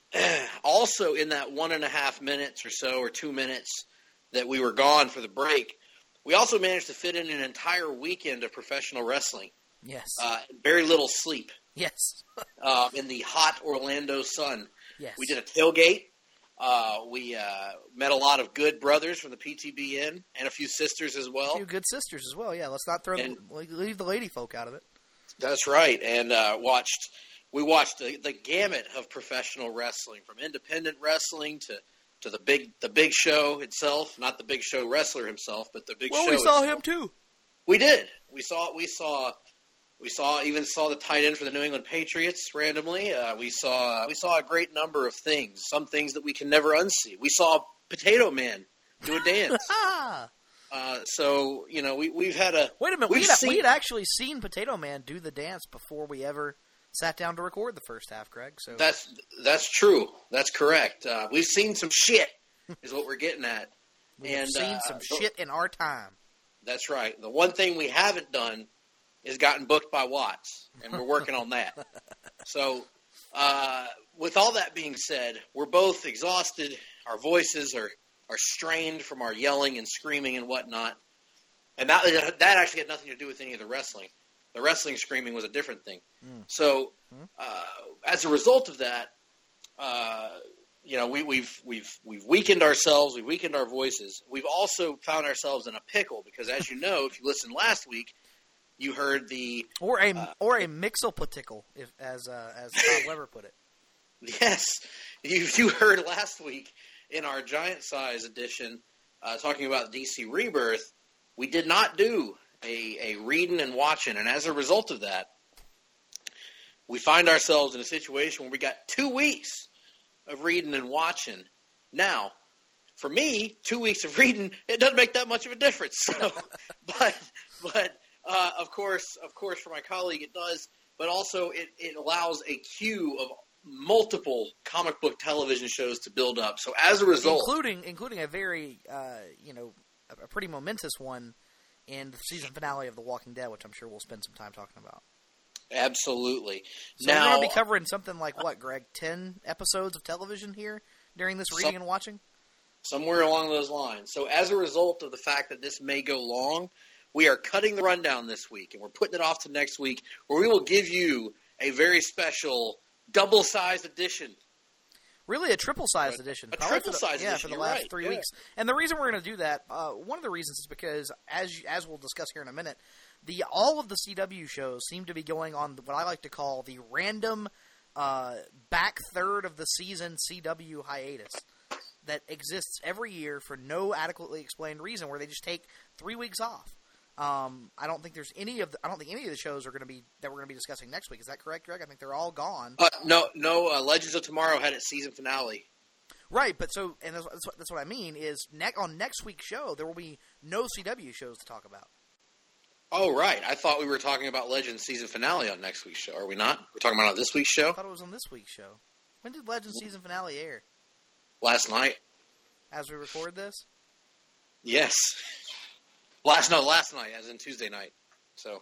Also, in that one and a half minutes or so, or two minutes that we were gone for the break, we also managed to fit in an entire weekend of professional wrestling. Yes. Uh, very little sleep. Yes. uh, in the hot Orlando sun. Yes. We did a tailgate. Uh, we uh, met a lot of good brothers from the P T B N and a few sisters as A well. few good sisters as well. Yeah, let's not throw And- leave the lady folk out of it. That's right, and uh, watched. We watched the, the gamut of professional wrestling, from independent wrestling to, to the big the big show itself. Not the big show wrestler himself, but the big Well, show. we saw itself. him too. We did. We saw. We saw. We saw. Even saw the tight end for the New England Patriots randomly. Uh, we saw. We saw a great number of things. Some things that we can never unsee. We saw Potato Man do a dance. uh, so you know, we we've had a. Wait a minute. We've We had, seen, we had actually seen Potato Man do the dance before we ever sat down to record the first half, Greg. So That's that's true. That's correct. Uh, we've seen some shit, is what we're getting at. we've and seen uh, some the- shit in our time. That's right. The one thing we haven't done is gotten booked by Watts, and we're working on that. So, uh, with all that being said, we're both exhausted. Our voices are, are strained from our yelling and screaming and whatnot. And that that actually had nothing to do with any of the wrestling. The wrestling screaming was a different thing. Mm. So, uh, as a result of that, uh, you know, we, we've we've we've weakened ourselves. We've weakened our voices. We've also found ourselves in a pickle because, as you know, if you listened last week, you heard the Or a uh, or a mixopatickle, if as uh, as Todd Weber put it. yes, you you heard last week in our giant size edition uh, talking about D C Rebirth. We did not do a a reading and watching, and as a result of that, we find ourselves in a situation where we got two weeks of reading and watching. Now, for me, two weeks of reading, it doesn't make that much of a difference. So, but but uh, of course, of course, for my colleague, it does. But also, it, it allows a queue of multiple comic book television shows to build up. So, as a result, including including a very uh, you know a, a pretty momentous one in the season finale of The Walking Dead, which I'm sure we'll spend some time talking about. absolutely. So now, we're going to be covering something like what, Greg? Ten episodes of television here during this reading Some- and watching. somewhere along those lines. So as a result of the fact that this may go long, we are cutting the rundown this week, and we're putting it off to next week, where we will give you a very special double-sized edition. Really, a triple-sized edition. A Probably for the- triple-sized yeah, edition, for the you're last right, three yeah. weeks. And the reason we're going to do that, uh, one of the reasons is because, as you, as we'll discuss here in a minute, the all of the C W shows seem to be going on what I like to call the random uh, back third of the season C W hiatus that exists every year for no adequately explained reason, where they just take three weeks off. Um, I don't think there's any of the, I don't think any of the shows are going to be that we're going to be discussing next week. Is that correct, Greg? I think they're all gone. Uh, no, no. Uh, Legends of Tomorrow had its season finale. Right, but so and that's, that's, what, that's what I mean is ne- on next week's show there will be no C W shows to talk about. Oh, right. I thought we were talking about Legends season finale on next week's show. Are we not? We're talking about it on this week's show? I thought it was on this week's show. When did Legends season finale air? Last night. As we record this? Yes. Last no, last night, as in Tuesday night. So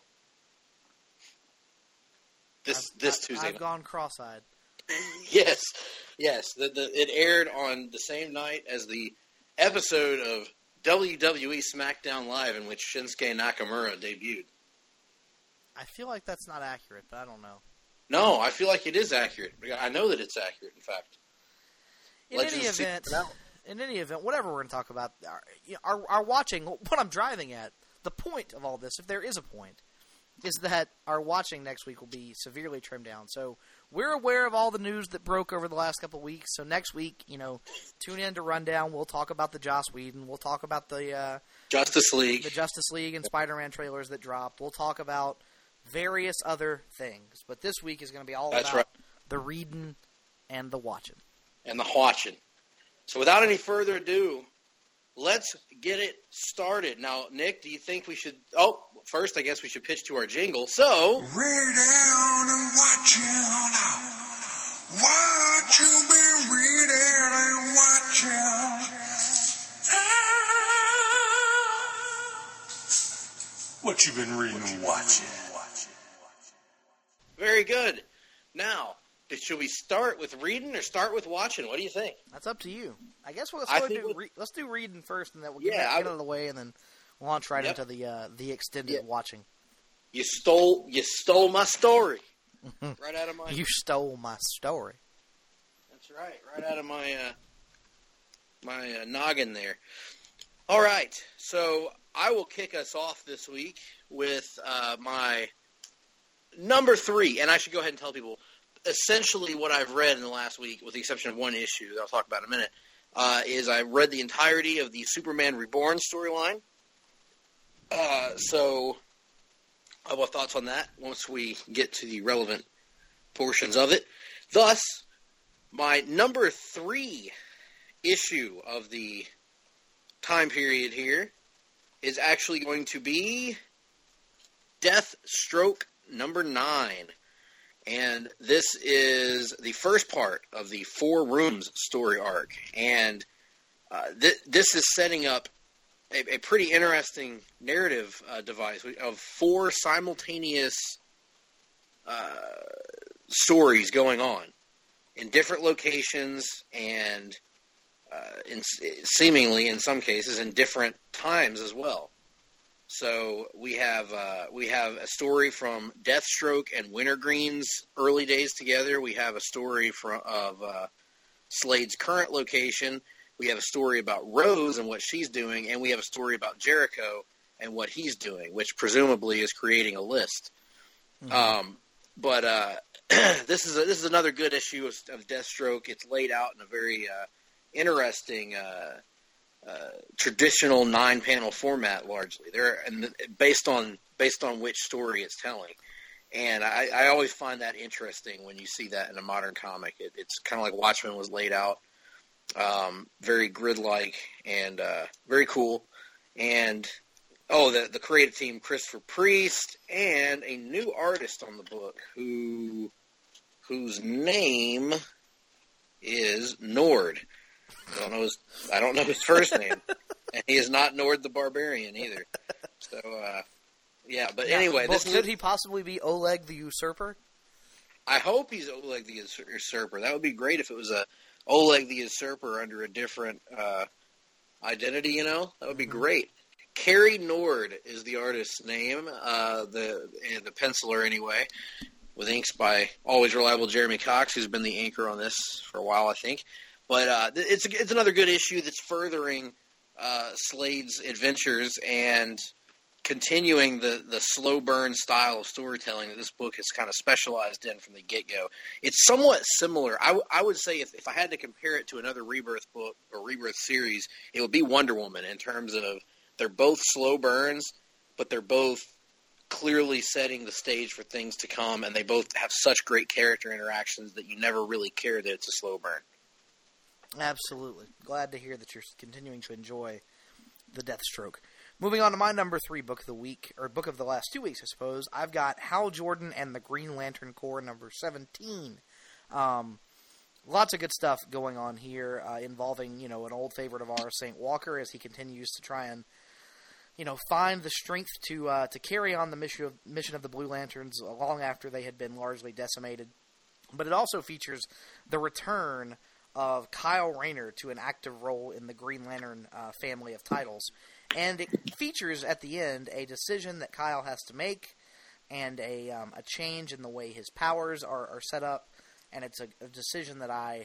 this I've, this I've, Tuesday I've night. gone cross-eyed. Yes, yes. The, the, it aired on the same night as the episode of W W E SmackDown Live in which Shinsuke Nakamura debuted. I feel like that's not accurate, but I don't know. No, I feel like it is accurate. I know that it's accurate, in fact. In Legends any season event, finale. in any event, whatever we're going to talk about, our, our, our watching, what I'm driving at, the point of all this, if there is a point, is that our watching next week will be severely trimmed down. So we're aware of all the news that broke over the last couple of weeks. So next week, you know, tune in to Rundown. We'll talk about the Joss Whedon. We'll talk about the uh, Justice League, the Justice League and Spider-Man trailers that dropped. We'll talk about various other things. But this week is going to be all That's about right. the reading and the watching. And the watching. So without any further ado, let's get it started. Now, Nick, do you think we should... Oh, first, I guess we should pitch to our jingle. So... Read down and watching. What you been reading and watching. What you been reading and watching. Very good. Now, should we start with reading or start with watching? What do you think? That's up to you. I guess we'll, let's, I go think do, we'll- re- let's do reading first, and then we'll get, Yeah, that, I get would- out of the way, and then launch right Yep. into the uh, the extended watching. You stole you stole my story. Right out of my... You stole my story. That's right. Right out of my uh, my uh, noggin there. All right. So I will kick us off this week with uh, my number three. And I should go ahead and tell people essentially what I've read in the last week, with the exception of one issue that I'll talk about in a minute, uh, is I read the entirety of the Superman Reborn storyline. Uh, so I'll have thoughts on that once we get to the relevant portions of it. Thus, my number three issue of the time period here is actually going to be Deathstroke number nine. And this is the first part of the Four Rooms story arc. And uh, th- this is setting up a, a pretty interesting narrative uh, device of four simultaneous uh, stories going on in different locations and uh, in, seemingly, in some cases, in different times as well. So we have uh, we have a story from Deathstroke and Wintergreen's early days together. We have a story from of uh, Slade's current location. We have a story about Rose and what she's doing, and we have a story about Jericho and what he's doing, which presumably is creating a list. Mm-hmm. Um, but uh, this is a, this is another good issue of, of Deathstroke. It's laid out in a very uh, interesting. Uh, Uh, traditional nine-panel format, largely. There, and based on based on which story it's telling, and I, I always find that interesting when you see that in a modern comic. It, it's kind of like Watchmen was laid out, um, very grid-like and uh, very cool. And oh, the the creative team, Christopher Priest, and a new artist on the book who whose name is Nord. I don't know his. I don't know his first name, and he is not Nord the Barbarian either. So, uh, yeah. But Yeah, anyway, well, this could is, he possibly be Oleg the Usurper? I hope he's Oleg the Usurper. That would be great if it was a Oleg the Usurper under a different uh, identity. You know, that would be mm-hmm. great. Carrie Nord is the artist's name. Uh, the and the penciler anyway, with inks by always reliable Jeremy Cox, who's been the inker on this for a while, I think. But uh, it's it's another good issue that's furthering uh, Slade's adventures and continuing the, the slow burn style of storytelling that this book has kind of specialized in from the get-go. It's somewhat similar. I, w- I would say if, if I had to compare it to another Rebirth book or Rebirth series, it would be Wonder Woman in terms of they're both slow burns, but they're both clearly setting the stage for things to come, and they both have such great character interactions that you never really care that it's a slow burn. Absolutely. Glad to hear that you're continuing to enjoy the Deathstroke. Moving on to my number three book of the week, or book of the last two weeks, I suppose. I've got Hal Jordan and the Green Lantern Corps, number seventeen. Um, lots of good stuff going on here, uh, involving, you know, an old favorite of ours, Saint Walker, as he continues to try and, you know, find the strength to uh, to carry on the mission of, mission of the Blue Lanterns long after they had been largely decimated. But it also features the return of Kyle Rayner to an active role in the Green Lantern uh, family of titles. And it features, at the end, a decision that Kyle has to make and a um, a change in the way his powers are, are set up. And it's a, a decision that I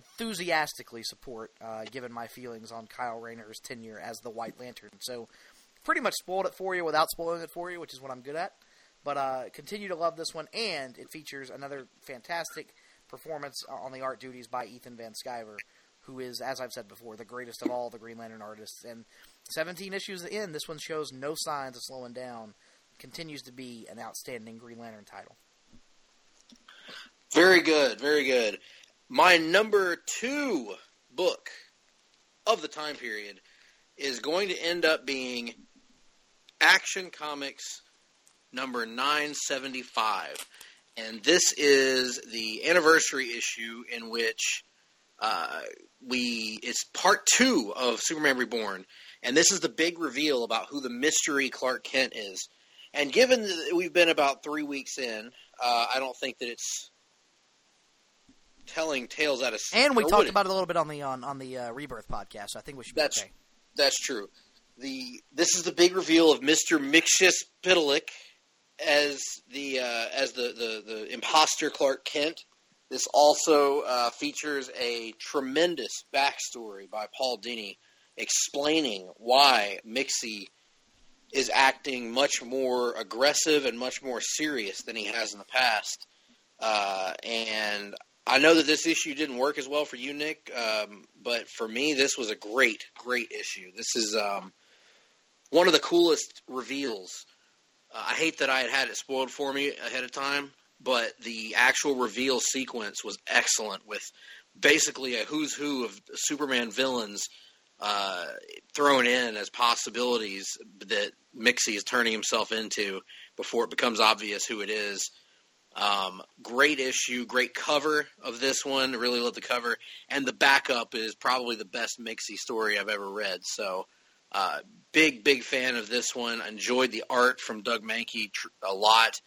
enthusiastically support, uh, given my feelings on Kyle Rayner's tenure as the White Lantern. So pretty much spoiled it for you without spoiling it for you, which is what I'm good at. But uh, continue to love this one, and it features another fantastic performance on the art duties by Ethan Van Sciver, who is, as I've said before, the greatest of all the Green Lantern artists. And seventeen issues in, this one shows no signs of slowing down. Continues to be an outstanding Green Lantern title. Very good, very good. My number two book of the time period is going to end up being Action Comics number nine seventy-five. And this is the anniversary issue in which uh, we it's part two of Superman Reborn. And this is the big reveal about who the mystery Clark Kent is. And given that we've been about three weeks in, uh, I don't think that it's telling tales out of... And we talked about it a little bit on the on, on the uh, Rebirth podcast, so I think we should be that's, okay. That's true. The This is the big reveal of Mister Mxyzptlk as the uh, as the, the, the imposter Clark Kent. This also uh, features a tremendous backstory by Paul Dini explaining why Mixie is acting much more aggressive and much more serious than he has in the past. Uh, and I know that this issue didn't work as well for you, Nick, um, but for me, this was a great, great issue. This is um, one of the coolest reveals. Uh, I hate that I had had it spoiled for me ahead of time, but the actual reveal sequence was excellent with basically a who's who of Superman villains uh, thrown in as possibilities that Mixie is turning himself into before it becomes obvious who it is. Um, great issue, great cover of this one. Really love the cover. And the backup is probably the best Mixie story I've ever read. So, uh, big, big fan of this one. Enjoyed the art from Doug Mahnke tr- a lot.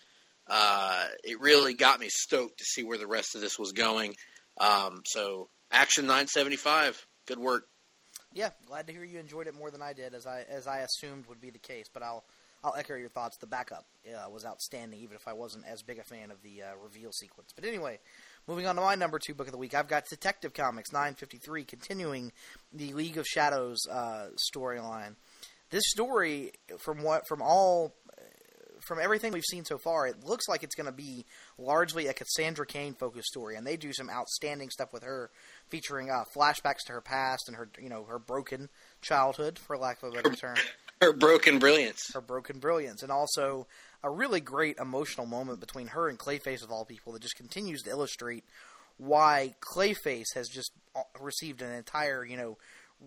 Uh, it really got me stoked to see where the rest of this was going. Um, so, Action nine seventy-five. Good work. Yeah, glad to hear you enjoyed it more than I did, as I as I assumed would be the case. But I'll I'll echo your thoughts. The backup uh, was outstanding, even if I wasn't as big a fan of the uh, reveal sequence. But anyway, moving on to my number two book of the week, I've got Detective Comics nine fifty-three, continuing the League of Shadows uh, storyline. This story, from what from all from everything we've seen so far, it looks like it's going to be largely a Cassandra Cain focused story, and they do some outstanding stuff with her, featuring uh, flashbacks to her past and her you know her broken childhood, for lack of a better term. Her broken brilliance. Her broken brilliance. And also a really great emotional moment between her and Clayface, of all people, that just continues to illustrate why Clayface has just received an entire, you know,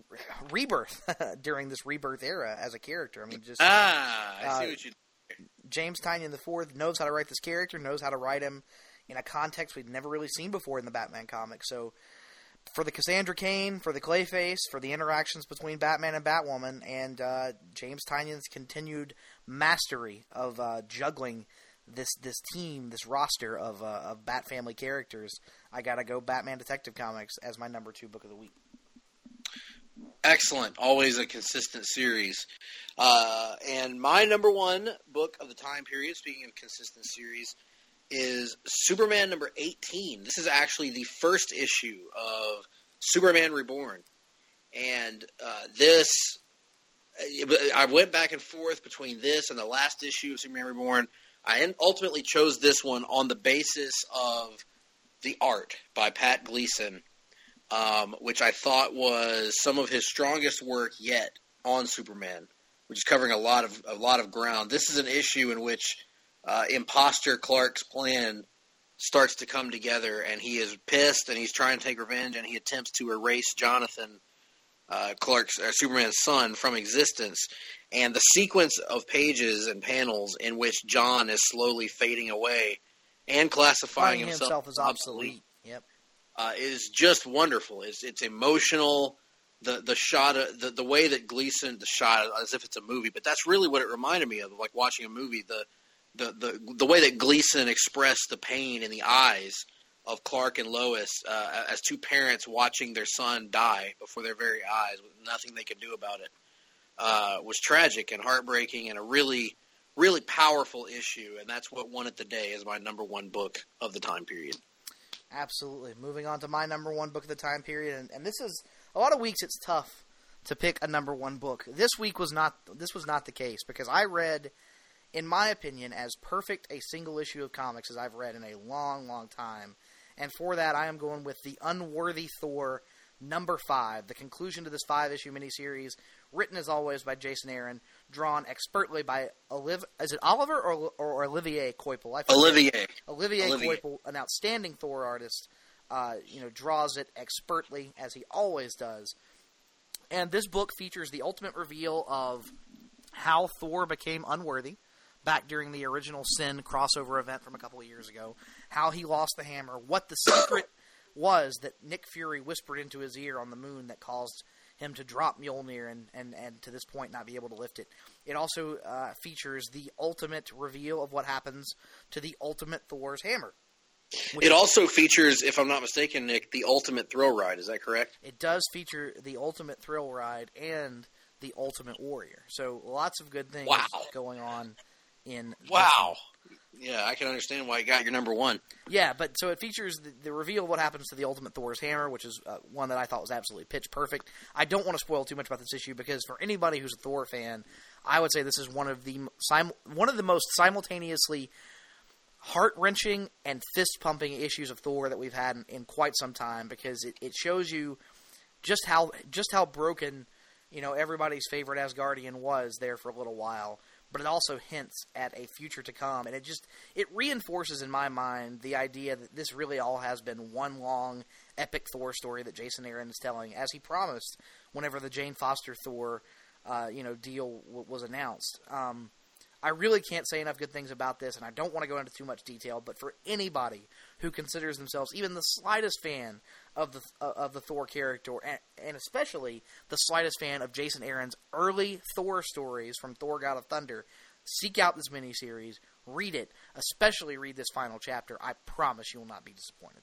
rebirth during this rebirth era as a character. I mean, just... Ah, I uh, see what you... James Tynion the fourth knows how to write this character, knows how to write him in a context we've never really seen before in the Batman comics. So... for the Cassandra Cain, for the Clayface, for the interactions between Batman and Batwoman, and uh, James Tynion's continued mastery of uh, juggling this this team, this roster of uh, of Bat Family characters, I gotta go Batman Detective Comics as my number two book of the week. Excellent. Always a consistent series. Uh, and my number one book of the time period, speaking of consistent series, is Superman number eighteen. This is actually the first issue of Superman Reborn. And uh, this, I went back and forth between this and the last issue of Superman Reborn. I ultimately chose this one on the basis of the art by Pat Gleason, um, which I thought was some of his strongest work yet on Superman, which is covering a lot of a lot of ground. This is an issue in which Uh, imposter Clark's plan starts to come together, and he is pissed, and he's trying to take revenge, and he attempts to erase Jonathan, uh, Clark's uh, Superman's son, from existence. And the sequence of pages and panels in which John is slowly fading away and classifying Finding himself, himself as obsolete. Yep, uh, is just wonderful. It's it's emotional. The the shot, of, the the way that Gleason, the shot as if it's a movie, but that's really what it reminded me of, like watching a movie. The The, the the way that Gleason expressed the pain in the eyes of Clark and Lois uh, as two parents watching their son die before their very eyes with nothing they could do about it uh, was tragic and heartbreaking and a really, really powerful issue. And that's what won it the day as my number one book of the time period. Absolutely. Moving on to my number one book of the time period. And, and this is, a lot of weeks it's tough to pick a number one book. This week was not this was not the case because I read, in my opinion, as perfect a single issue of comics as I've read in a long, long time. And for that, I am going with The Unworthy Thor, number five, the conclusion to this five-issue miniseries, written as always by Jason Aaron, drawn expertly by Oliv- is it Oliver or, or Olivier Coipel? I forget. Olivier. Olivier. Olivier Coipel, an outstanding Thor artist, uh, you know, draws it expertly as he always does. And this book features the ultimate reveal of how Thor became unworthy back during the original Sin crossover event from a couple of years ago, how he lost the hammer, what the secret was that Nick Fury whispered into his ear on the moon that caused him to drop Mjolnir and, and, and to this point not be able to lift it. It also uh, features the ultimate reveal of what happens to the ultimate Thor's hammer. It also features, if I'm not mistaken, Nick, the ultimate thrill ride. Is that correct? It does feature the ultimate thrill ride and the ultimate warrior. So lots of good things wow. going on in Wow. Yeah, I can understand why you got your number one. Yeah, but so it features the, the reveal of what happens to the ultimate Thor's hammer, which is uh, one that I thought was absolutely pitch perfect. I don't want to spoil too much about this issue because for anybody who's a Thor fan, I would say this is one of the sim- one of the most simultaneously heart-wrenching and fist-pumping issues of Thor that we've had in, in quite some time because it, it shows you just how just how broken, you know, everybody's favorite Asgardian was there for a little while. But it also hints at a future to come, and it just it reinforces in my mind the idea that this really all has been one long epic Thor story that Jason Aaron is telling, as he promised whenever the Jane Foster Thor, uh, you know, deal w- was announced. Um, I really can't say enough good things about this, and I don't want to go into too much detail. But for anybody who considers themselves even the slightest fan of the uh, of the Thor character, and, and especially the slightest fan of Jason Aaron's early Thor stories from Thor: God of Thunder, seek out this miniseries, read it, especially read this final chapter. I promise you will not be disappointed.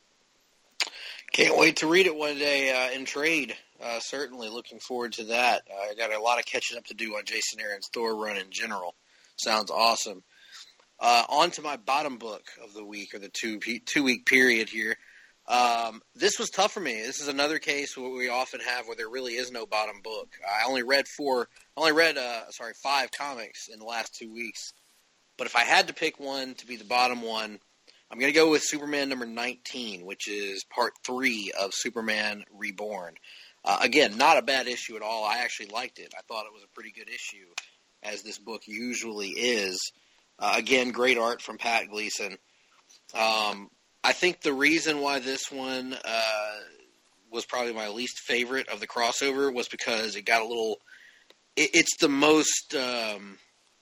Can't wait to read it one day uh, in trade. Uh, certainly looking forward to that. Uh, I got a lot of catching up to do on Jason Aaron's Thor run in general. Sounds awesome. Uh, on to my bottom book of the week, or the two two week period here. Um, this was tough for me. This is another case where we often have where there really is no bottom book. I only read four, I only read uh, sorry five comics in the last two weeks. But if I had to pick one to be the bottom one, I'm going to go with Superman number nineteen, which is part three of Superman Reborn. Uh, again, not a bad issue at all. I actually liked it. I thought it was a pretty good issue, as this book usually is. Uh, again, great art from Pat Gleason. Um, I think the reason why this one uh, was probably my least favorite of the crossover was because it got a little... It, it's the most um,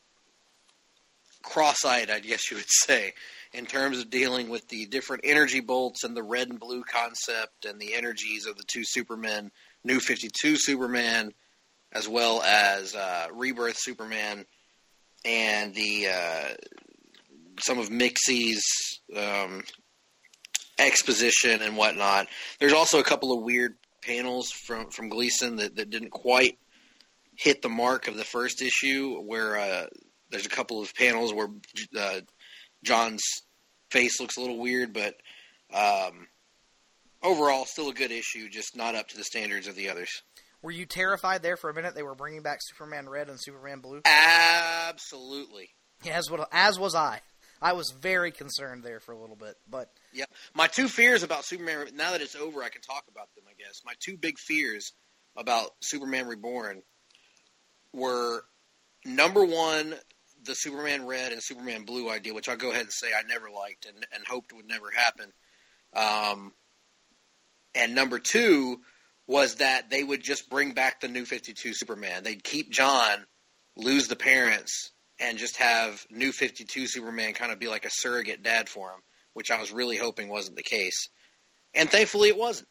cross-eyed, I guess you would say, in terms of dealing with the different energy bolts and the red and blue concept and the energies of the two Supermen, New fifty-two Superman, as well as uh, Rebirth Superman, and the uh, some of Mixie's um, exposition and whatnot. There's also a couple of weird panels from, from Gleason that, that didn't quite hit the mark of the first issue, where uh, there's a couple of panels where uh, John's face looks a little weird, but um, overall, still a good issue, just not up to the standards of the others. Were you terrified there for a minute they were bringing back Superman Red and Superman Blue? Absolutely. As, as was I. I was very concerned there for a little bit, but... Yep. My two fears about Superman, now that it's over, I can talk about them, I guess. My two big fears about Superman Reborn were, number one, the Superman Red and Superman Blue idea, which I'll go ahead and say I never liked and, and hoped would never happen. Um, and number two was that they would just bring back the New fifty-two Superman. They'd keep John, lose the parents, and just have New fifty-two Superman kind of be like a surrogate dad for him, which I was really hoping wasn't the case. And thankfully it wasn't.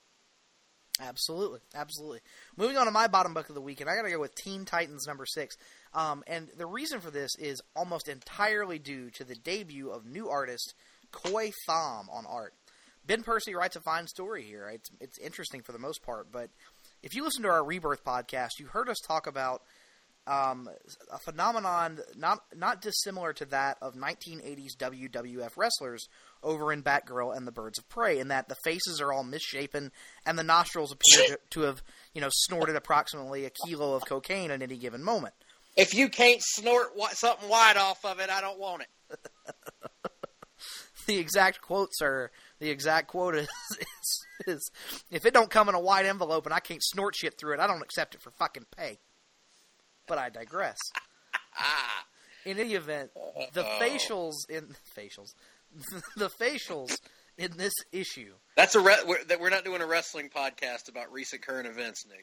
Absolutely, absolutely. Moving on to my bottom book of the week, and I got to go with Teen Titans number six. Um, and the reason for this is almost entirely due to the debut of new artist Khoi Pham on art. Ben Percy writes a fine story here. It's it's interesting for the most part, but if you listen to our Rebirth podcast, you heard us talk about um, a phenomenon not not dissimilar to that of nineteen eighties W W F wrestlers over in Batgirl and the Birds of Prey, in that the faces are all misshapen and the nostrils appear to, to have, you know, snorted approximately a kilo of cocaine at any given moment. If you can't snort wh- something white off of it, I don't want it. The exact quote, sir, the exact quote is, is, is, if it don't come in a white envelope and I can't snort shit through it, I don't accept it for fucking pay. But I digress. In any event, the facials in facials, the facials in this issue. That's a re- we're, that we're not doing a wrestling podcast about recent current events, Nick.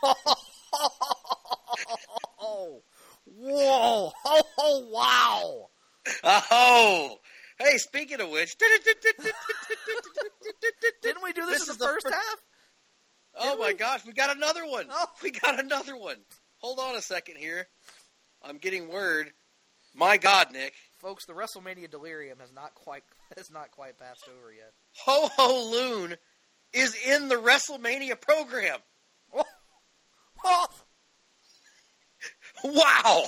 Oh, whoa! Oh, oh, wow! Oh, hey! Speaking of which, didn't we do this, this in the first the fir- half? Oh Didn't my we? gosh, we got another one! Oh. We got another one. Hold on a second here. I'm getting word. My God, Nick. Folks, the WrestleMania delirium has not quite has not quite passed over yet. Ho Ho Loon is in the WrestleMania program. Oh. Oh. Wow.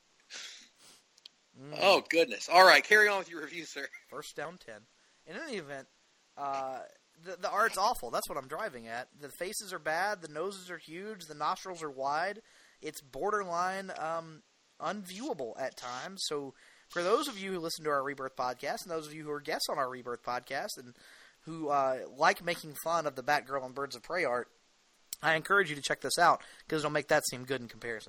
Mm. Oh, goodness. All right, carry on with your review, sir. First down ten. In any event, uh, the, the art's awful. That's what I'm driving at. The faces are bad. The noses are huge. The nostrils are wide. It's borderline um, unviewable at times. So for those of you who listen to our Rebirth podcast and those of you who are guests on our Rebirth podcast and who uh, like making fun of the Batgirl and Birds of Prey art, I encourage you to check this out because it'll make that seem good in comparison.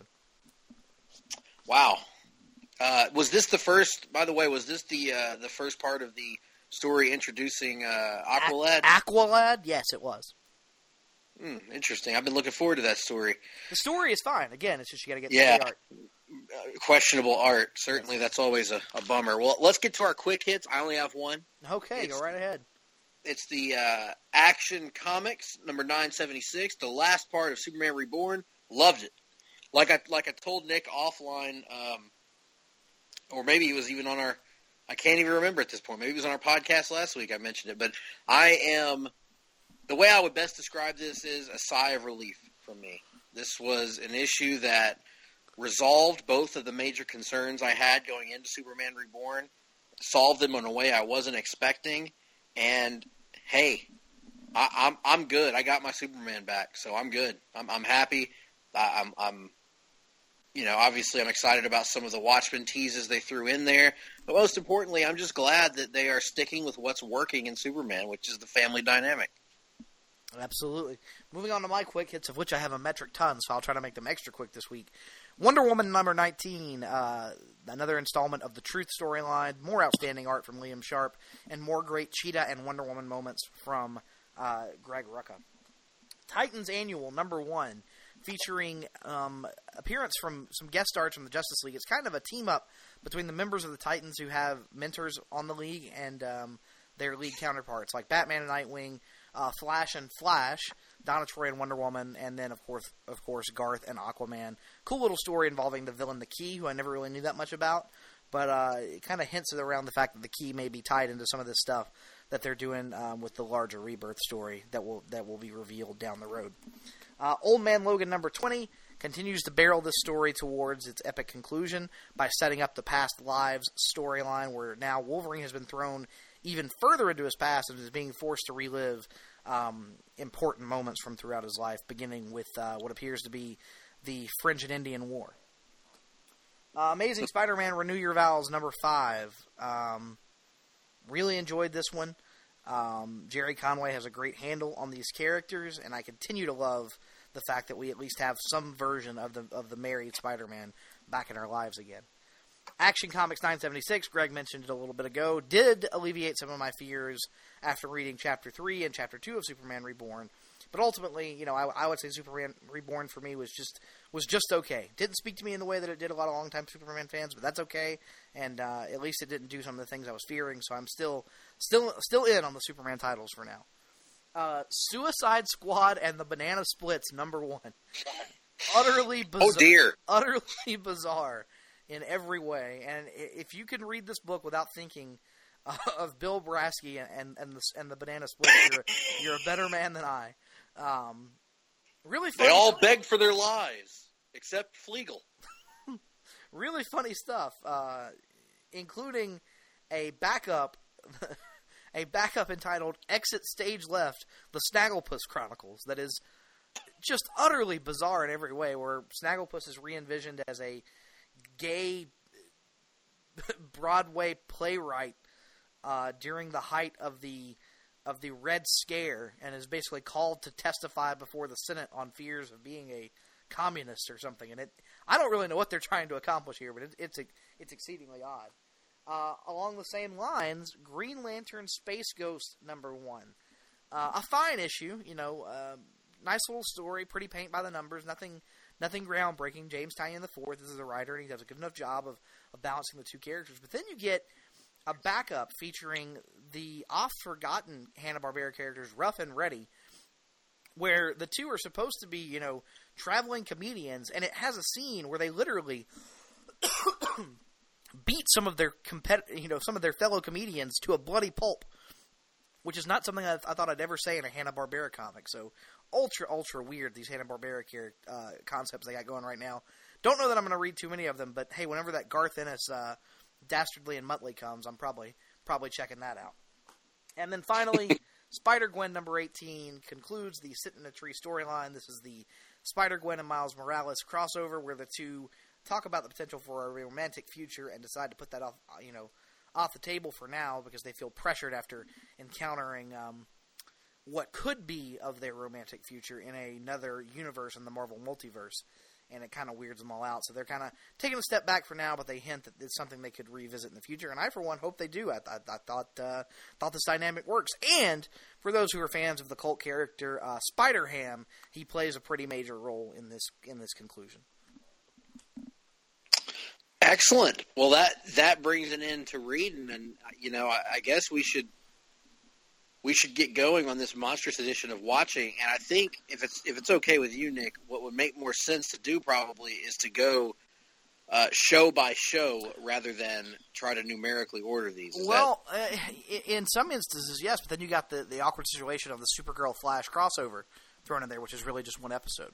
Wow. Uh, was this the first, by the way, was this the uh, the first part of the story introducing uh, Aqualad? A- Aqualad? Yes, it was. Hmm, interesting. I've been looking forward to that story. The story is fine. Again, it's just you got to get yeah. the art. Uh, questionable art. Certainly, that's always a, a bummer. Well, let's get to our quick hits. I only have one. Okay, it's, go right ahead. It's the uh, Action Comics, number nine seventy-six, the last part of Superman Reborn. Loved it. Like I like I told Nick offline, um, or maybe it was even on our, I can't even remember at this point. Maybe it was on our podcast last week I mentioned it. But I am, the way I would best describe this is a sigh of relief from me. This was an issue that resolved both of the major concerns I had going into Superman Reborn, solved them in a way I wasn't expecting, and hey, I, I'm I'm good. I got my Superman back, so I'm good. I'm I'm happy. I, I'm I'm you know obviously I'm excited about some of the Watchmen teases they threw in there, but most importantly, I'm just glad that they are sticking with what's working in Superman, which is the family dynamic. Absolutely. Moving on to my quick hits, of which I have a metric ton, so I'll try to make them extra quick this week. Wonder Woman number nineteen, uh, another installment of the Truth storyline, more outstanding art from Liam Sharp, and more great Cheetah and Wonder Woman moments from uh, Greg Rucka. Titans Annual number one, featuring um, appearance from some guest stars from the Justice League. It's kind of a team-up between the members of the Titans who have mentors on the League and um, their League counterparts, like Batman and Nightwing, uh, Flash and Flash, Donna Troy and Wonder Woman, and then, of course, of course, Garth and Aquaman. Cool little story involving the villain The Key, who I never really knew that much about, but uh, it kind of hints around the fact that The Key may be tied into some of this stuff that they're doing um, with the larger Rebirth story that will that will be revealed down the road. Uh, Old Man Logan number twenty continues to barrel this story towards its epic conclusion by setting up the past lives storyline, where now Wolverine has been thrown even further into his past and is being forced to relive um, important moments from throughout his life, beginning with uh, what appears to be the French and Indian War. Uh, Amazing Spider-Man Renew Your Vows number five. Um, really enjoyed this one. Um, Jerry Conway has a great handle on these characters, and I continue to love the fact that we at least have some version of the of the married Spider-Man back in our lives again. Action Comics nine seventy-six, Greg mentioned it a little bit ago, did alleviate some of my fears after reading Chapter three and Chapter two of Superman Reborn. But ultimately, you know, I, I would say Superman Reborn for me was just was just okay. Didn't speak to me in the way that it did a lot of longtime Superman fans, but that's okay. And uh, at least it didn't do some of the things I was fearing, so I'm still still still in on the Superman titles for now. Uh, Suicide Squad and the Banana Splits, number one. Utterly bizarre. Oh, dear. Utterly bizarre in every way. And if you can read this book without thinking uh, of Bill Brasky and and the, and the Banana Splits, you're, you're a better man than I. Um, really funny. They all begged for their lives, except Fleagle. really funny stuff, uh, including a backup, a backup entitled "Exit Stage Left: The Snagglepuss Chronicles." That is just utterly bizarre in every way, where Snagglepuss is re-envisioned as a gay Broadway playwright uh, during the height of the of the Red Scare, and is basically called to testify before the Senate on fears of being a communist or something. And it, I don't really know what they're trying to accomplish here, but it, it's it's exceedingly odd. Uh, along the same lines, Green Lantern Space Ghost number one, uh, a fine issue, you know, uh, nice little story, pretty paint by the numbers, nothing nothing groundbreaking. James Tynion the fourth is the writer, and he does a good enough job of, of balancing the two characters. But then you get a backup featuring the oft-forgotten Hanna-Barbera characters, Ruff and Reddy, where the two are supposed to be, you know, traveling comedians, and it has a scene where they literally beat some of their compet- you know, some of their fellow comedians to a bloody pulp, which is not something I, I thought I'd ever say in a Hanna-Barbera comic. So ultra, ultra weird, these Hanna-Barbera char- uh, concepts they got going right now. Don't know that I'm going to read too many of them, but hey, whenever that Garth Ennis uh, Dastardly and Muttley comes, I'm probably probably checking that out. And then finally, Spider-Gwen number eighteen concludes the Sit in a Tree storyline. This is the Spider-Gwen and Miles Morales crossover, where the two talk about the potential for a romantic future and decide to put that off, you know, off the table for now because they feel pressured after encountering um, what could be of their romantic future in another universe in the Marvel multiverse. And it kind of weirds them all out. So they're kind of taking a step back for now, but they hint that it's something they could revisit in the future. And I, for one, hope they do. I, I, I thought uh, thought this dynamic works. And for those who are fans of the cult character uh, Spider-Ham, he plays a pretty major role in this in this conclusion. Excellent. Well, that that brings an end to reading, and you know, I, I guess we should we should get going on this monstrous edition of watching. And I think if it's if it's okay with you, Nick, what would make more sense to do probably is to go uh, show by show rather than try to numerically order these. Is well, that... uh, in some instances, yes, but then you got the, the awkward situation of the Supergirl Flash crossover thrown in there, which is really just one episode.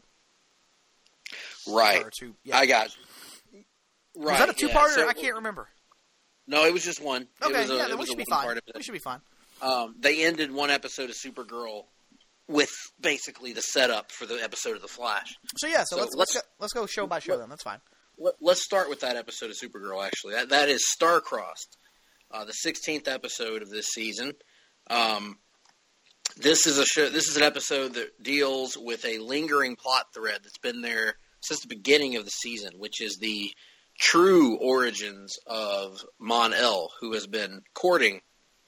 Right. Or two, yeah. I got you. Right. Was that a two-parter? Yeah. So, I can't remember. No, it was just one. Okay, it was a, yeah, it then was we should be one fine. Part of it. We should be fine. Um, they ended one episode of Supergirl with basically the setup for the episode of The Flash. So yeah, so, so let's let's go, let's go show by show let, then. That's fine. Let, let's start with that episode of Supergirl. Actually, that that is Star-Crossed, uh, the sixteenth episode of this season. Um, this is a show. This is an episode that deals with a lingering plot thread that's been there since the beginning of the season, which is the true origins of Mon-El, who has been courting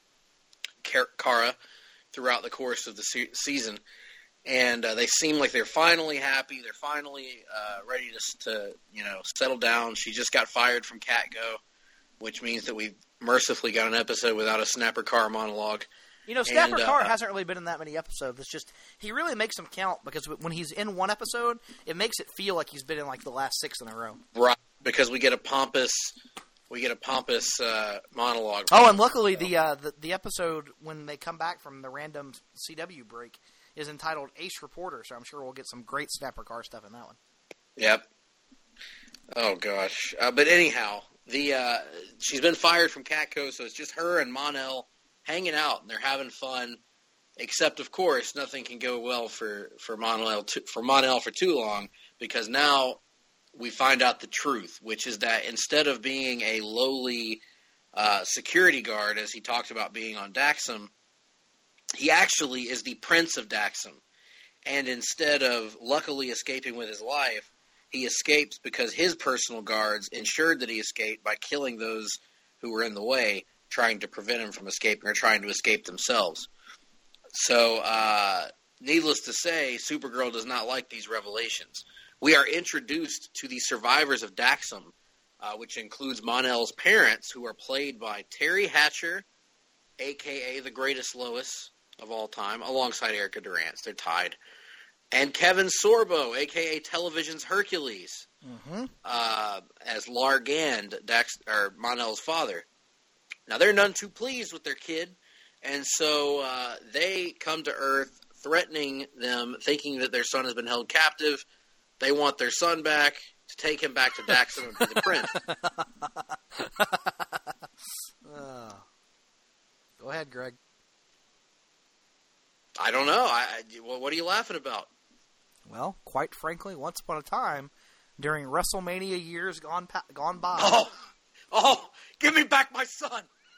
Kara throughout the course of the se- season, and uh, they seem like they're finally happy. They're finally uh, ready to, to, you know, settle down. She just got fired from CatGo, which means that we've mercifully got an episode without a Snapper Carr monologue. You know, Snapper and, Carr uh, hasn't really been in that many episodes. It's just he really makes them count because when he's in one episode, it makes it feel like he's been in like the last six in a row. Right, because we get a pompous. We get a pompous uh, monologue. Oh, and luckily the, uh, the the episode when they come back from the random C W break is entitled Ace Reporter, so I'm sure we'll get some great Snapper Carr stuff in that one. Yep. Oh gosh, uh, but anyhow, the uh, she's been fired from CatGo, so it's just her and Mon-El hanging out, and they're having fun. Except, of course, nothing can go well for for Mon-El to, for Mon-El for too long, because now we find out the truth, which is that instead of being a lowly uh, security guard, as he talked about being on Daxam, he actually is the Prince of Daxam. And instead of luckily escaping with his life, he escapes because his personal guards ensured that he escaped by killing those who were in the way, trying to prevent him from escaping or trying to escape themselves. So, uh, needless to say, Supergirl does not like these revelations. We are introduced to the survivors of Daxam, uh, which includes Mon-El's parents, who are played by Terry Hatcher, a k a the greatest Lois of all time, alongside Erica Durance. They're tied. And Kevin Sorbo, a k a television's Hercules, mm-hmm. uh, as Largand, Dax, or Mon-El's father. Now, they're none too pleased with their kid, and so uh, they come to Earth threatening them, thinking that their son has been held captive. They want their son back, to take him back to Daxam and be the prince. uh, go ahead, Greg. I don't know. I, I, well, what are you laughing about? Well, quite frankly, once upon a time, during WrestleMania years gone pa- gone by. Oh, oh, give me back my son.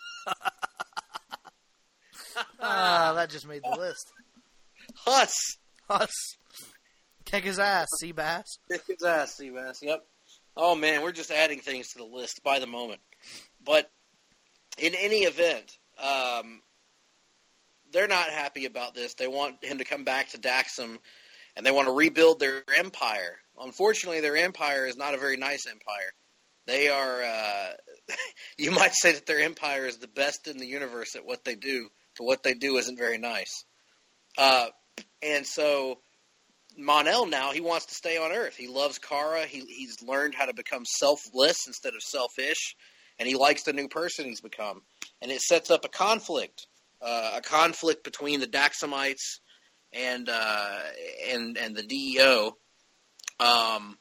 Ah, that just made the list. Huss. Huss. Kick his ass, Seabass. Kick his ass, Seabass. Yep. Oh, man, we're just adding things to the list by the moment. But in any event, um, they're not happy about this. They want him to come back to Daxam, and they want to rebuild their empire. Unfortunately, their empire is not a very nice empire. They are, uh, you might say that their empire is the best in the universe at what they do, but what they do isn't very nice. Uh, and so Mon-El now, he wants to stay on Earth. He loves Kara. He, he's learned how to become selfless instead of selfish, and he likes the new person he's become. And it sets up a conflict, uh, a conflict between the Daxamites and uh, and and the D E O. Um,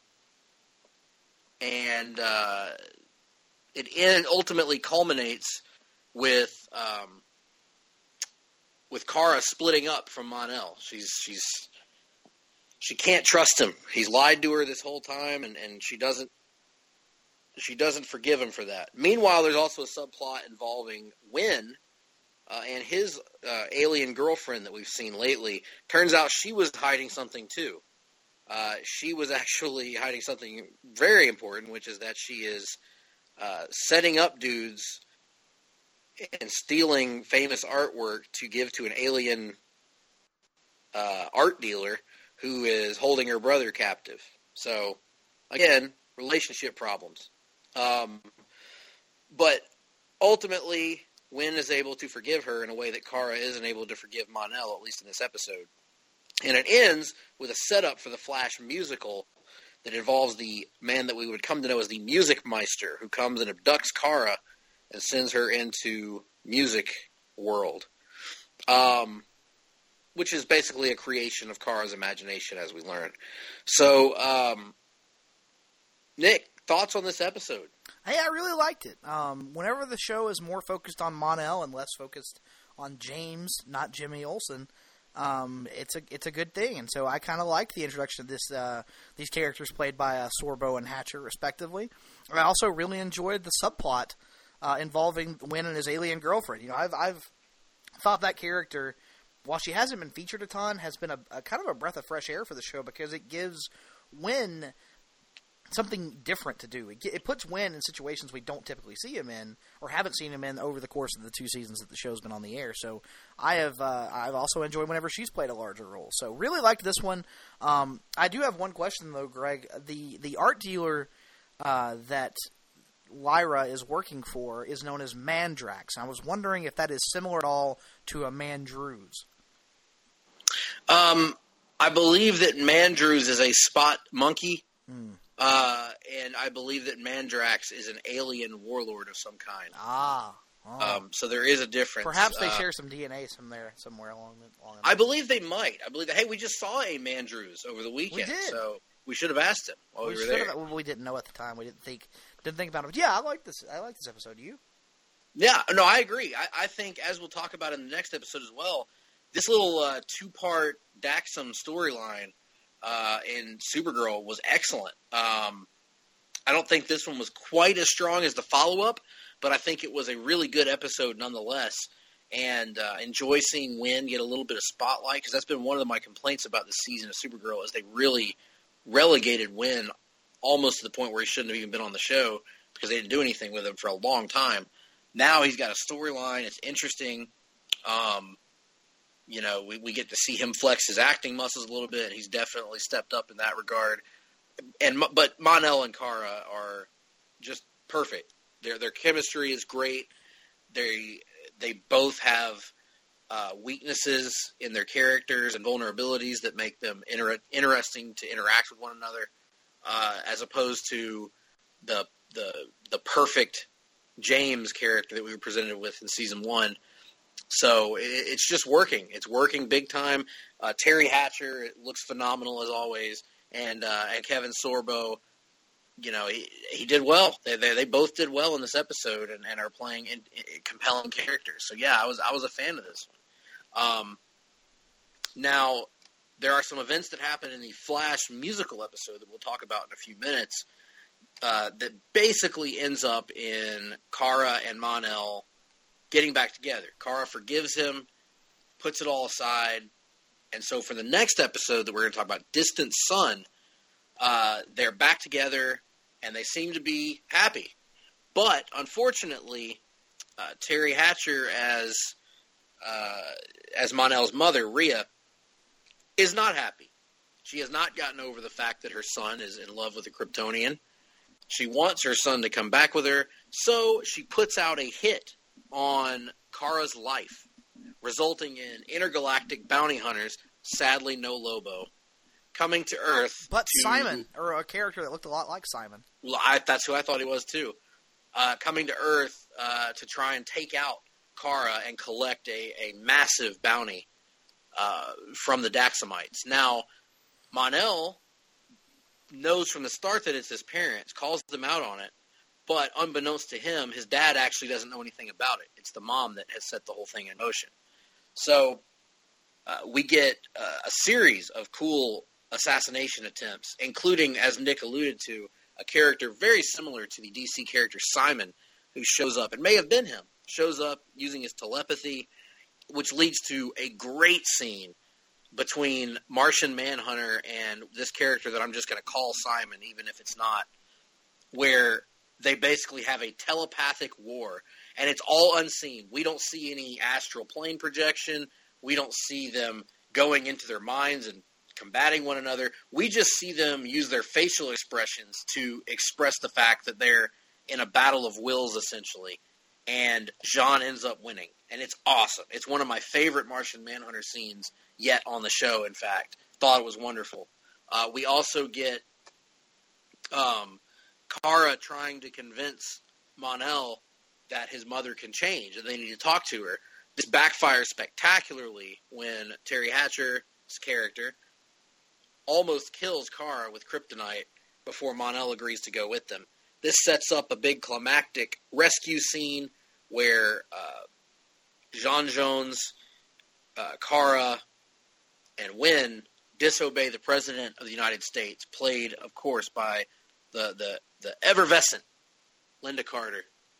and uh, it in, ultimately culminates with um, with Kara splitting up from Mon-El. She's she's she can't trust him. He's lied to her this whole time, and, and she doesn't she doesn't forgive him for that. Meanwhile, there's also a subplot involving Wynn uh, and his uh, alien girlfriend that we've seen lately. Turns out she was hiding something too. Uh, she was actually hiding something very important, which is that she is uh, setting up dudes and stealing famous artwork to give to an alien uh, art dealer who is holding her brother captive. So, again, relationship problems. Um, but ultimately, Wynn is able to forgive her in a way that Kara isn't able to forgive Mon-El, at least in this episode. And it ends with a setup for the Flash musical that involves the man that we would come to know as the Music Meister, who comes and abducts Kara and sends her into music world, um, which is basically a creation of Kara's imagination, as we learn. So, um, Nick, thoughts on this episode? Hey, I really liked it. Um, whenever the show is more focused on Mon-El and less focused on James, not Jimmy Olsen, Um, it's a it's a good thing, and so I kind of like the introduction of this uh, these characters played by uh, Sorbo and Hatcher, respectively. I also really enjoyed the subplot uh, involving Wynn and his alien girlfriend. You know, I've I've thought that character, while she hasn't been featured a ton, has been a, a kind of a breath of fresh air for the show because it gives Wynn something different to do. It, it puts Wynn in situations we don't typically see him in, or haven't seen him in over the course of the two seasons that the show's been on the air. So I have uh, I've also enjoyed whenever she's played a larger role. So really liked this one. Um, I do have one question though, Greg. The the art dealer uh, that Lyra is working for is known as Mandrax. I was wondering if that is similar at all to a Mandrews. Um, I believe that Mandrews is a spot monkey. Hmm. Uh, and I believe that Mandrax is an alien warlord of some kind. Ah. Oh. Um, so there is a difference. Perhaps they uh, share some D N A somewhere, somewhere along the along I believe they might. I believe that, hey, we just saw a Mandrews over the weekend. We did. So we should have asked him while we, we were there. have, well, we didn't know at the time. We didn't think didn't think about it. But yeah, I like this. I like this episode. You? Yeah, no, I agree. I, I think, as we'll talk about in the next episode as well, this little uh, two-part Daxam storyline Uh, in Supergirl was excellent. Um, I don't think this one was quite as strong as the follow-up, but I think it was a really good episode nonetheless. And uh, enjoy seeing Wynn get a little bit of spotlight, because that's been one of my complaints about this season of Supergirl, is they really relegated Wynn almost to the point where he shouldn't have even been on the show, because they didn't do anything with him for a long time. Now he's got a storyline. It's interesting. Um, You know, we, we get to see him flex his acting muscles a little bit. He's definitely stepped up in that regard. And but Mon-El and Kara are just perfect. Their their chemistry is great. They they both have uh, weaknesses in their characters and vulnerabilities that make them inter- interesting to interact with one another, uh, as opposed to the the the perfect James character that we were presented with in season one. So it's just working. It's working big time. Uh, Terry Hatcher looks phenomenal as always, and uh, and Kevin Sorbo you know, he, he did well. They, they they both did well in this episode and, and are playing in, in compelling characters. So yeah, I was I was a fan of this one. Um, now there are some events that happen in the Flash musical episode that we'll talk about in a few minutes. Uh, that basically ends up in Kara and Mon-El getting back together. Kara forgives him, puts it all aside, and so for the next episode that we're going to talk about, Distant Sun, uh, they're back together, and they seem to be happy. But, unfortunately, uh, Terry Hatcher as uh, as Mon-El's mother, Rhea, is not happy. She has not gotten over the fact that her son is in love with a Kryptonian. She wants her son to come back with her, so she puts out a hit on Kara's life, resulting in intergalactic bounty hunters, sadly no Lobo, coming to Earth. But to, Simon, or a character that looked a lot like Simon. Well, I, that's who I thought he was too. Uh, coming to Earth uh, to try and take out Kara and collect a, a massive bounty uh, from the Daxamites. Now, Mon-El knows from the start that it's his parents, calls them out on it, but unbeknownst to him, his dad actually doesn't know anything about it. It's the mom that has set the whole thing in motion. So uh, we get uh, a series of cool assassination attempts, including, as Nick alluded to, a character very similar to the D C character Simon, who shows up, and may have been him, shows up using his telepathy, which leads to a great scene between Martian Manhunter and this character that I'm just going to call Simon, even if it's not, where they basically have a telepathic war, and it's all unseen. We don't see any astral plane projection. We don't see them going into their minds and combating one another. We just see them use their facial expressions to express the fact that they're in a battle of wills, essentially, and Jean ends up winning, and it's awesome. It's one of my favorite Martian Manhunter scenes yet on the show, in fact. Thought it was wonderful. Uh, we also get um, Kara trying to convince Mon-El that his mother can change and they need to talk to her. This backfires spectacularly when Terry Hatcher's character almost kills Kara with kryptonite before Mon-El agrees to go with them. This sets up a big climactic rescue scene where uh, Jean Jones, uh, Kara, and Wynn disobey the President of the United States, played, of course, by the, the, the effervescent Linda Carter.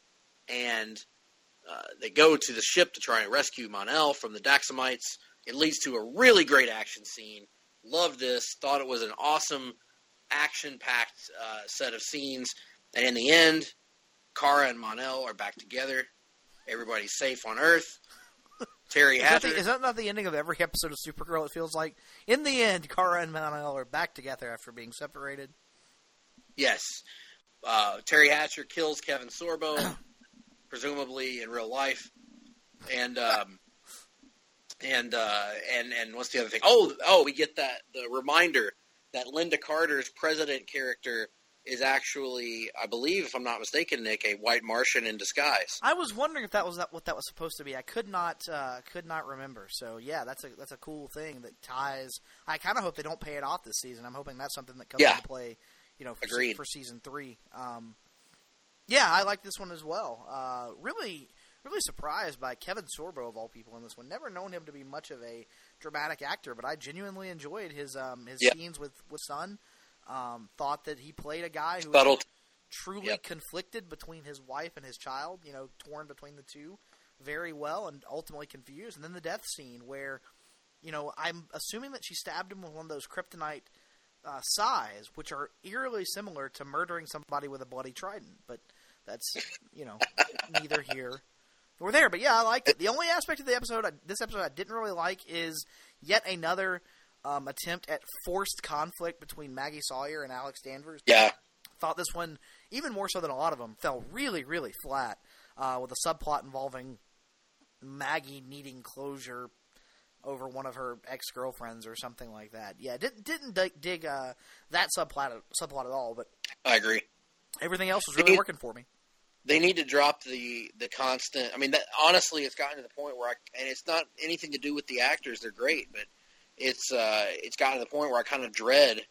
And uh, they go to the ship to try and rescue Mon-El from the Daxamites. It leads to a really great action scene. Loved this. Thought it was an awesome, action-packed uh, set of scenes. And in the end, Kara and Mon-El are back together. Everybody's safe on Earth. Terry is Hatcher. That the, is that not the ending of every episode of Supergirl, it feels like? In the end, Kara and Mon-El are back together after being separated. Yes. Uh, Terry Hatcher kills Kevin Sorbo, presumably in real life. And, um, and, uh, and, and what's the other thing? Oh, oh, we get that, the reminder that Linda Carter's President character is actually, I believe, if I'm not mistaken, Nick, a white Martian in disguise. I was wondering if that was that, what that was supposed to be. I could not uh, could not remember. So yeah, that's a that's a cool thing that ties. I kind of hope they don't pay it off this season. I'm hoping that's something that comes yeah. into play, you know, for, Agreed. for season three. Um, yeah, I like this one as well. Uh, really, really surprised by Kevin Sorbo of all people in this one. Never known him to be much of a dramatic actor, but I genuinely enjoyed his um, his yeah. scenes with with Sun. Um, thought that he played a guy who Subtle. was truly yep. conflicted between his wife and his child, you know, torn between the two very well and ultimately confused. And then the death scene where, you know, I'm assuming that she stabbed him with one of those kryptonite uh, sais, which are eerily similar to murdering somebody with a bloody trident. But that's, you know, neither here nor there. But yeah, I liked it. The only aspect of the episode, I, this episode I didn't really like is yet another Um, attempt at forced conflict between Maggie Sawyer and Alex Danvers. Yeah. Thought this one, even more so than a lot of them, fell really, really flat uh, with a subplot involving Maggie needing closure over one of her ex-girlfriends or something like that. Yeah, didn't didn't dig, dig uh, that subplot subplot at all, but I agree. Everything else was really need, working for me. They need to drop the the constant. I mean, that, honestly, it's gotten to the point where I, and it's not anything to do with the actors; they're great, but. It's uh, it's gotten to the point where I kind of dread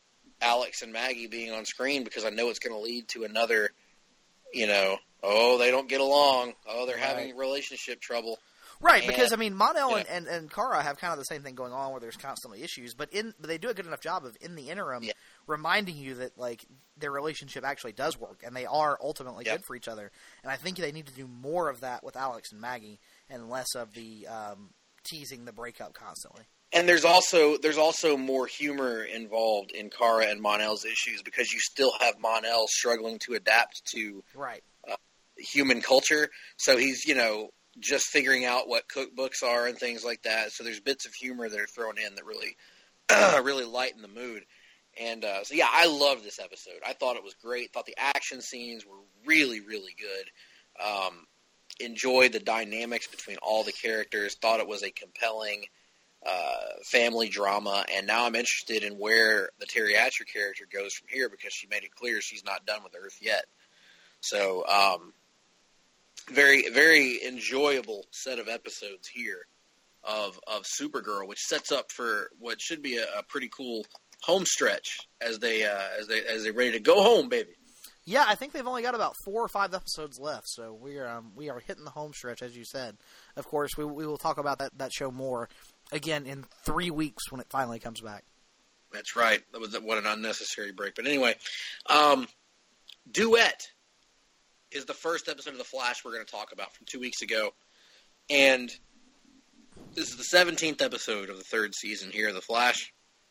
Alex and Maggie being on screen because I know it's going to lead to another, you know, oh, they don't get along. Oh, they're Right. having relationship trouble. Right, And- because I mean, Mon-El yeah. and, and, and Kara have kind of the same thing going on, where there's constantly issues. But in but they do a good enough job of in the interim Yeah. reminding you that like their relationship actually does work, and they are ultimately Yep. good for each other. And I think they need to do more of that with Alex and Maggie, and less of the um, teasing the breakup constantly. And there's also there's also more humor involved in Kara and Mon-El's issues because you still have Mon-El struggling to adapt to Right. uh, human culture. So he's, you know, just figuring out what cookbooks are and things like that. So there's bits of humor that are thrown in that really really lighten the mood. And uh, so, yeah, I loved this episode. I thought it was great. Thought the action scenes were really, really good. Um, enjoyed the dynamics between all the characters. Thought it was a compelling uh, family drama. And now I'm interested in where the Terry Hatcher character goes from here because she made it clear she's not done with Earth yet. So, um, very, very enjoyable set of episodes here of of Supergirl, which sets up for what should be a, a pretty cool home stretch as they uh, as they as they're ready to go home, baby. Yeah, I think they've only got about four or five episodes left, so we are um, we are hitting the home stretch, as you said. Of course, we we will talk about that, that show more again in three weeks when it finally comes back. That's right. That was what an unnecessary break. But anyway, um, Duet is the first episode of The Flash we're going to talk about from two weeks ago, and this is the seventeenth episode of the third season here of The Flash.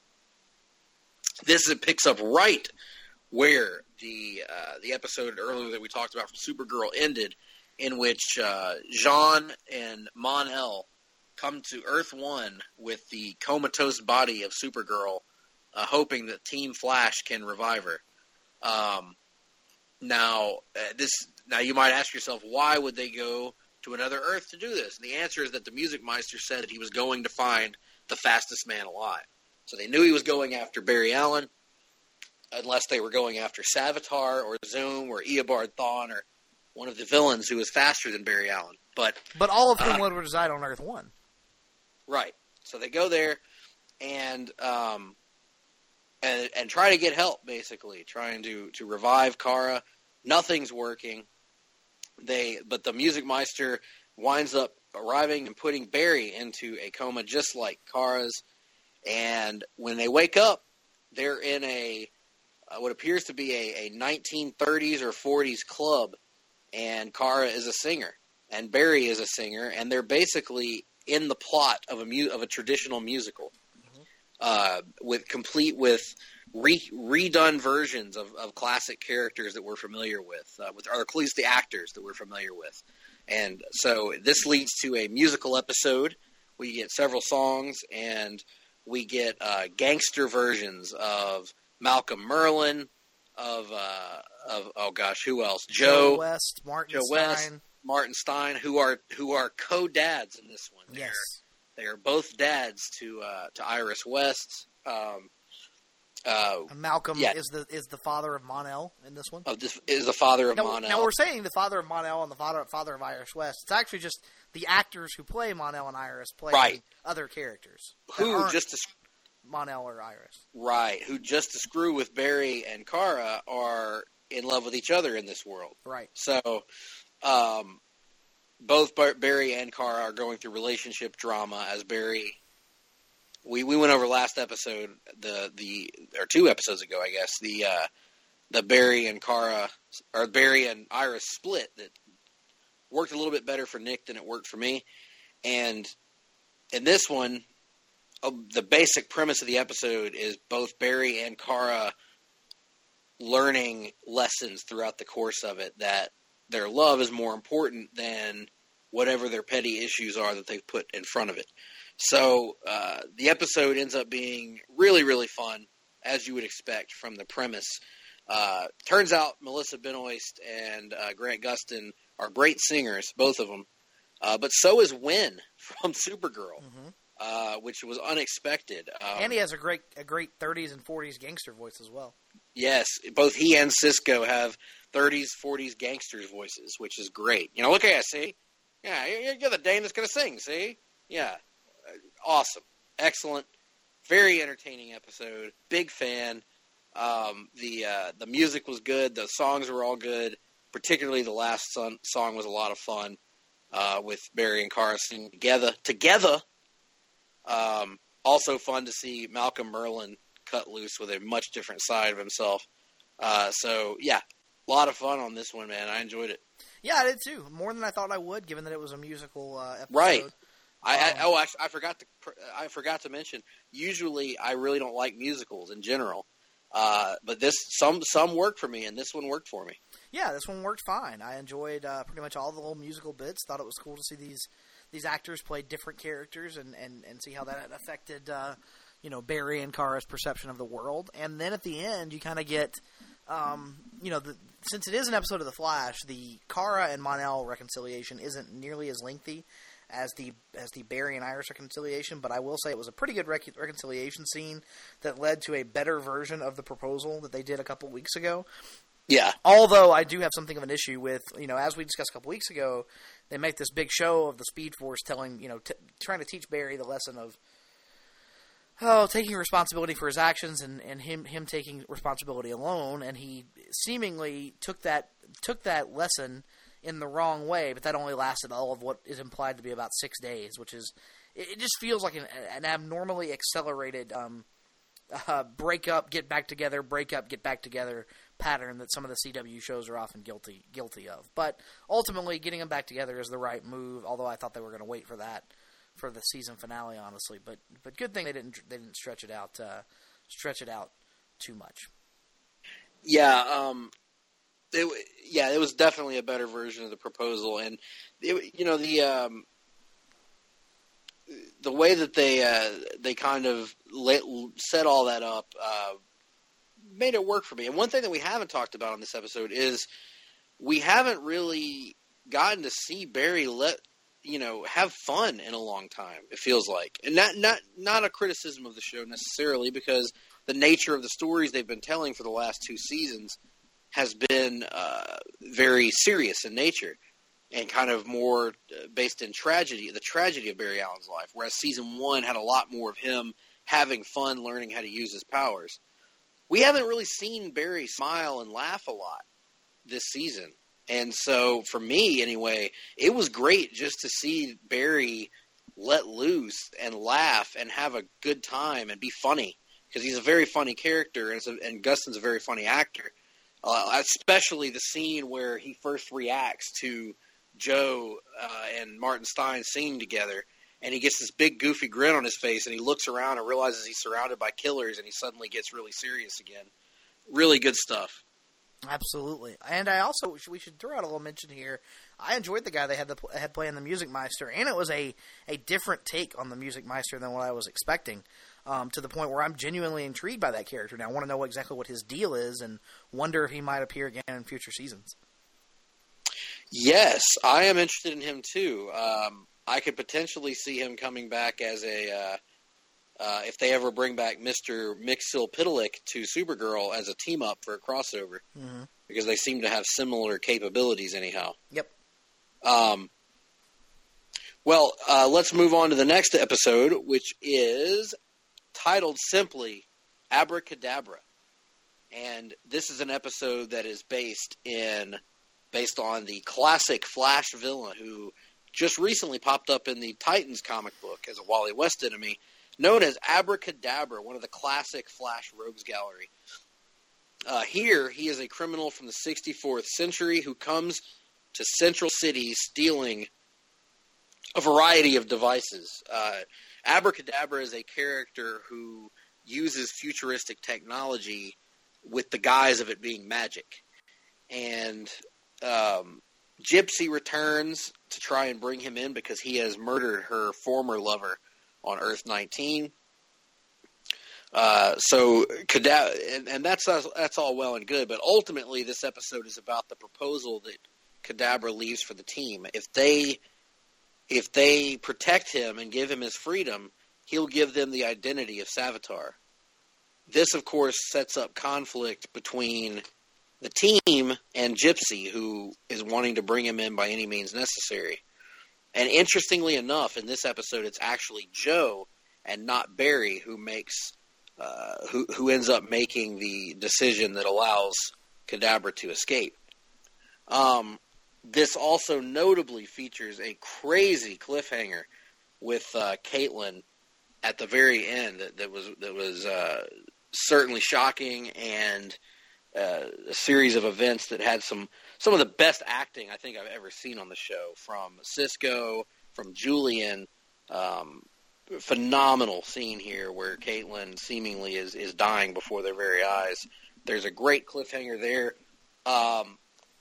This it picks up right where the uh, the episode earlier that we talked about from Supergirl ended, in which uh, Jean and Mon-El come to Earth One with the comatose body of Supergirl, uh, hoping that Team Flash can revive her. Um, now, uh, this now you might ask yourself, why would they go to another Earth to do this? And the answer is that the Music Meister said that he was going to find the fastest man alive. So they knew he was going after Barry Allen, unless they were going after Savitar or Zoom or Eobard Thawne or one of the villains who was faster than Barry Allen. But But all of whom uh, would reside on Earth One. Right. So they go there and um, and and try to get help, basically, trying to, to revive Kara. Nothing's working. They but the Music Meister winds up arriving and putting Barry into a coma just like Kara's. And when they wake up, they're in a uh, what appears to be a, a nineteen thirties or forties club, and Kara is a singer, and Barry is a singer, and they're basically in the plot of a mu- of a traditional musical, uh, with complete with re- redone versions of, of classic characters that we're familiar with, uh, with or at least the actors that we're familiar with, and so this leads to a musical episode. We get several songs, and we get uh, gangster versions of Malcolm Merlin, of uh, of oh gosh, who else? Joe, Joe West, Martin Joe West, Stein. Martin Stein, who are who are co-dads in this one. Yes, they are both dads to uh, to Iris West. Um, uh, Malcolm yeah. is the is the father of Mon-El in this one. Of this is the father of now, Mon-El. Now we're saying the father of Mon-El and the father father of Iris West. It's actually just the actors who play Mon-El and Iris play Right. other characters that who aren't just to, Mon-El or Iris. right? Who just to screw with Barry and Kara are in love with each other in this world. Right. So, um, both Bar- Barry and Kara are going through relationship drama as Barry. We we went over last episode, the the or two episodes ago, I guess, the uh, the Barry and Kara or Barry and Iris split that worked a little bit better for Nick than it worked for me, and in this one, uh, the basic premise of the episode is both Barry and Kara learning lessons throughout the course of it that their love is more important than whatever their petty issues are that they've put in front of it. So uh, the episode ends up being really, really fun, as you would expect from the premise. Uh, turns out Melissa Benoist and uh, Grant Gustin are great singers, both of them. Uh, but so is Wynn from Supergirl, Mm-hmm. uh, which was unexpected. Um, And he has a great a great thirties and forties gangster voice as well. Yes, both he and Cisco have thirties, forties gangsters voices, which is great. You know, look at you, see? Yeah, you're, you're the Dane that's going to sing, see? Yeah, awesome. Excellent. Very entertaining episode. Big fan. Um, the uh, the music was good. The songs were all good. Particularly the last son- song was a lot of fun uh, with Barry and Kara singing together. Together. Um, also fun to see Malcolm Merlin cut loose with a much different side of himself. Uh, so, yeah, a lot of fun on this one, man. I enjoyed it. Yeah, I did too. More than I thought I would, given that it was a musical uh, episode. Right. I, I Um, oh I, I forgot to I forgot to mention. Usually, I really don't like musicals in general, uh, but this some some work for me, and this one worked for me. Yeah, this one worked fine. I enjoyed uh, pretty much all the little musical bits. Thought it was cool to see these these actors play different characters and, and, and see how that had affected uh, you know Barry and Kara's perception of the world. And then at the end, you kind of get um, you know the, since it is an episode of The Flash, the Kara and Mon-El reconciliation isn't nearly as lengthy as the as the Barry and Iris reconciliation, but I will say it was a pretty good rec- reconciliation scene that led to a better version of the proposal that they did a couple weeks ago. Yeah. Although I do have something of an issue with, you know, as we discussed a couple weeks ago, they make this big show of the Speed Force telling, you know, t- trying to teach Barry the lesson of, oh, taking responsibility for his actions and, and him him taking responsibility alone, and he seemingly took that took that lesson in the wrong way, but that only lasted all of what is implied to be about six days, which is, it, it just feels like an, an abnormally accelerated um, uh, break up, get back together, break up, get back together pattern that some of the C W shows are often guilty guilty of. But ultimately, getting them back together is the right move, although I thought they were going to wait for that for the season finale, honestly. But but good thing they didn't they didn't stretch it out uh, stretch it out too much. Yeah, um, it, yeah, it was definitely a better version of the proposal, and it, you know the um, the way that they uh, they kind of let, set all that up uh, made it work for me. And one thing that we haven't talked about on this episode is we haven't really gotten to see Barry let you know have fun in a long time. It feels like, and not not not a criticism of the show necessarily, because the nature of the stories they've been telling for the last two seasons has been uh, very serious in nature and kind of more uh, based in tragedy, the tragedy of Barry Allen's life, whereas season one had a lot more of him having fun, learning how to use his powers. We haven't really seen Barry smile and laugh a lot this season. And so, for me, anyway, it was great just to see Barry let loose and laugh and have a good time and be funny, because he's a very funny character, and, it's a, and Gustin's a very funny actor. Uh, especially the scene where he first reacts to Joe uh, and Martin Stein singing together, and he gets this big goofy grin on his face, and he looks around and realizes he's surrounded by killers, and he suddenly gets really serious again. Really good stuff. Absolutely. And I also, we should throw out a little mention here, I enjoyed the guy they had, the, had playing the Music Meister, and it was a, a different take on the Music Meister than what I was expecting, um, to the point where I'm genuinely intrigued by that character now. I want to know exactly what his deal is and wonder if he might appear again in future seasons. Yes, I am interested in him too. Um, I could potentially see him coming back as a, uh, uh, if they ever bring back Mister Mxyzptlk to Supergirl as a team-up for a crossover, Mm-hmm. because they seem to have similar capabilities anyhow. Yep. Um, well, uh, let's move on to the next episode, which is titled simply Abracadabra. And this is an episode that is based in based on the classic Flash villain who just recently popped up in the Titans comic book as a Wally West enemy, known as Abracadabra, one of the classic Flash rogues gallery. Uh, here, he is a criminal from the sixty-fourth century who comes to Central City stealing a variety of devices. Uh, Abracadabra is a character who uses futuristic technology with the guise of it being magic. And um, Gypsy returns to try and bring him in because he has murdered her former lover on Earth nineteen. Uh, so, and, and that's that's all well and good, but ultimately this episode is about the proposal that Kadabra leaves for the team. If they if they protect him and give him his freedom, he'll give them the identity of Savitar. This, of course, sets up conflict between the team and Gypsy, who is wanting to bring him in by any means necessary. And interestingly enough, in this episode, it's actually Joe and not Barry who makes uh, who who ends up making the decision that allows Kadabra to escape. Um, this also notably features a crazy cliffhanger with uh, Caitlin at the very end that, that was that was uh, certainly shocking, and uh, a series of events that had some some of the best acting I think I've ever seen on the show, from Cisco, from Julian. Um, phenomenal scene here where Caitlin seemingly is, is dying before their very eyes. There's a great cliffhanger there. Um,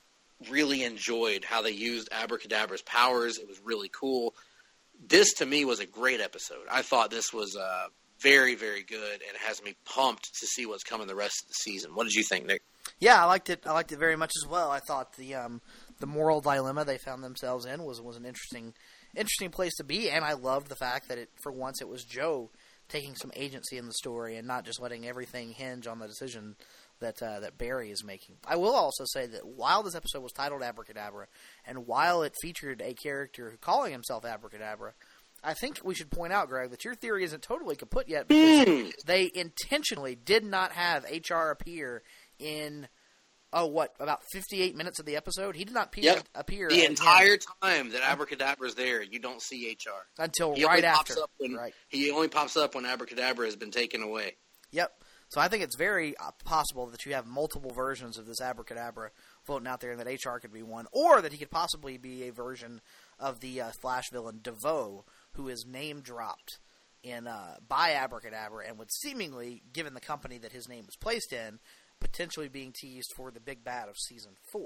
really enjoyed how they used Abracadabra's powers. It was really cool. This, to me, was a great episode. I thought this was uh, very, very good, and has me pumped to see what's coming the rest of the season. What did you think, Nick? Yeah, I liked it. I liked it very much as well. I thought the um, the moral dilemma they found themselves in was was an interesting interesting place to be, and I loved the fact that it for once it was Joe taking some agency in the story and not just letting everything hinge on the decision that uh, that Barry is making. I will also say that while this episode was titled Abracadabra, and while it featured a character calling himself Abracadabra, I think we should point out, Greg, that your theory isn't totally kaput yet, because mm. they intentionally did not have H R appear in, oh, what, about fifty-eight minutes of the episode? He did not appear. Yep. appear the again. entire time that Abracadabra is there, you don't see H R. Until he right only after. Pops up when, right. He only pops up when Abracadabra has been taken away. Yep. So I think it's very uh, possible that you have multiple versions of this Abracadabra floating out there, and that H R could be one, or that he could possibly be a version of the uh, Flash villain DeVoe, who is name dropped in uh, by Abracadabra, and would seemingly, given the company that his name was placed in, potentially being teased for the big bad of season four.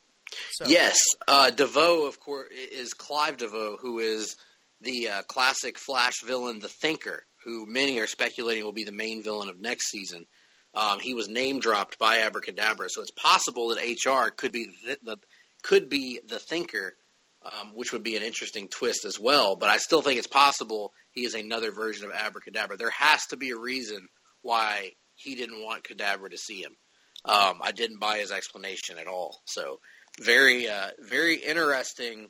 So, yes, uh, DeVoe, of course, is Clive DeVoe, who is the uh, classic Flash villain, the Thinker, who many are speculating will be the main villain of next season. Um, he was name dropped by Abracadabra, so it's possible that H R could be the, the could be the Thinker, um, which would be an interesting twist as well. But I still think it's possible he is another version of Abracadabra. There has to be a reason why he didn't want Kadabra to see him. Um, I didn't buy his explanation at all. So very, uh, very interesting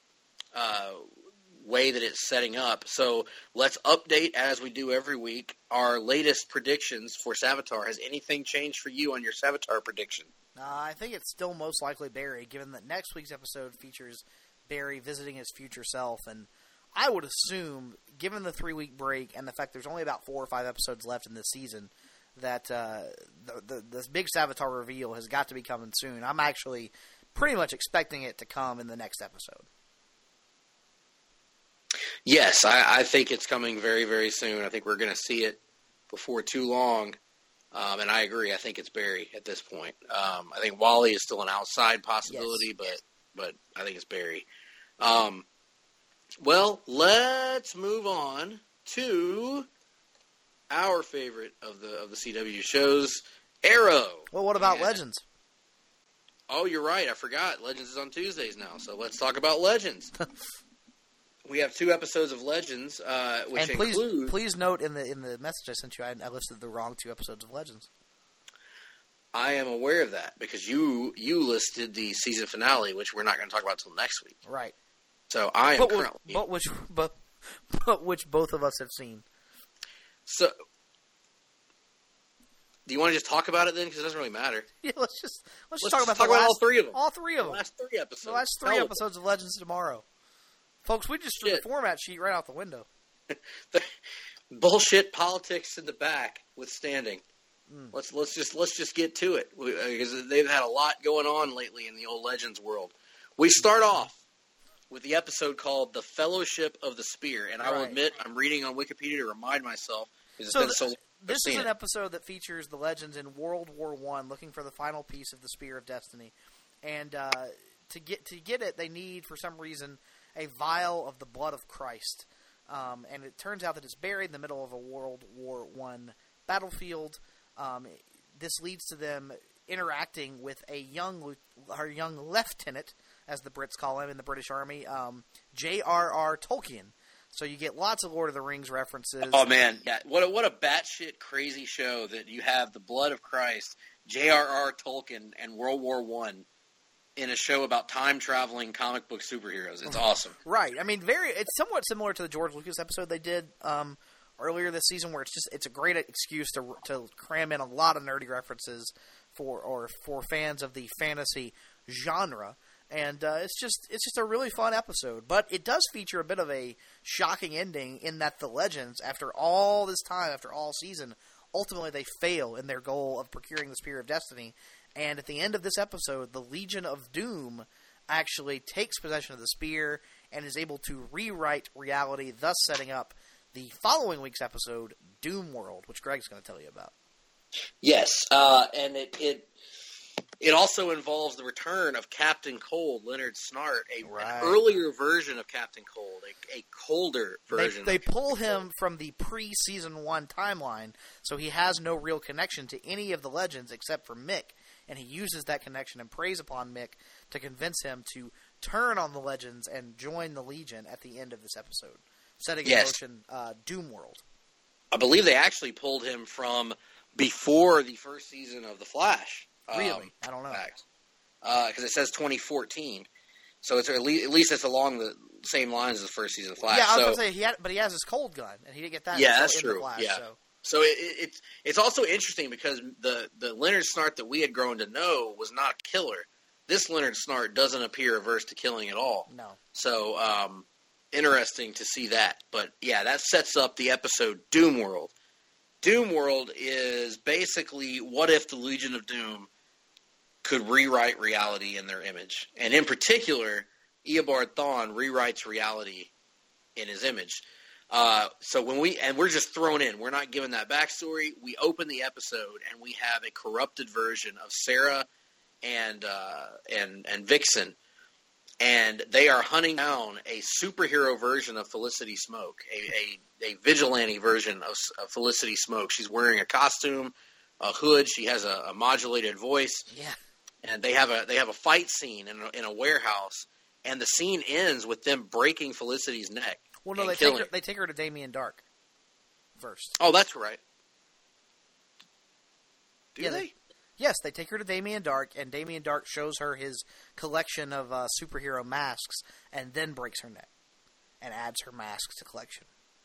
uh, way that it's setting up. So let's update, as we do every week, our latest predictions for Savitar. Has anything changed for you on your Savitar prediction? Uh, I think it's still most likely Barry, given that next week's episode features Barry visiting his future self. And I would assume, given the three-week break and the fact there's only about four or five episodes left in this season, that uh, the, the this big Savitar reveal has got to be coming soon. I'm actually pretty much expecting it to come in the next episode. Yes, I, I think it's coming very, very soon. I think we're going to see it before too long. Um, and I agree. I think it's Barry at this point. Um, I think Wally is still an outside possibility, yes. but but I think it's Barry. Um, well, let's move on to our favorite of the of the C W shows, Arrow. Well, what about and, Legends? Oh, you're right. I forgot. Legends is on Tuesdays now, so let's talk about Legends. We have two episodes of Legends, uh, which and please, include... please note in the in the message I sent you, I, I listed the wrong two episodes of Legends. I am aware of that, because you you listed the season finale, which we're not going to talk about until next week. Right. So I am but, currently... But which, but, but which both of us have seen. So... Do you want to just talk about it then? Because it doesn't really matter. Yeah, let's just let's, let's just talk about, talk the about last, all three of them. All three of them. The last three episodes. The last three Tell episodes them. of Legends tomorrow. Folks, we just threw Shit. the format sheet right out the window. the bullshit politics in the back withstanding. Mm. Let's let's just let's just get to it, because they've had a lot going on lately in the old Legends world. We start off with the episode called "The Fellowship of the Spear," and I will right. admit I'm reading on Wikipedia to remind myself because so it's been th- so. This is an it. episode that features the Legends in World War One, looking for the final piece of the Spear of Destiny, and uh, to get to get it, they need for some reason a vial of the blood of Christ, um, and it turns out that it's buried in the middle of a World War One battlefield. Um, this leads to them interacting with a young, our young lieutenant, as the Brits call him in the British Army, um, J R R Tolkien. So you get lots of Lord of the Rings references. Oh man, yeah! What a, what a batshit crazy show that you have the blood of Christ, J R R Tolkien, and World War One in a show about time traveling comic book superheroes. It's awesome, right? I mean, very. It's somewhat similar to the George Lucas episode they did um, earlier this season, where it's just it's a great excuse to to cram in a lot of nerdy references for or for fans of the fantasy genre. And uh, it's just it's just a really fun episode. But it does feature a bit of a shocking ending in that the Legends, after all this time, after all season, ultimately they fail in their goal of procuring the Spear of Destiny. And at the end of this episode, the Legion of Doom actually takes possession of the Spear and is able to rewrite reality, thus setting up the following week's episode, Doom World, which Greg's going to tell you about. Yes, uh, and it, it it also involves the return of Captain Cold, Leonard Snart, a, right. an earlier version of Captain Cold, a, a colder version. They, they pull him from the pre-season one timeline, so he has no real connection to any of the Legends except for Mick, and he uses that connection and preys upon Mick to convince him to turn on the Legends and join the Legion at the end of this episode, setting in yes. motion uh, Doom World. I believe they actually pulled him from before the first season of The Flash. Really? Um, I don't know. Because uh, it says twenty fourteen. So it's at least, at least it's along the same lines as the first season of Flash. Yeah, I was so, going to say, he had, but he has his cold gun, and he didn't get that yeah, until that's in true. the Flash. Yeah. So, so it, it, it's it's also interesting because the, the Leonard Snart that we had grown to know was not a killer. This Leonard Snart doesn't appear averse to killing at all. No. So um, interesting to see that. But yeah, that sets up the episode Doom World. Doom World is basically what if the Legion of Doom could rewrite reality in their image. And in particular, Eobard Thawne rewrites reality in his image. Uh, so when we, and we're just thrown in, we're not given that backstory. We open the episode and we have a corrupted version of Sarah and, uh, and, and Vixen. And they are hunting down a superhero version of Felicity Smoke, a, a, a vigilante version of, of Felicity Smoke. She's wearing a costume, a hood. She has a, a modulated voice. Yeah. And they have a they have a fight scene in a, in a warehouse, and the scene ends with them breaking Felicity's neck. Well, no, and they killing take her, her. they take her to Damien Dark first. Oh, that's right. Do yeah, they? they? Yes, they take her to Damien Dark, and Damien Dark shows her his collection of uh, superhero masks, and then breaks her neck and adds her masks to collection.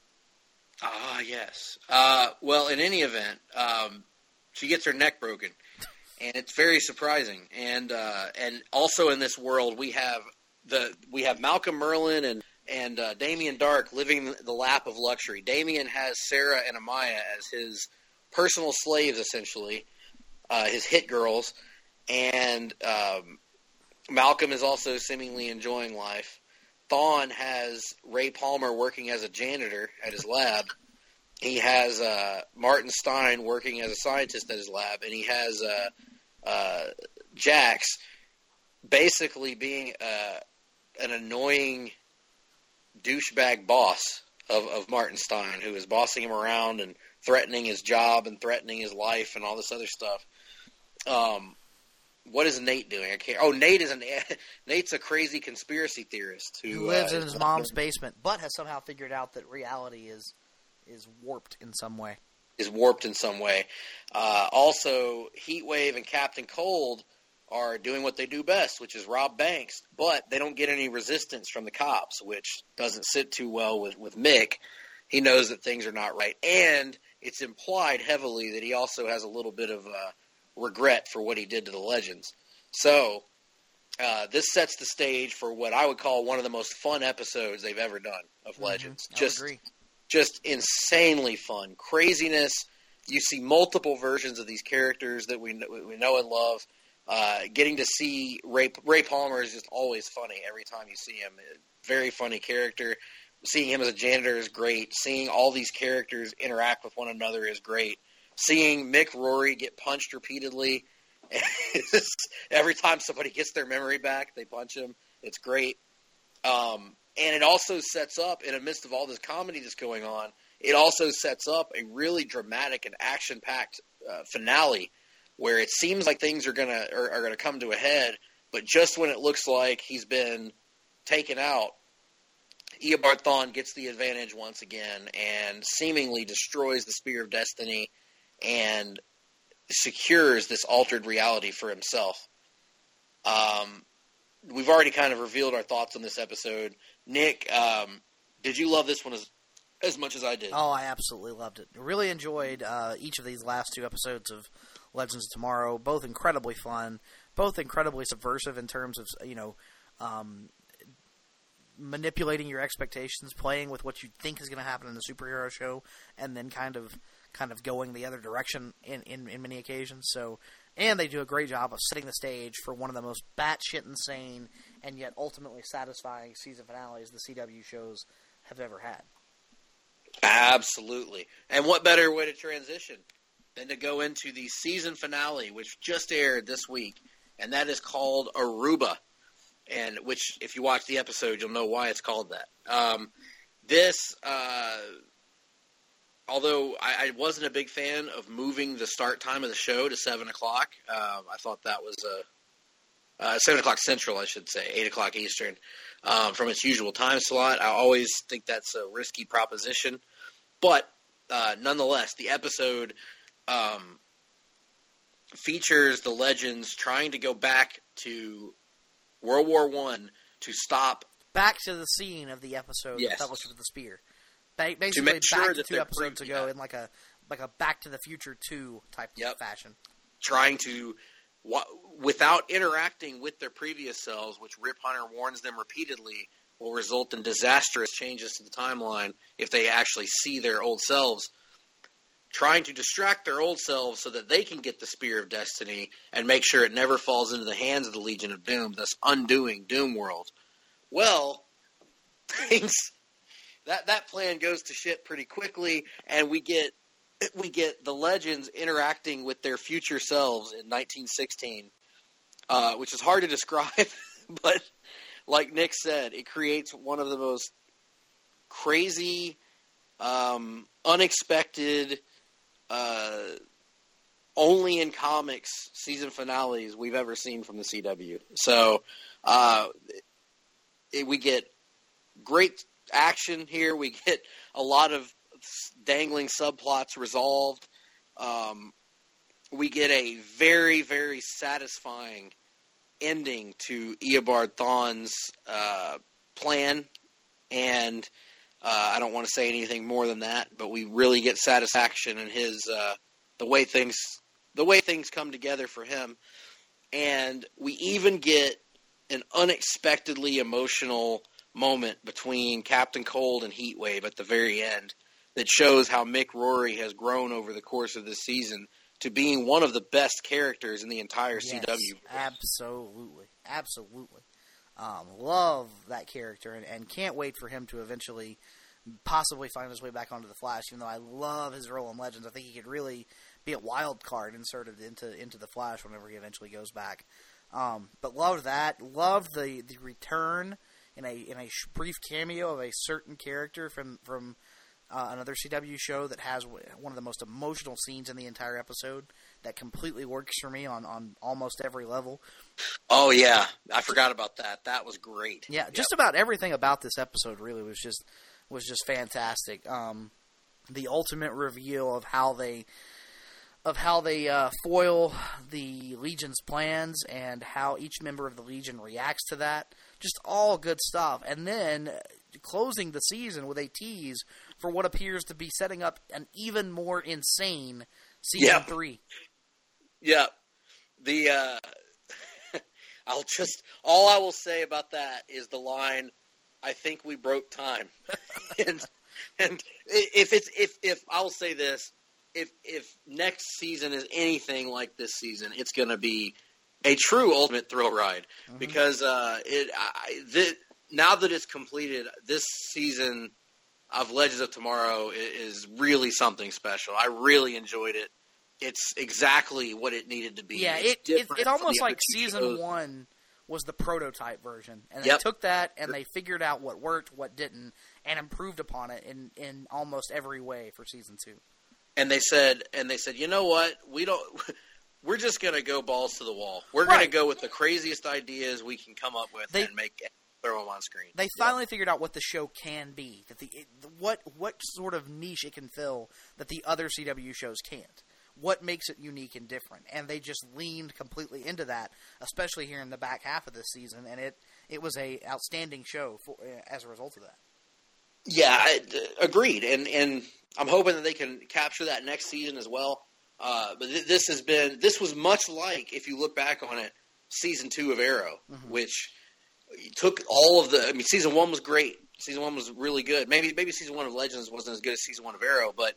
Ah, yes. Uh, well, in any event, um, she gets her neck broken. And it's very surprising, and uh, and also in this world we have the we have Malcolm Merlyn and and uh, Damien Dark living the lap of luxury. Damien has Sarah and Amaya as his personal slaves, essentially, uh, his hit girls, and um, Malcolm is also seemingly enjoying life. Thawne has Ray Palmer working as a janitor at his lab. He has uh, Martin Stein working as a scientist at his lab, and he has uh, uh, Jax basically being uh, an annoying douchebag boss of, of Martin Stein, who is bossing him around and threatening his job and threatening his life and all this other stuff. Um, what is Nate doing? I can't. Oh, Nate is an Nate's a crazy conspiracy theorist who, who lives uh, in his mom's basement, but has somehow figured out that reality is is warped in some way. Is warped in some way. Uh, also, Heatwave and Captain Cold are doing what they do best, which is rob banks, but they don't get any resistance from the cops, which doesn't sit too well with, with Mick. He knows that things are not right, and it's implied heavily that he also has a little bit of uh, regret for what he did to the Legends. So, uh, this sets the stage for what I would call one of the most fun episodes they've ever done of Mm-hmm. Legends. I Just, agree. just insanely fun. Craziness. You see multiple versions of these characters that we we know and love. Uh, getting to see Ray, Ray Palmer is just always funny every time you see him. Very funny character. Seeing him as a janitor is great. Seeing all these characters interact with one another is great. Seeing Mick Rory get punched repeatedly. Every time somebody gets their memory back, they punch him. It's great. Um, and it also sets up, in the midst of all this comedy that's going on, it also sets up a really dramatic and action-packed uh, finale where it seems like things are gonna are, are gonna come to a head, but just when it looks like he's been taken out, Eobard Thawne gets the advantage once again and seemingly destroys the Spear of Destiny and secures this altered reality for himself. Um, we've already kind of revealed our thoughts on this episode. Nick, um, did you love this one as as much as I did. Oh, I absolutely loved it. Really enjoyed uh, each of these last two episodes of Legends of Tomorrow. Both incredibly fun, both incredibly subversive in terms of, you know, um, manipulating your expectations, playing with what you think is going to happen in the superhero show, and then kind of kind of going the other direction in, in, in many occasions. So, and they do a great job of setting the stage for one of the most batshit insane and yet ultimately satisfying season finales the C W shows have ever had. Absolutely. And what better way to transition than to go into the season finale, which just aired this week, and that is called Aruba. And which, if you watch the episode, you'll know why it's called that. Um, this, uh, although I, I wasn't a big fan of moving the start time of the show to seven o'clock, um, I thought that was a uh, seven o'clock Central, I should say, eight o'clock Eastern, um, from its usual time slot. I always think that's a risky proposition, but uh, nonetheless, the episode um, features the Legends trying to go back to World War One to stop. Back to the scene of the episode, yes. The Fellowship of the Spear. Ba- basically, to make sure back that two episodes pre- ago yeah. in like a like a Back to the Future two type Yep. of fashion. Trying to, without interacting with their previous selves, which Rip Hunter warns them repeatedly will result in disastrous changes to the timeline if they actually see their old selves. Trying to distract their old selves so that they can get the Spear of Destiny and make sure it never falls into the hands of the Legion of Doom, thus undoing Doom World. Well, things that that plan goes to shit pretty quickly, and we get we get the Legends interacting with their future selves in nineteen sixteen, uh, which is hard to describe, but like Nick said, it creates one of the most crazy, um, unexpected, Uh, only in comics season finales we've ever seen from the C W. So uh, it, we get great action here. We get a lot of dangling subplots resolved. Um, we get a very, very satisfying ending to Eobard Thawne's uh, plan, and Uh, I don't want to say anything more than that, but we really get satisfaction in his uh, the way things the way things come together for him, and we even get an unexpectedly emotional moment between Captain Cold and Heatwave at the very end that shows how Mick Rory has grown over the course of this season to being one of the best characters in the entire Yes, C W. Absolutely, absolutely. Um, love that character, and, and can't wait for him to eventually possibly find his way back onto the Flash. Even though I love his role in Legends, I think he could really be a wild card inserted into into the Flash whenever he eventually goes back. Um, but loved that. Loved the, the return in a in a brief cameo of a certain character from from uh, another C W show that has one of the most emotional scenes in the entire episode that completely works for me on, on almost every level. Oh, yeah. I forgot about that. That was great. Yeah, Yep. just about everything about this episode really was just was just fantastic. Um, the ultimate reveal of how they of how they uh, foil the Legion's plans and how each member of the Legion reacts to that. Just all good stuff. And then closing the season with a tease for what appears to be setting up an even more insane season Yep. three. Yeah. The, uh, I'll just, all I will say about that is the line, I think we broke time. and, and if it's, if, if, I'll say this, if, if next season is anything like this season, it's going to be a true ultimate thrill ride Mm-hmm. because, uh, it, I, the, now that it's completed, this season of Legends of Tomorrow is, is really something special. I really enjoyed it. It's exactly what it needed to be. Yeah, It's it it, different it from almost the other like two season shows. one was the prototype version, and Yep. they took that and they figured out what worked, what didn't, and improved upon it in, in almost every way for season two. And they said, and they said, you know what? We don't. We're just going to go balls to the wall. We're going Right. to go with the craziest ideas we can come up with They- and make throw them on screen. They finally figured out what the show can be, that the it, what what sort of niche it can fill that the other C W shows can't. What makes it unique and different, and they just leaned completely into that, especially here in the back half of this season, and it, it was a outstanding show for, as a result of that. Yeah, I, uh, agreed, and and I'm hoping that they can capture that next season as well. Uh, but th- this has been this was much like, if you look back on it, season two of Arrow, mm-hmm. which took all of the. I mean, season one was great. Season one was really good. Maybe maybe season one of Legends wasn't as good as season one of Arrow, but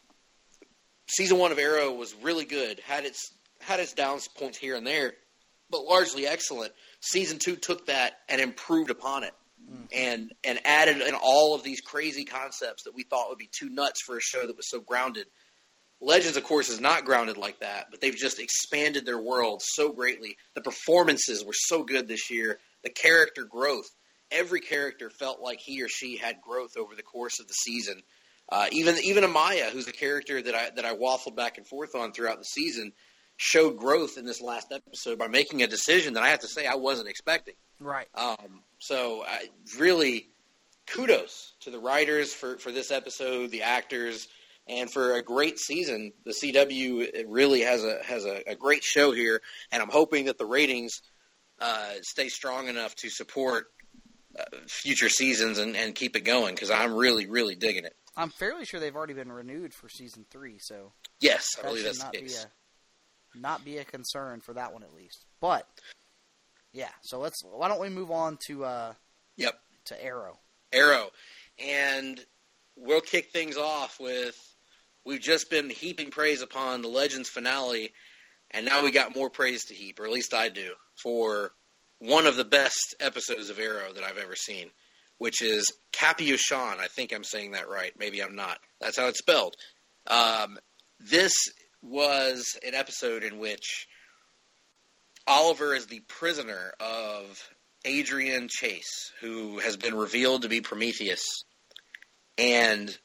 season one of Arrow was really good. Had its had its down points here and there, but largely excellent. Season two took that and improved upon it. And and added in all of these crazy concepts that we thought would be too nuts for a show that was so grounded. Legends, of course, is not grounded like that, but they've just expanded their world so greatly. The performances were so good this year. The character growth. Every character felt like he or she had growth over the course of the season. Uh, even even Amaya, who's a character that I that I waffled back and forth on throughout the season, showed growth in this last episode by making a decision that I have to say I wasn't expecting. Right. Um, so I really kudos to the writers for, for this episode, the actors, and for a great season. The C W really has a has a, a great show here, and I'm hoping that the ratings uh, stay strong enough to support uh, future seasons and, and keep it going, because I'm really, really digging it. I'm fairly sure they've already been renewed for season three, so yes, I that believe should that's not the be case. a not be a concern for that one at least. But yeah, so let's. Why don't we move on to uh, yep to Arrow? Arrow, and we'll kick things off with. We've just been heaping praise upon the Legends finale, and now we got more praise to heap, or at least I do, for one of the best episodes of Arrow that I've ever seen, which is Capioshan. I think I'm saying that right. Maybe I'm not. That's how it's spelled. Um, this was an episode in which Oliver is the prisoner of Adrian Chase, who has been revealed to be Prometheus. And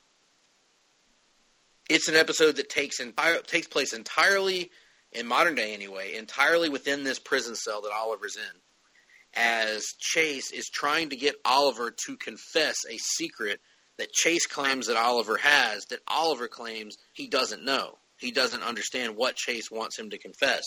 it's an episode that takes entire, takes place entirely, in modern day anyway, entirely within this prison cell that Oliver's in, as Chase is trying to get Oliver to confess a secret that Chase claims that Oliver has, that Oliver claims he doesn't know. He doesn't understand what Chase wants him to confess.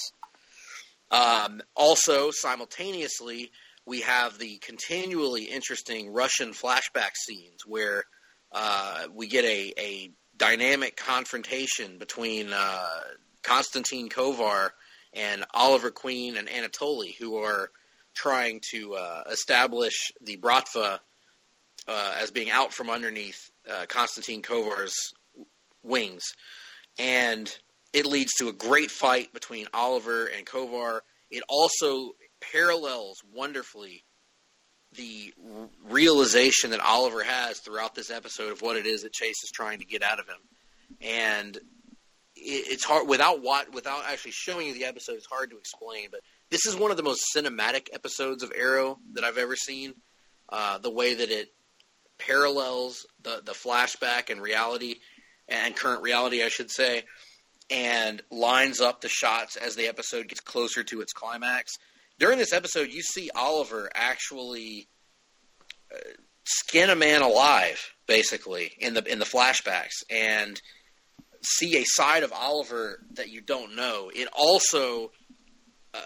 Um, also, simultaneously, we have the continually interesting Russian flashback scenes where uh, we get a, a dynamic confrontation between uh, Konstantin Kovar and Oliver Queen and Anatoly, who are trying to uh, establish the Bratva uh, as being out from underneath uh, Konstantin Kovar's wings. And it leads to a great fight between Oliver and Kovar. It also parallels wonderfully the r- realization that Oliver has throughout this episode of what it is that Chase is trying to get out of him. And it, it's hard, without what, without actually showing you the episode, it's hard to explain, but this is one of the most cinematic episodes of Arrow that I've ever seen. Uh, the way that it parallels the, the flashback and reality, and current reality, I should say, and lines up the shots as the episode gets closer to its climax. During this episode, you see Oliver actually uh, skin a man alive, basically, in the in the flashbacks, and see a side of Oliver that you don't know. It also uh,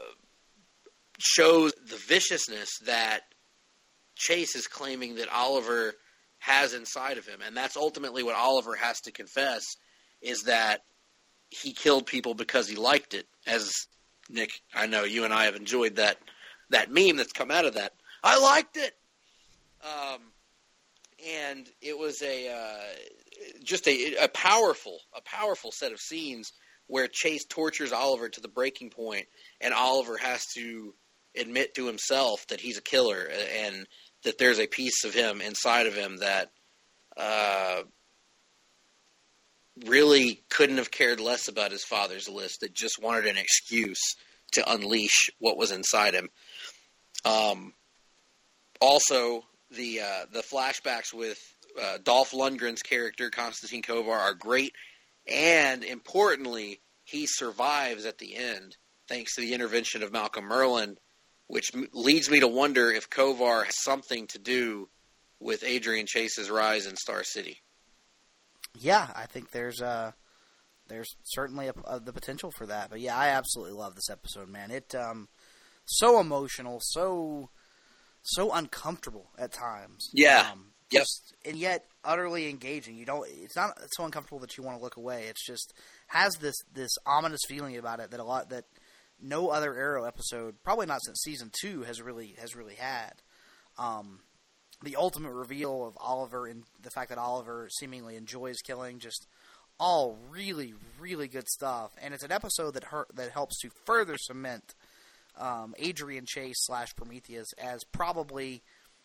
shows the viciousness that Chase is claiming that Oliver has inside of him, and that's ultimately what Oliver has to confess, is that he killed people because he liked it. As Nick, I know you and I have enjoyed that that meme that's come out of that. I liked it, um, and it was a uh, just a, a powerful, a powerful set of scenes where Chase tortures Oliver to the breaking point, and Oliver has to admit to himself that he's a killer and that there's a piece of him inside of him that uh, really couldn't have cared less about his father's list, that just wanted an excuse to unleash what was inside him. Um, also, the uh, the flashbacks with uh, Dolph Lundgren's character, Konstantin Kovar, are great, and importantly, he survives at the end thanks to the intervention of Malcolm Merlyn, which m- leads me to wonder if Kovar has something to do with Adrian Chase's rise in Star City. Yeah, I think there's uh, there's certainly a, uh, the potential for that. But yeah, I absolutely love this episode, man. It um, so emotional, so so uncomfortable at times. Yeah, um, Yep. Just, and yet utterly engaging. You don't. It's not so uncomfortable that you want to look away. It's just has this this ominous feeling about it that a lot that no other Arrow episode, probably not since season two, has really has really had. Um, the ultimate reveal of Oliver and the fact that Oliver seemingly enjoys killing, just all really really good stuff. And it's an episode that her, that helps to further cement um, Adrian Chase slash Prometheus as probably.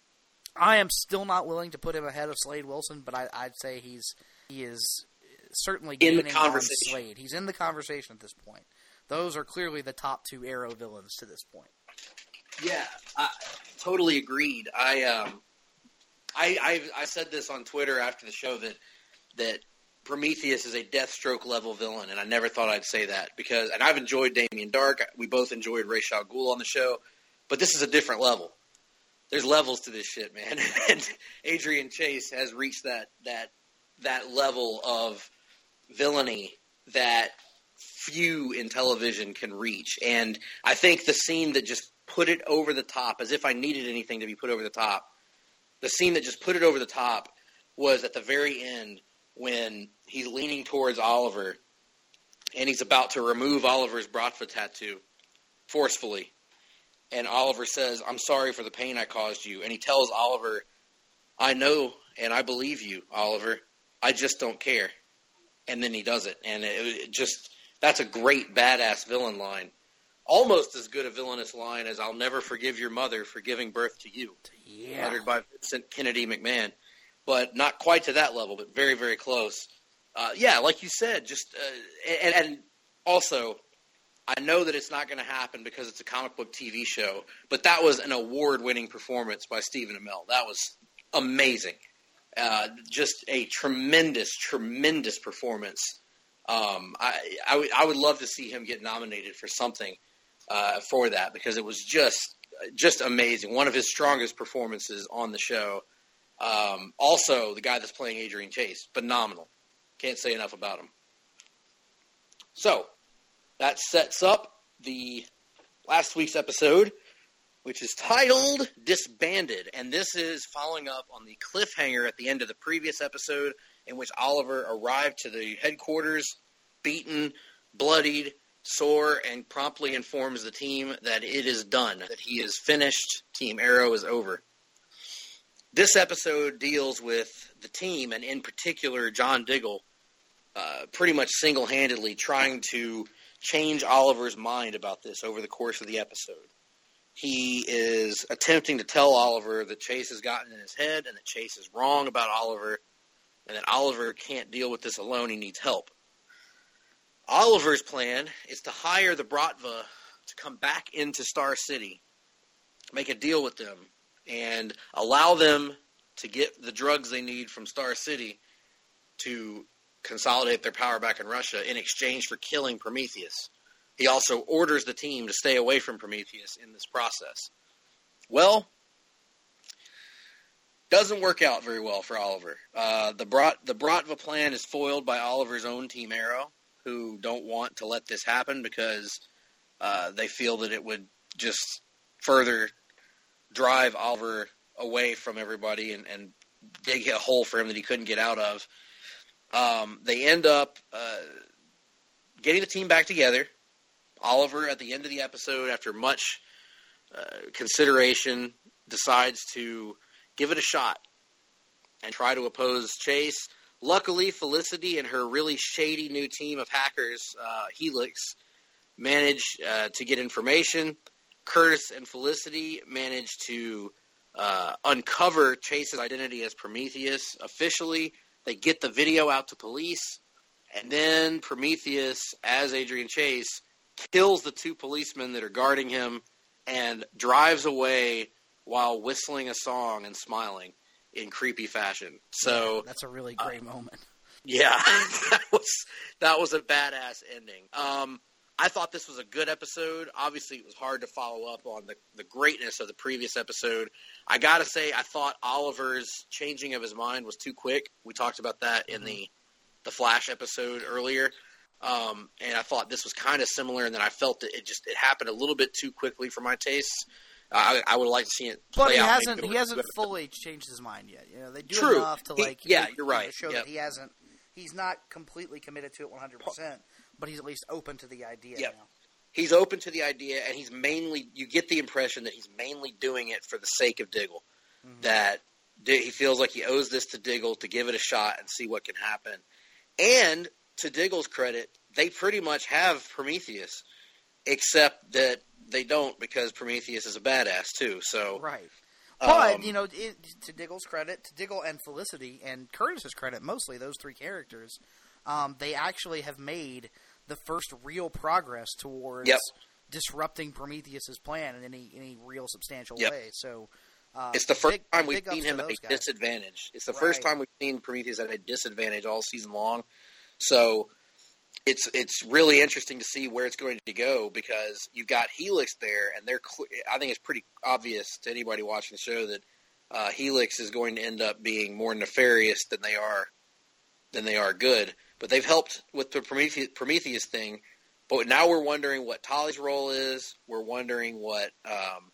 I am still not willing to put him ahead of Slade Wilson, but I, I'd say he's he is certainly in the gaining on conversation. Slade. He's in the conversation at this point. Those are clearly the top two Arrow villains to this point. Yeah, I totally agreed. I um, I, I I said this on Twitter after the show that that Prometheus is a Deathstroke level villain, and I never thought I'd say that because, and I've enjoyed Damien Dark. We both enjoyed Ra's al Ghul on the show, but this is a different level. There's levels to this shit, man. And Adrian Chase has reached that that that level of villainy that few in television can reach. And I think the scene that just put it over the top, as if I needed anything to be put over the top, the scene that just put it over the top was at the very end when he's leaning towards Oliver and he's about to remove Oliver's Bratva tattoo forcefully. And Oliver says, "I'm sorry for the pain I caused you." And he tells Oliver, "I know and I believe you, Oliver. I just don't care." And then he does it. And it, it just, that's a great badass villain line. Almost as good a villainous line as "I'll never forgive your mother for giving birth to you." Yeah. Uttered by Vincent Kennedy McMahon. But not quite to that level, but very, very close. Uh, yeah, like you said, just, uh, and, and also, I know that it's not going to happen because it's a comic book T V show, but that was an award-winning performance by Stephen Amell. That was amazing. Uh, just a tremendous, tremendous performance. Um, I, I, w- I would love to see him get nominated for something uh, for that because it was just just amazing. One of his strongest performances on the show. Um, also, the guy that's playing Adrian Chase, phenomenal. Can't say enough about him. So, that sets up the last week's episode, which is titled Disbanded. And this is following up on the cliffhanger at the end of the previous episode in which Oliver arrived to the headquarters, beaten, bloodied, sore, and promptly informs the team that it is done, that he is finished, Team Arrow is over. This episode deals with the team, and in particular John Diggle, uh, pretty much single-handedly trying to change Oliver's mind about this over the course of the episode. He is attempting to tell Oliver that Chase has gotten in his head and that Chase is wrong about Oliver and that Oliver can't deal with this alone. He needs help. Oliver's plan is to hire the Bratva to come back into Star City, make a deal with them, and allow them to get the drugs they need from Star City to consolidate their power back in Russia in exchange for killing Prometheus. He also orders the team to stay away from Prometheus in this process. Well, doesn't work out very well for Oliver. Uh, the Brat- the Bratva plan is foiled by Oliver's own Team Arrow, who don't want to let this happen because uh, they feel that it would just further drive Oliver away from everybody and, and dig a hole for him that he couldn't get out of. Um, they end up uh, getting the team back together. Oliver, at the end of the episode, after much uh, consideration, decides to give it a shot and try to oppose Chase. Luckily, Felicity and her really shady new team of hackers, uh, Helix, manage uh, to get information. Curtis and Felicity manage to uh, uncover Chase's identity as Prometheus officially. They get the video out to police, and then Prometheus, as Adrian Chase, kills the two policemen that are guarding him and drives away while whistling a song and smiling in creepy fashion. So that's a really great uh, moment. Yeah, that was that was a badass ending. Um, I thought this was a good episode. Obviously, it was hard to follow up on the, the greatness of the previous episode. I gotta say, I thought Oliver's changing of his mind was too quick. We talked about that in the the Flash episode earlier. Um, and I thought this was kind of similar, and then I felt that it just it happened a little bit too quickly for my tastes. I, I would like to see it But play he out. hasn't maybe he hasn't with- fully changed his mind yet. You know, they do True. enough to He- like yeah, make- you're you know, right. show Yep. that he hasn't. He's not completely committed to it one hundred percent, but he's at least open to the idea Yep. now. He's open to the idea, and he's mainly, you get the impression that he's mainly doing it for the sake of Diggle. Mm-hmm. That Di- he feels like he owes this to Diggle to give it a shot and see what can happen. And to Diggle's credit, they pretty much have Prometheus, except that they don't because Prometheus is a badass too. So Right. But, um, you know, it, to Diggle's credit, to Diggle and Felicity, and Curtis's credit, mostly, those three characters, um, they actually have made the first real progress towards Yep. disrupting Prometheus's plan in any any real substantial Yep. way. So uh, it's the first big, time we've big ups seen to him at a those guys. disadvantage. It's the Right. first time we've seen Prometheus at a disadvantage all season long. So it's it's really interesting to see where it's going to go because you've got Helix there, and they're. Cl- I think it's pretty obvious to anybody watching the show that uh, Helix is going to end up being more nefarious than they are than they are good. But they've helped with the Prometheus, Prometheus thing. But now we're wondering what Tali's role is. We're wondering what um,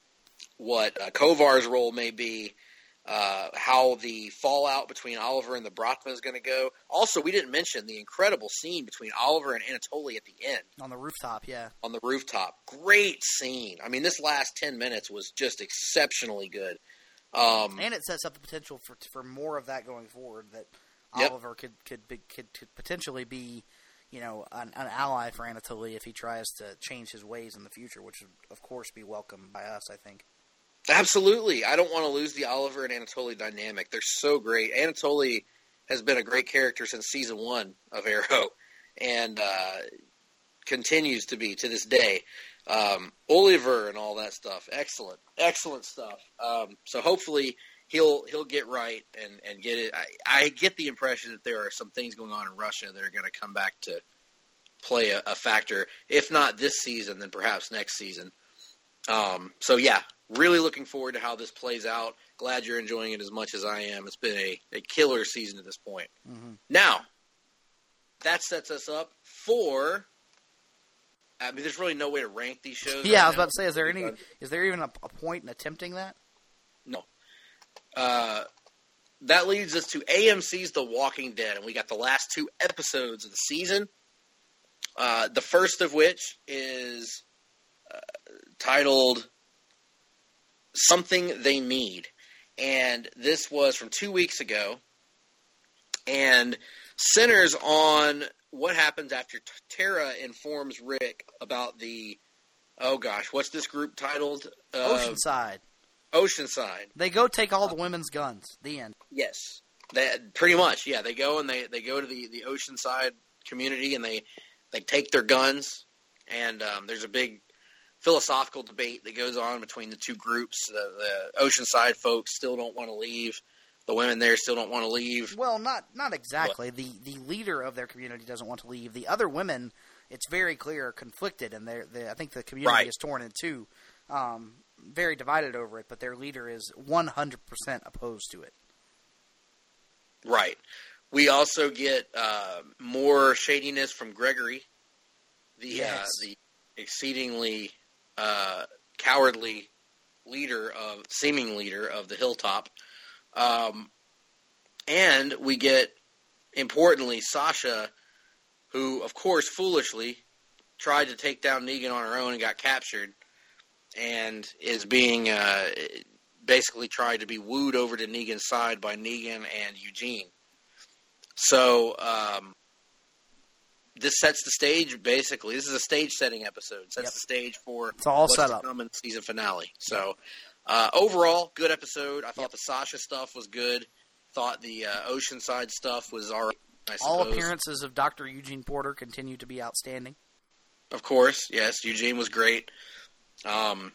what uh, Kovar's role may be. Uh, how the fallout between Oliver and the Brachma is going to go. Also, we didn't mention the incredible scene between Oliver and Anatoly at the end. On the rooftop, yeah. On the rooftop. Great scene. I mean, this last ten minutes was just exceptionally good. Um, And it sets up the potential for for more of that going forward, that Yep. Oliver could could, be, could could potentially be, you know, an, an ally for Anatoly if he tries to change his ways in the future, which would, of course, be welcomed by us, I think. Absolutely. I don't want to lose the Oliver and Anatoly dynamic. They're so great. Anatoly has been a great character since season one of Arrow and uh, continues to be to this day. Um, Oliver and all that stuff. Excellent. Excellent stuff. Um, so hopefully he'll he'll get right and, and get it. I, I get the impression that there are some things going on in Russia that are going to come back to play a, a factor. If not this season, then perhaps next season. Um, so, yeah. Really looking forward to how this plays out. Glad you're enjoying it as much as I am. It's been a, a killer season at this point. Mm-hmm. Now, that sets us up for... I mean, there's really no way to rank these shows. Yeah, right I was now. about to say, is there any? Is there even a, a point in attempting that? No. Uh, that leads us to A M C's The Walking Dead, and we got the last two episodes of the season. Uh, the first of which is uh, titled... Something They Need. And this was from two weeks ago. And centers on what happens after Tara informs Rick about the, oh gosh, what's this group titled? Uh, Oceanside. Oceanside. They go take all the women's guns. The end. Yes. That, pretty much, yeah. They go and they, they go to the, the Oceanside community and they, they take their guns. And um, there's a big philosophical debate that goes on between the two groups. The, the Oceanside folks still don't want to leave. The women there still don't want to leave. Well, not not exactly. The the leader of their community doesn't want to leave. The other women, it's very clear, are conflicted, and they're, they I think the community Right. is torn in two, um, very divided over it. But their leader is one hundred percent opposed to it. Right. We also get uh, more shadiness from Gregory, the Yes. uh, the exceedingly uh, cowardly leader of seeming leader of the Hilltop, um, and we get importantly Sasha, who of course foolishly tried to take down Negan on her own and got captured, and is being uh, basically tried to be wooed over to Negan's side by Negan and Eugene. So um, this sets the stage, basically. This is a stage-setting episode. Sets Yep. the stage for It's all what's set to up. come in the season finale. So uh, overall, good episode. I thought the Sasha stuff was good. Thought the uh, Oceanside stuff was all right, I suppose. All appearances of Doctor Eugene Porter continue to be outstanding. Of course, yes. Eugene was great. Um,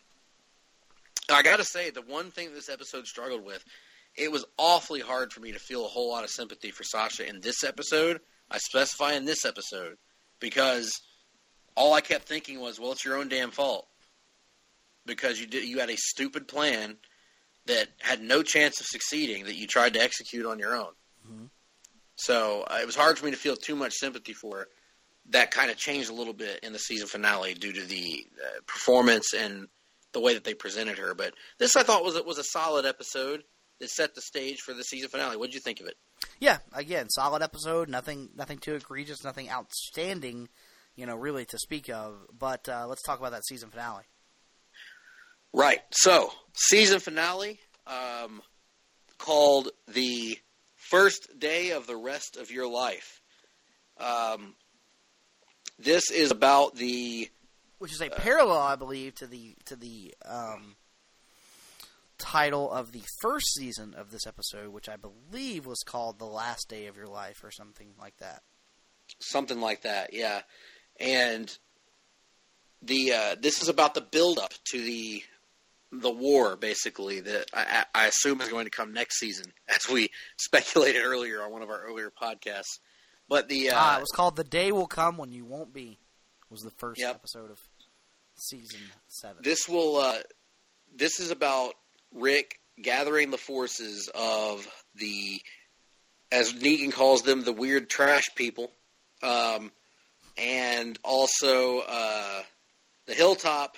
I got to say, the one thing this episode struggled with, it was awfully hard for me to feel a whole lot of sympathy for Sasha in this episode. I specify in this episode, because all I kept thinking was, well, it's your own damn fault. Because you did, you had a stupid plan that had no chance of succeeding that you tried to execute on your own. Mm-hmm. So uh, it was hard for me to feel too much sympathy for her. That kind of changed a little bit in the season finale due to the uh, performance and the the way that they presented her. But this, I thought, was it was a solid episode that set the stage for the season finale. What did you think of it? Yeah, again, solid episode. Nothing, nothing too egregious. Nothing outstanding, you know, really to speak of. But uh, let's talk about that season finale. Right. So, season finale, um, called The First Day of the Rest of Your Life. Um, this is about the... Which is a parallel, I believe, to the to the um, title of the first season of this episode, which I believe was called The Last Day of Your Life or something like that. Something like that, yeah. And the uh, this is about the build-up to the the war, basically, that I, I assume is going to come next season, as we speculated earlier on one of our earlier podcasts. But the uh, ah, it was called The Day Will Come When You Won't Be. Was the first yep. episode of season seven. This will. Uh, this is about Rick gathering the forces of the, as Negan calls them, the weird trash people, um, and also uh, the Hilltop,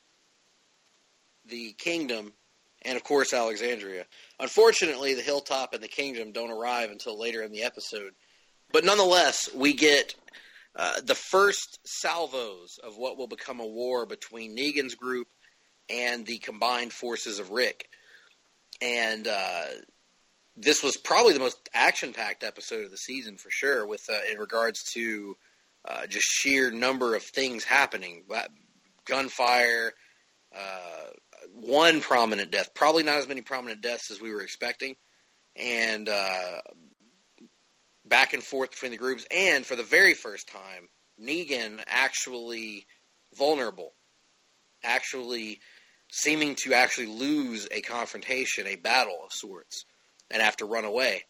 the Kingdom, and of course Alexandria. Unfortunately, the Hilltop and the Kingdom don't arrive until later in the episode, but nonetheless, we get Uh, the first salvos of what will become a war between Negan's group and the combined forces of Rick. And uh, this was probably the most action-packed episode of the season for sure, with uh, in regards to uh, just sheer number of things happening. Gunfire, uh, one prominent death, probably not as many prominent deaths as we were expecting, and uh, back and forth between the groups, and for the very first time, Negan actually vulnerable, actually seeming to actually lose a confrontation, a battle of sorts, and have to run away.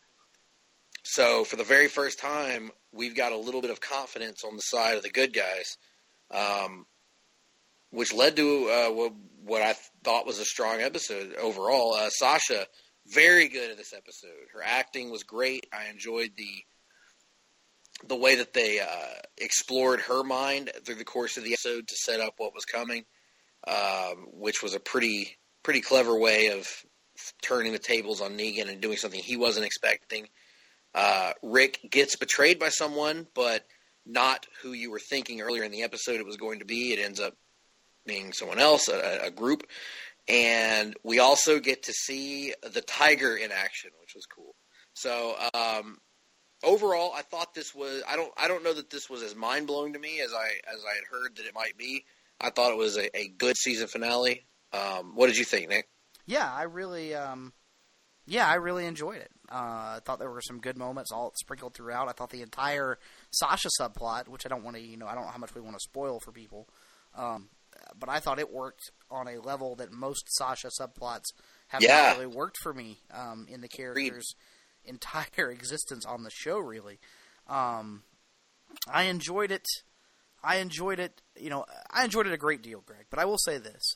So for the very first time, we've got a little bit of confidence on the side of the good guys, um, which led to uh, what I thought was a strong episode overall. Uh, Sasha, very good at this episode. Her acting was great. I enjoyed the the way that they uh, explored her mind through the course of the episode to set up what was coming, um, which was a pretty pretty clever way of turning the tables on Negan and doing something he wasn't expecting. Uh, Rick gets betrayed by someone, but not who you were thinking earlier in the episode it was going to be. It ends up being someone else, a, a group. And we also get to see the tiger in action, which was cool. So, um, overall, I thought this was, I don't, I don't know that this was as mind blowing to me as I, as I had heard that it might be. I thought it was a, a good season finale. Um, what did you think, Nick? Yeah, I really, um, yeah, I really enjoyed it. Uh, I thought there were some good moments all sprinkled throughout. I thought the entire Sasha subplot, which I don't want to, you know, I don't know how much we want to spoil for people, um, but I thought it worked on a level that most Sasha subplots have yeah. not really worked for me um, in the character's entire existence on the show, really. Um, I enjoyed it. I enjoyed it, you know, I enjoyed it a great deal, Greg, but I will say this.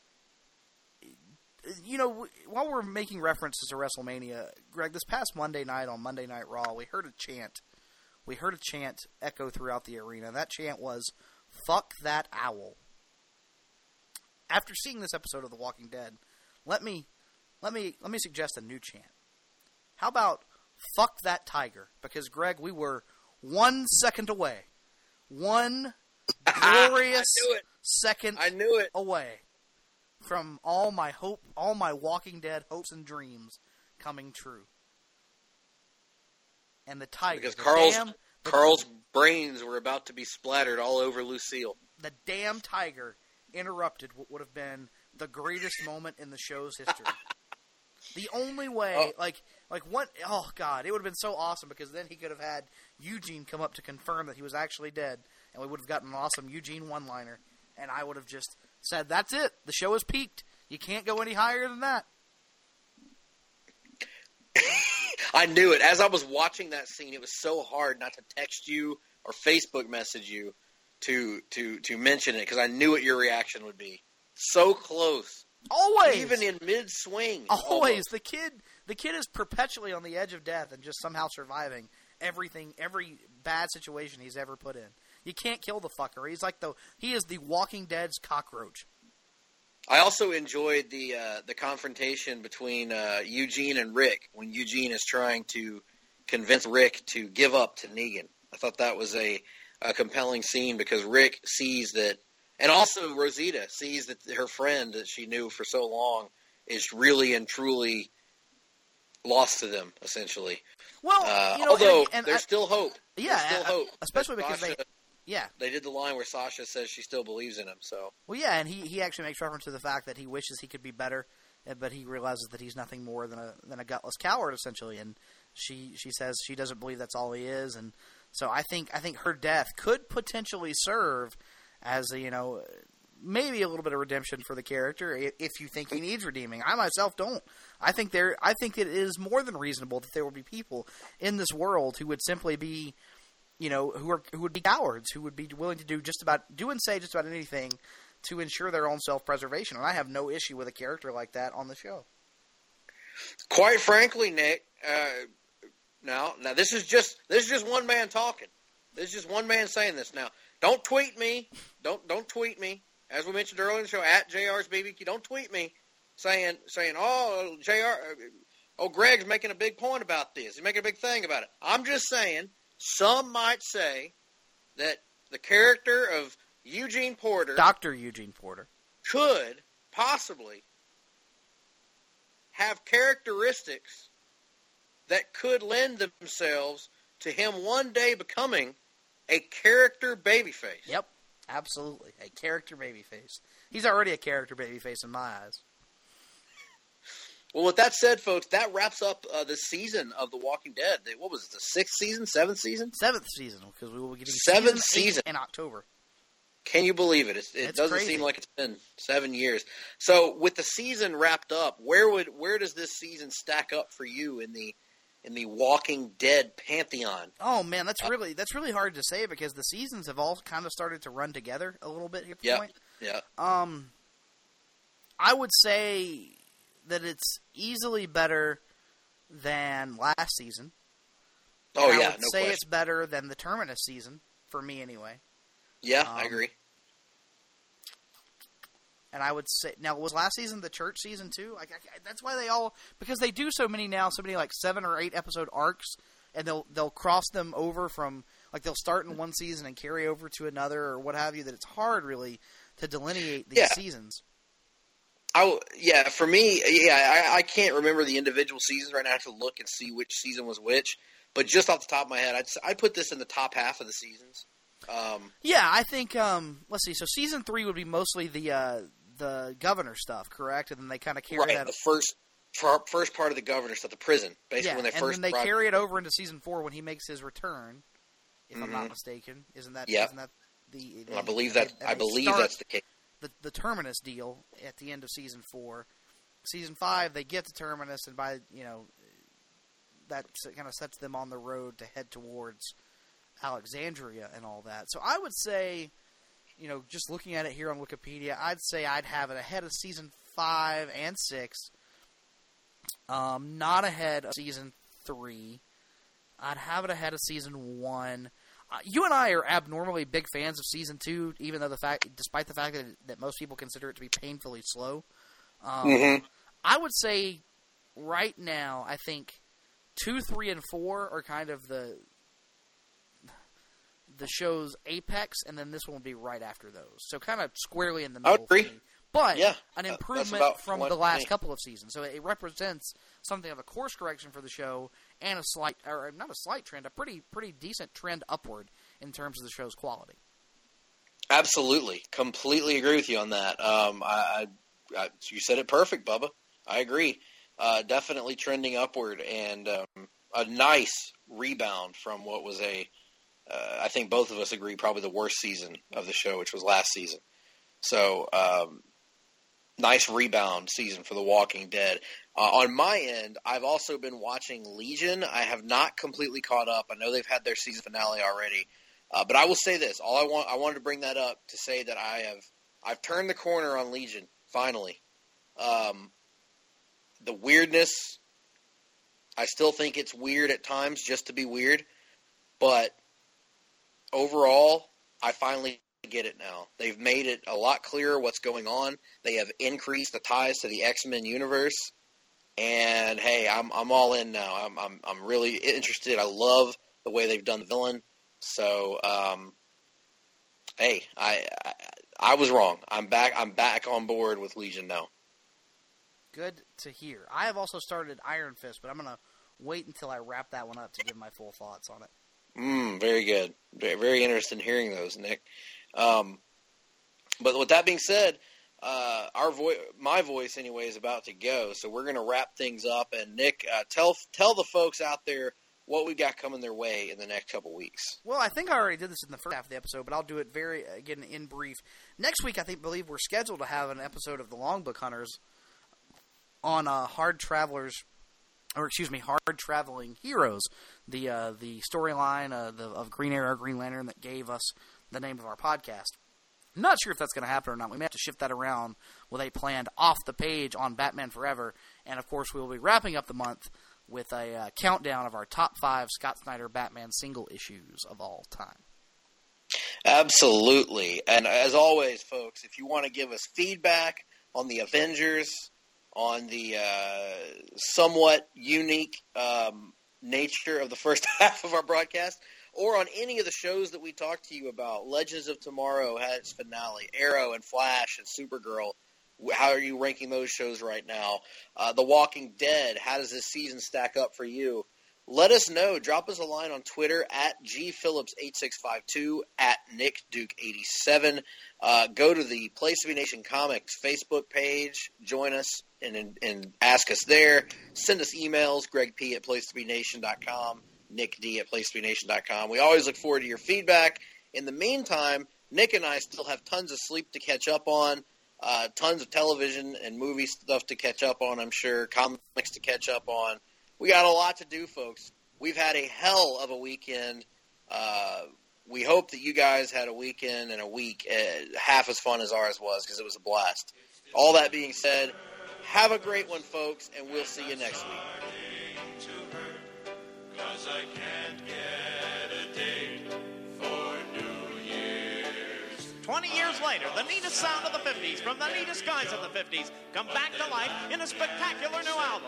You know, while we're making references to WrestleMania, Greg, this past Monday night on Monday Night Raw, we heard a chant. We heard a chant echo throughout the arena. That chant was, "Fuck that owl." After seeing this episode of The Walking Dead, let me let me let me suggest a new chant. How about "Fuck that tiger"? Because Greg, we were one second away, one glorious I knew it. second I knew it. away from all my hope, all my Walking Dead hopes and dreams coming true. And the tiger, because the Carl's damn, the, Carl's brains were about to be splattered all over Lucille. The damn tiger interrupted what would have been the greatest moment in the show's history. The only way, oh. like, like what? Oh God, it would have been so awesome because then he could have had Eugene come up to confirm that he was actually dead, and we would have gotten an awesome Eugene one-liner, and I would have just said, "That's it. The show has peaked. You can't go any higher than that." I knew it. As I was watching that scene, it was so hard not to text you or Facebook message you to to to mention it because I knew what your reaction would be. So close. Always. Even in mid-swing. Always. Almost. The kid the kid is perpetually on the edge of death and just somehow surviving everything, every bad situation he's ever put in. You can't kill the fucker. He's like the he is the Walking Dead's cockroach. I also enjoyed the uh, the confrontation between uh, Eugene and Rick when Eugene is trying to convince Rick to give up to Negan. I thought that was a, a compelling scene because Rick sees that, and also Rosita sees that her friend that she knew for so long is really and truly lost to them, essentially. Well, uh, you know, although and, and there's I, still hope. Yeah, there's still I, hope. especially because Sasha, they, yeah, they did the line where Sasha says she still believes in him. So well, yeah, and he, he actually makes reference to the fact that he wishes he could be better, but he realizes that he's nothing more than a than a gutless coward, essentially. And she she says she doesn't believe that's all he is, and so I think I think her death could potentially serve as a, you know, maybe a little bit of redemption for the character if you think he needs redeeming. I myself don't. I think there. I think it is more than reasonable that there will be people in this world who would simply be, you know, who are who would be cowards, who would be willing to do just about do and say just about anything to ensure their own self-preservation. And I have no issue with a character like that on the show. Quite frankly, Nick. Uh, now, now this is just this is just one man talking. This is just one man saying this. Now, don't tweet me. Don't don't tweet me. As we mentioned earlier in the show, at J R's B B Q, don't tweet me saying, saying, oh, J R, oh, Greg's making a big point about this. He's making a big thing about it. I'm just saying, some might say that the character of Eugene Porter, Doctor Eugene Porter, could possibly have characteristics that could lend themselves to him one day becoming a character babyface. Yep. Absolutely. A character babyface. He's already a character babyface in my eyes. Well, with that said, folks, that wraps up uh, the season of The Walking Dead. What was it, the sixth season, seventh season? Seventh season, because we will be getting seventh season, season in October. Can you believe it? It's, it it's doesn't crazy. seem like it's been seven years. So, with the season wrapped up, where would where does this season stack up for you in the in the Walking Dead pantheon? Oh man, that's really that's really hard to say because the seasons have all kind of started to run together a little bit here. Yeah, point. yeah. Um, I would say that it's easily better than last season. Oh and yeah, I would no say question. it's better than the Terminus season for me anyway. Yeah, um, I agree. And I would say now was last season the church season too? Like I, that's why they all because they do so many now, so many like seven or eight episode arcs, and they'll they'll cross them over from like they'll start in one season and carry over to another or what have you. That it's hard really to delineate these Yeah. seasons. I yeah, for me, yeah, I, I can't remember the individual seasons right now. I have to look and see which season was which. But just off the top of my head, I'd I put this in the top half of the seasons. Um, Yeah, I think. Um, let's see. So season three would be mostly the uh, the governor stuff, correct? And then they kind of carry right, that. the first fir- first part of the governor stuff, the prison, basically yeah, when they and first then they brought- carry it over into season four when he makes his return. If I'm not Mhm. mistaken, isn't that Yep. isn't that the? I the believe they- that they I believe start that's the case. The, the Terminus deal at the end of season four. Season five, they get to Terminus, and by you know, that kind of sets them on the road to head towards Alexandria and all that. So I would say, you know, just looking at it here on Wikipedia, I'd say I'd have it ahead of season five and six. Um, not ahead of season three. I'd have it ahead of season one. Uh, you and I are abnormally big fans of season two, even though the fact, despite the fact that, that most people consider it to be painfully slow. Um, Mhm. I would say right now, I think two, three, and four are kind of the the show's apex, and then this one will be right after those. So kind of squarely in the I middle. would agree. for me. But Yeah, an that- that's improvement about from what the last me. couple of seasons. So it represents something of a course correction for the show and a slight, or not a slight trend, a pretty pretty decent trend upward in terms of the show's quality. Absolutely, completely agree with you on that. Um, I, I, I, you said it perfect, Bubba. I agree. Uh, definitely trending upward, and um, a nice rebound from what was a, uh, I think both of us agree, probably the worst season of the show, which was last season. So, um, nice rebound season for The Walking Dead. Uh, on my end, I've also been watching Legion. I have not completely caught up. I know they've had their season finale already. Uh, but I will say this: all I want, I wanted to bring that up to say that I have, I've turned the corner on Legion finally. Um, the weirdness, I still think it's weird at times, just to be weird. But overall, I finally get it now. They've made it a lot clearer what's going on. They have increased the ties to the X-Men universe. And hey, I'm I'm all in now. I'm I'm I'm really interested. I love the way they've done the villain. So, um, hey, I, I I was wrong. I'm back. I'm back on board with Legion now. Good to hear. I have also started Iron Fist, but I'm gonna wait until I wrap that one up to give my full thoughts on it. Mm, very good. Very, very interested in hearing those, Nick. Um, but with that being said, uh, our voice, my voice anyway, is about to go. So we're going to wrap things up. And Nick, uh, tell tell the folks out there what we got coming their way in the next couple weeks. Well, I think I already did this in the first half of the episode, but I'll do it very again in brief. Next week, I think believe we're scheduled to have an episode of the Longbook Hunters on uh, Hard Travelers. Or excuse me, Hard Traveling Heroes, the uh, the storyline uh, the, of Green Arrow, Green Lantern that gave us the name of our podcast. I'm not sure if that's going to happen or not. We may have to shift that around with a planned off the page on Batman Forever, and of course we will be wrapping up the month with a uh, countdown of our top five Scott Snyder Batman single issues of all time. Absolutely, and as always, folks, if you want to give us feedback on the Avengers, on the uh, somewhat unique um, nature of the first half of our broadcast, or on any of the shows that we talked to you about. Legends of Tomorrow had its finale. Arrow and Flash and Supergirl. How are you ranking those shows right now? Uh, the Walking Dead. How does this season stack up for you? Let us know. Drop us a line on Twitter at G Phillips eight six five two, at Nick Duke eighty-seven. Uh, go to the Place to Be Nation Comics Facebook page. Join us and, and ask us there. Send us emails. Greg P at place to be nation dot com. Nick D at place to be nation dot com. We always look forward to your feedback. In the meantime, Nick and I still have tons of sleep to catch up on. Uh, tons of television and movie stuff to catch up on, I'm sure. Comics to catch up on. We got a lot to do, folks. We've had a hell of a weekend. Uh, we hope that you guys had a weekend and a week uh, half as fun as ours was, because it was a blast. All that being said, have a great one, folks, and we'll see you next week. Cause I can't get a date for New Year's. Twenty years later, the neatest sound of the fifties from the neatest guys of the fifties come back to life in a spectacular new album.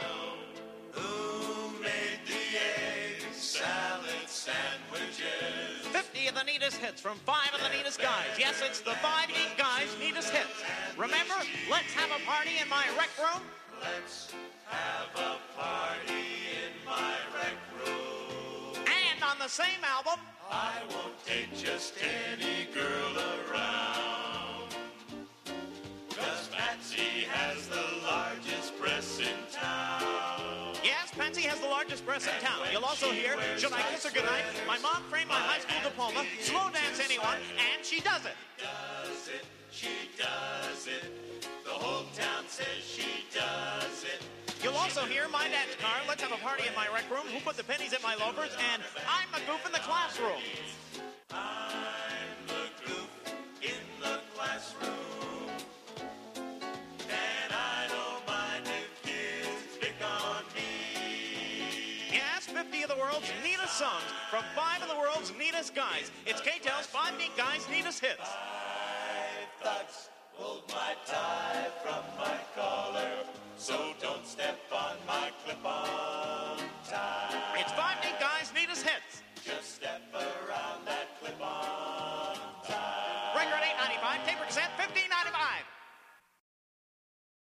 Who made the egg salad sandwiches? fifty of the neatest hits from five of the neatest guys. Yes, it's the five neat guys' neatest hits. Remember, let's have a party in my rec room. Let's have a party in my rec room. And on the same album, I won't take just any girl around. Cause Patsy has the largest breasts in town. yes, Patsy has the largest breasts in town. You'll also hear, should I kiss her goodnight? My mom framed my high school diploma. Slow dance anyone, and she does it. Does it, she does it. The whole town says she does it. You'll also hear my dad's car. Let's have a party in my rec room. Who put the pennies in my loafers? And I'm the goof in the classroom. I'm the goof in the classroom. And I don't mind if kids pick on me. Yes, fifty of the world's neatest songs from five of the world's neatest guys. It's K-Tel's Five Neat Guys' Neatest Hits. Five thugs pulled my tie from my collar, so don't step on my clip-on tie. It's Five Neat